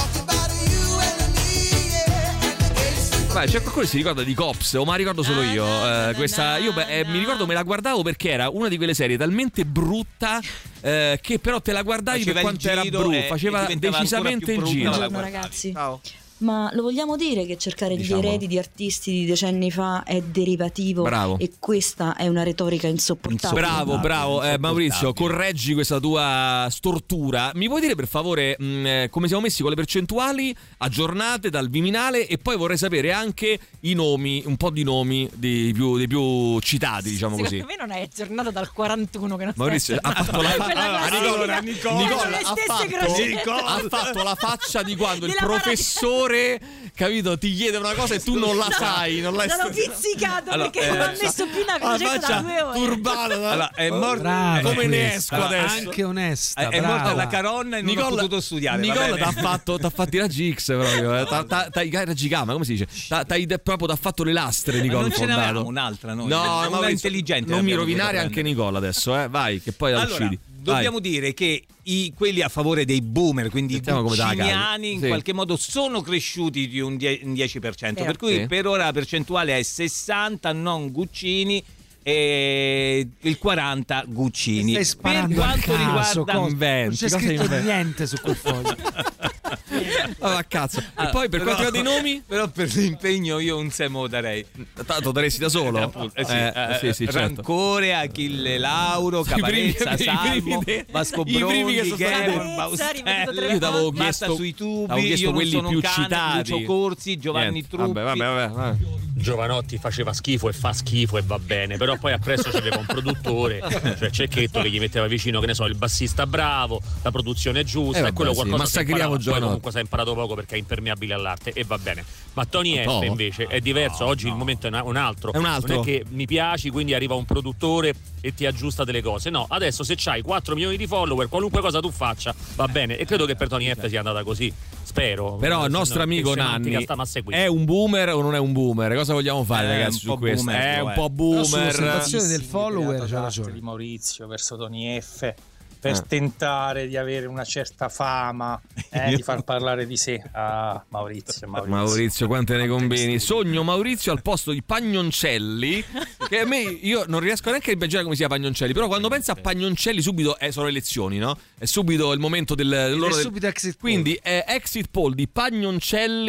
Vai, c'è qualcuno che si ricorda di Cops, o ma ricordo solo io? Questa io mi ricordo, me la guardavo perché era una di quelle serie talmente brutta che però te la guardavi per quanto era brutta, faceva decisamente il giro. Buongiorno ragazzi. Ciao. Ma lo vogliamo dire che cercare gli eredi di artisti di decenni fa è derivativo? Bravo. E questa è una retorica insopportabile. Bravo. Maurizio, correggi questa tua stortura. Mi puoi dire per favore come siamo messi con le percentuali aggiornate dal Viminale? E poi vorrei sapere anche i nomi, un po' di nomi dei più citati, diciamo così. Secondo me non è aggiornato dal 41 che non Maurizio ha fatto la Nicola ha fatto la faccia di quando il professore, capito, ti chiede una cosa e tu non la sai, non l'hai l'ho pizzicato perché non ho messo più una crocetta da 2 ore. Turbata. Allora, è morta come ne esco adesso? Anche onesta. È morta la caronna e non ho potuto studiare. Nicola t'ha fatto i raggi X proprio. T'hai raggi gamma, come si dice? T'ha fatto le lastre, Nicola. Non ce n'avevamo un'altra noi. No, una intelligente. Non mi rovinare anche Nicola adesso, vai, che poi la uccidi. Dobbiamo dire che quelli a favore dei boomer, quindi i gucciniani, in qualche modo sono cresciuti di un 10%, per cui per ora la percentuale è 60 non Guccini e il 40 Guccini. Per quanto riguarda non c'è scritto niente su quel foglio. Cazzo. E poi per quanto riguarda i nomi? Però per l'impegno io un 6 lo darei. Tanto daresti da solo? Sì, Rancore, certo. Achille Lauro, Caparezza, Salmo, Vasco Brondi, Gheorghe, Baustelli. Io t'avevo chiesto sui tubi, io quelli più citati. Lucio Corsi, Giovanni Truppi. Vabbè. Giovanotti faceva schifo e fa schifo e va bene, però poi appresso c'aveva un produttore, cioè Cecchetto, che gli metteva vicino, che ne so, il bassista bravo, la produzione giusta, e quello qualcosa che imparava. Poi comunque si è imparato poco perché è impermeabile all'arte e va bene. Ma Tony F invece è diverso, oggi il momento è un altro. Non è che mi piaci, quindi arriva un produttore e ti aggiusta delle cose. No, adesso se c'hai 4 milioni di follower, qualunque cosa tu faccia va bene, e credo che per Tony F sia andata così. Spero. Però il nostro amico Nanni è un boomer o non è un boomer? Cosa vogliamo fare, ragazzi, su questo? È un po' boomer. Sull'osservazione del follower c'ha ragione. Di Maurizio verso Tony F per tentare di avere una certa fama, di far parlare di sé a Maurizio, quante ne combini? Sogno Maurizio al posto di Pagnoncelli, che a me, io non riesco neanche a immaginare come sia Pagnoncelli, però quando penso a Pagnoncelli subito sono elezioni, no? È subito il momento del loro subito exit poll. Quindi è exit poll di Pagnoncelli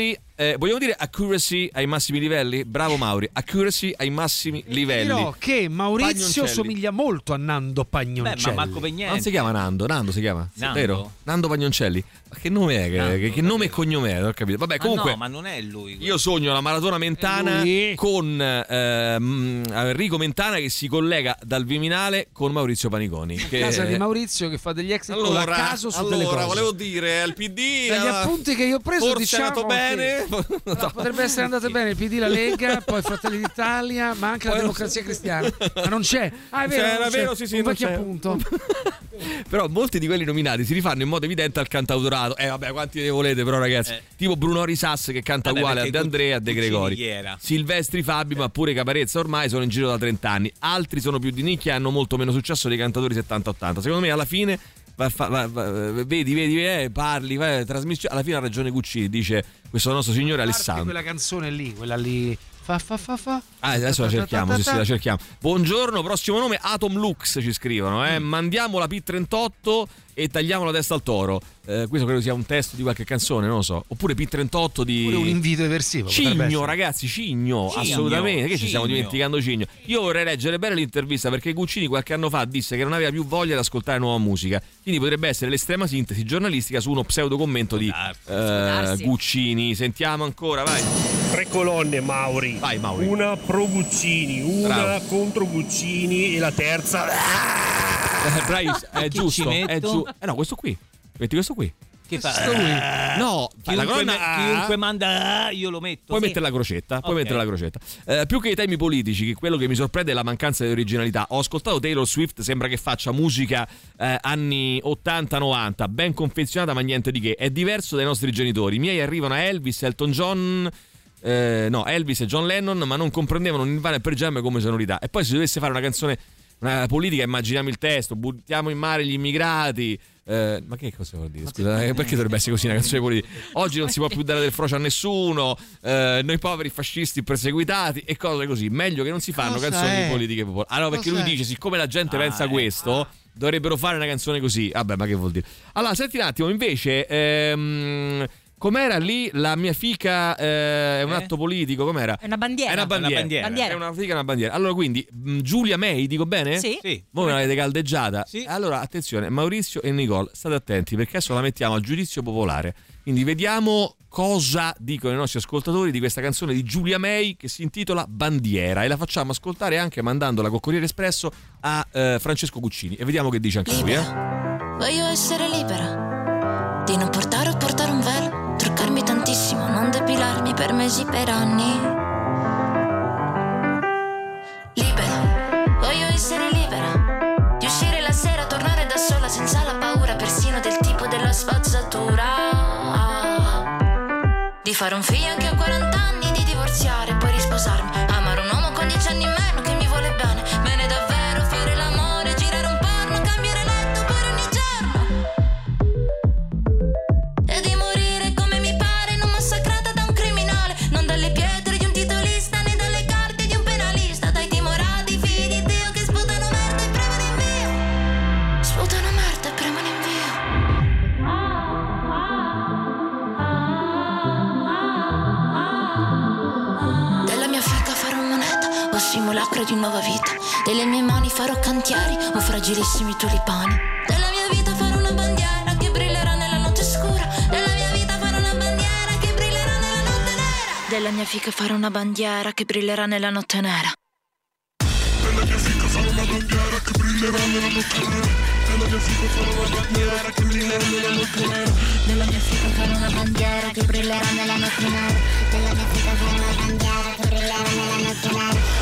vogliamo dire accuracy ai massimi livelli? Bravo Mauri, accuracy ai massimi livelli. Dirò che Maurizio Pagnoncelli somiglia molto a Nando Pagnoncelli. Beh, ma manco per niente. Non si chiama Nando si chiama, Nando? vero? Nando Pagnoncelli. Ma che nome è? Che nome e cognome è? Non ho capito. Vabbè, comunque no, ma non è lui. Io sogno la maratona mentana con Enrico Mentana che si collega dal Viminale con Maurizio Paniconi. Che casa di Maurizio che fa degli exit poll a caso su delle cose. Volevo dire al PD dagli appunti che io ho preso, forse diciamo, è andato bene. No, potrebbe essere andato bene il PD, la Lega, poi Fratelli d'Italia, ma anche la Democrazia Cristiana. Ma non c'è. Ah, è vero, sì, un vecchio appunto. Però molti di quelli nominati si rifanno in modo evidente al cantautorato. Vabbè, quanti ne volete, però ragazzi, tipo Bruno Risas che canta uguale a De Andrea e a De Gregori, Silvestri Fabi, ma pure Caparezza ormai sono in giro da 30 anni. Altri sono più di nicchia e hanno molto meno successo dei cantatori 70-80. Secondo me alla fine vedi, parli, trasmissione. Alla fine ha ragione Guccini, dice questo nostro signore Alessandro. Quella canzone lì, quella lì. Fa. Adesso la cerchiamo, sì, la cerchiamo. Buongiorno, prossimo nome Atom Lux ci scrivono, mandiamo la P38 e tagliamo la testa al toro. Questo credo sia un testo di qualche canzone, non lo so. Oppure P38 di... Oppure un invito eversivo. Cigno, ragazzi, Cigno, assolutamente. Che ci stiamo dimenticando Cigno? Io vorrei leggere bene l'intervista perché Guccini qualche anno fa disse che non aveva più voglia di ascoltare nuova musica. Quindi potrebbe essere l'estrema sintesi giornalistica su uno pseudo commento di Guccini. Sentiamo ancora, vai. 3 colonne, Mauri. Vai, Mauri. Una pro Guccini, una contro Guccini e la terza... È giusto, è giusto. No, questo qui. Metti questo qui. Che fa? No, chiunque manda io lo metto. Puoi mettere la crocetta, più che i temi politici, che quello che mi sorprende è la mancanza di originalità. Ho ascoltato Taylor Swift, sembra che faccia musica anni 80-90, ben confezionata ma niente di che. È diverso dai nostri genitori. I miei arrivano a Elvis, Elton John, Elvis e John Lennon, ma non comprendevano Nirvana e Pearl Jam come sonorità. E poi se dovesse fare una canzone politica, immaginiamo il testo: buttiamo in mare gli immigrati. Ma che cosa vuol dire? Scusa, perché dovrebbe essere così una canzone politica? Oggi non si può più dare del frocio a nessuno, noi poveri fascisti perseguitati e cose così. Meglio che non si fanno canzoni politiche popolari. Allora, perché lui dice, siccome la gente pensa questo, dovrebbero fare una canzone così. Vabbè, ma che vuol dire? Allora, senti un attimo, invece com'era lì la mia fica? È un atto politico, com'era? È una bandiera. È una bandiera. È una fica, una bandiera. Allora, quindi Giulia May, dico bene? Sì. Voi me l'avete caldeggiata? Sì. Allora, attenzione, Maurizio e Nicole, state attenti perché adesso la mettiamo a giudizio popolare. Quindi vediamo cosa dicono i nostri ascoltatori di questa canzone di Giulia May che si intitola Bandiera, e la facciamo ascoltare anche mandandola col Corriere Espresso a Francesco Guccini e vediamo che dice anche lui. Voglio essere libera di non portare o portare un velo, truccarmi tantissimo, non depilarmi per mesi, per anni. Libera, voglio essere libera di uscire la sera, tornare da sola senza la paura persino del tipo della spazzatura, di fare un figlio anche a 40 anni, di divorziare, poi risposarmi, amare un uomo con 10 anni in meno che mi vuole bene, bene davvero, fare l'amore, girare un porno, cambiare letto pure ogni giorno, e di morire come mi pare, non massacrata da un criminale, non dalle pietre di un titolista né dalle carte di un penalista, dai timorati figli di Dio che sputano merda e premono invio, sputano merda e premono invio. Della mia fica farò moneta o simulacro di nuova vita, delle mie mani farò cantieri o fragilissimi tulipani, della mia vita farò una bandiera che brillerà nella notte scura, della mia vita farò una bandiera che brillerà nella notte nera, della mia fica farò una bandiera che brillerà nella notte nera, della mia fica farò una bandiera che brillerà nella notte nera, della mia fica farò una bandiera che brillerà nella notte nera, della mia fica farò una bandiera che brillerà nella notte nera, della mia fica farò una bandiera che brillerà nella notte nera.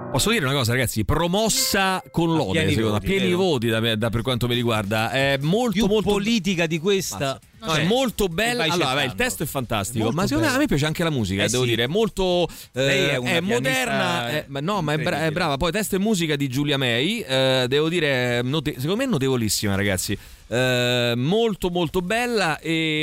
Posso dire una cosa, ragazzi? Promossa con lode, secondo me. Pieni voti per quanto mi riguarda. È molto politica di questa. No, è molto bella. Allora, il testo è fantastico, ma secondo me a me piace anche la musica, devo dire. È molto è moderna, ma è brava. Poi testo e musica di Giulia May, devo dire, secondo me è notevolissima, ragazzi. Molto molto bella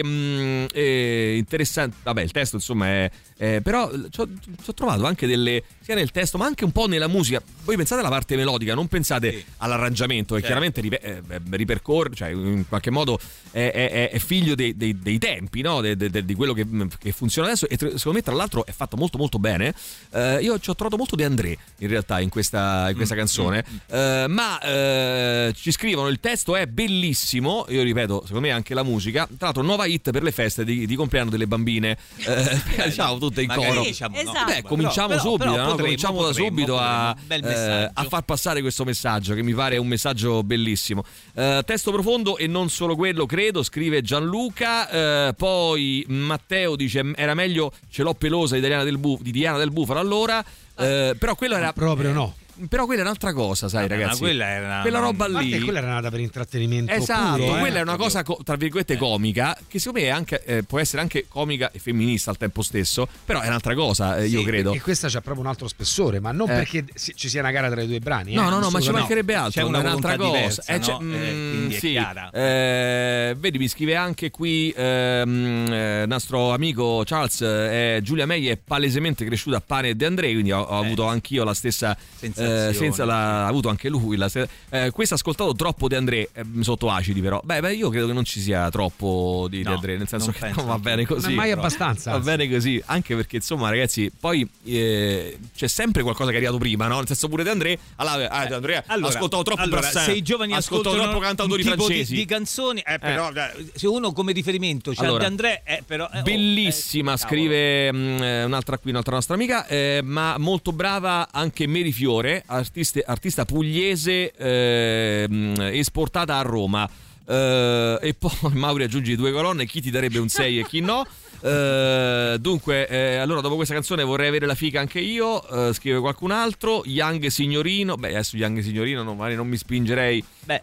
e interessante. Vabbè, il testo insomma è però ci ho trovato anche delle, sia nel testo ma anche un po' nella musica. Voi pensate alla parte melodica, non pensate all'arrangiamento, che chiaramente ripercorre, cioè in qualche modo è figlio dei tempi, no? Di quello che funziona adesso, e secondo me tra l'altro è fatto molto molto bene. Io ci ho trovato molto De André in realtà in questa canzone, ma ci scrivono il testo è bellissimo, io ripeto, secondo me anche la musica, tra l'altro nuova hit per le feste di compleanno delle bambine, diciamo tutte in coro. Cominciamo subito, cominciamo da subito a far passare questo messaggio, che mi pare un messaggio bellissimo. Testo profondo e non solo quello, credo, scrive Gianluca. Poi Matteo dice era meglio Ce l'ho pelosa di Diana del Bufalo, allora però quello era proprio no. Però quella è un'altra cosa, sai, ragazzi. Quella roba lì. Quella era nata per intrattenimento. Esatto, puro, quella è una cosa tra virgolette comica, che secondo me è anche, può essere anche comica e femminista al tempo stesso, però è un'altra cosa, io credo. E questa c'ha proprio un altro spessore, ma non perché ci sia una gara tra i due brani. No, ma ci mancherebbe altro. C'è un'altra cosa. Diversa, quindi è chiara. Vedi, mi scrive anche qui nostro amico Charles, Giulia May è palesemente cresciuta a pane De André, quindi ho avuto anch'io la stessa senza l'ha avuto anche lui. Questo ha ascoltato troppo De André sotto acidi, però io credo che non ci sia troppo di De André, nel senso che va bene così. Non è mai abbastanza. Va bene così, anche perché insomma, ragazzi, poi c'è sempre qualcosa che è arrivato prima, no? Nel senso, pure De André, De André ha ascoltato troppo Brassens. Se i giovani ascoltano troppo cantautori francesi di canzoni, però se uno come riferimento c'è De André, però bellissima, scrive un'altra nostra amica, ma molto brava anche Mary Fiore, artista pugliese, esportata a Roma. E poi Mauri aggiungi 2 colonne, chi ti darebbe un 6 e chi no. Dunque allora dopo questa canzone vorrei avere la fica anche io, scrive qualcun altro. Young Signorino, adesso Young Signorino magari non mi spingerei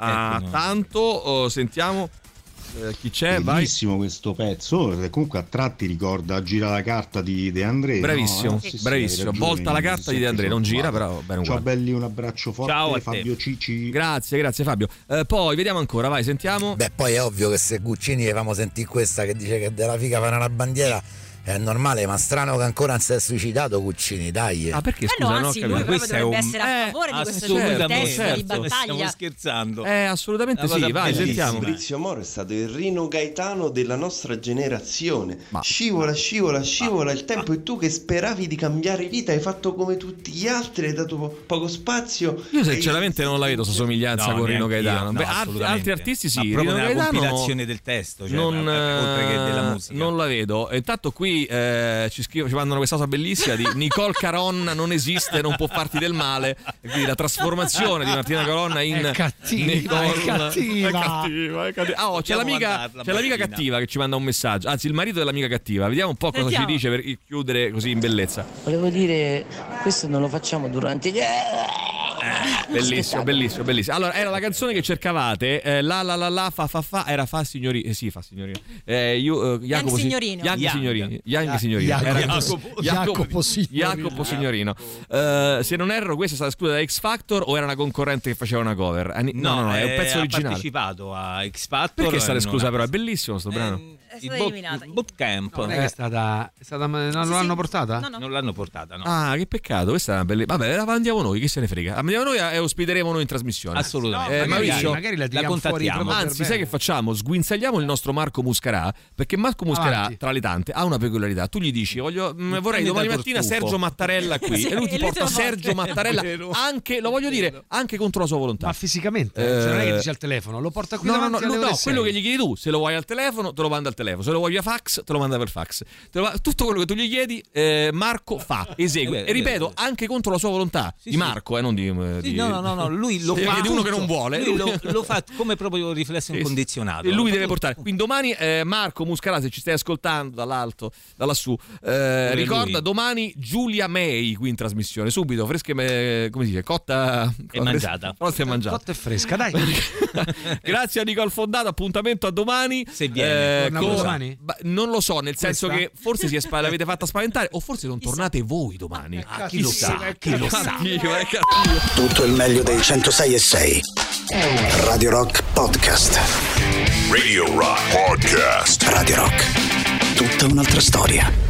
tanto. Sentiamo chi c'è. Bellissimo questo pezzo, comunque a tratti ricorda Gira la carta di De André. Bravissimo, bravissimo. Volta la carta di De André, non gira, però bene. Ciao belli, un abbraccio forte. Ciao Fabio Cici. Grazie Fabio. Poi vediamo ancora, vai, sentiamo. Poi è ovvio che se Guccini facciamo sentire questa che dice che della figa farà una bandiera, è normale, ma strano che ancora non si è suicidato Guccini, dai. Perché scusa, no, anzi, lui questo dovrebbe essere a favore di questo testo di battaglia. Stiamo scherzando. Assolutamente sì, vai, sentiamo. Fabrizio Moro è stato il Rino Gaetano della nostra generazione. Scivola, il tempo, e tu che speravi di cambiare vita hai fatto come tutti gli altri, hai dato poco spazio. Io sinceramente non la vedo sta somiglianza con Rino Gaetano. Altri artisti sì, ma Rino Gaetano una compilazione del testo, oltre che della musica. Non la vedo. Intanto qui ci mandano questa cosa bellissima di Nicole Caronna non esiste, non può farti del male, e quindi la trasformazione di Martina Caronna in Nicole. È cattiva. C'è l'amica cattiva che ci manda un messaggio, anzi il marito dell'amica cattiva. Vediamo un po' cosa ci dice per chiudere così in bellezza. Volevo dire, questo non lo facciamo durante gli bellissimo. Allora, era la canzone che cercavate, la fa era fa signorino. Sì, fa signorino. Jacopo Signorino. Jacopo Signorino. Se non erro, questa è stata esclusa da X Factor o era una concorrente che faceva una cover? No, è un pezzo originale. Ha partecipato a X Factor. Perché è stata esclusa, però è bellissimo sto brano. È stata eliminata. Bootcamp. Non è stata non l'hanno portata? No. Non l'hanno portata, no. Che peccato, questa è una bella. Vabbè, la andiamo noi, chi se ne frega. Andiamo noi e ospiteremo noi in trasmissione. Assolutamente. Magari la contattiamo. Anzi, sai che facciamo? Sguinzagliamo il nostro Marco Muscarà, perché Marco Muscarà, tra le tante, ha una peculiarità. Tu gli dici vorrei domani mattina Sergio Mattarella qui, e lui ti porta Sergio Mattarella, anche, lo voglio dire, anche contro la sua volontà. Ma fisicamente, cioè non è che dice al telefono, lo porta qui davanti alle ore 6. Quello che gli chiedi tu, se lo vuoi al telefono, te lo manda al telefono, se lo vuoi via fax, te lo manda per fax. Tutto quello che tu gli chiedi, Marco fa, esegue, e ripeto, anche contro la sua volontà, di Marco, non di come no, lui lo fa di uno che non vuole. Lui lo fa come proprio riflesso incondizionato. E lui deve portare. Quindi domani Marco Muscarà, se ci stai ascoltando dall'alto, da lassù, ricorda domani Giulia May qui in trasmissione, subito, fresca, come si dice, cotta e mangiata. Però si è mangiata. Cotta e fresca, dai. Grazie a Nicole Fondato, appuntamento a domani. Se viene. Domani? Non lo so, nel senso che forse l'avete fatta spaventare, o forse non tornate voi domani. Chi lo sa? Tutto il meglio dei 106.6 Radio Rock Podcast. Radio Rock Podcast. Radio Rock, tutta un'altra storia.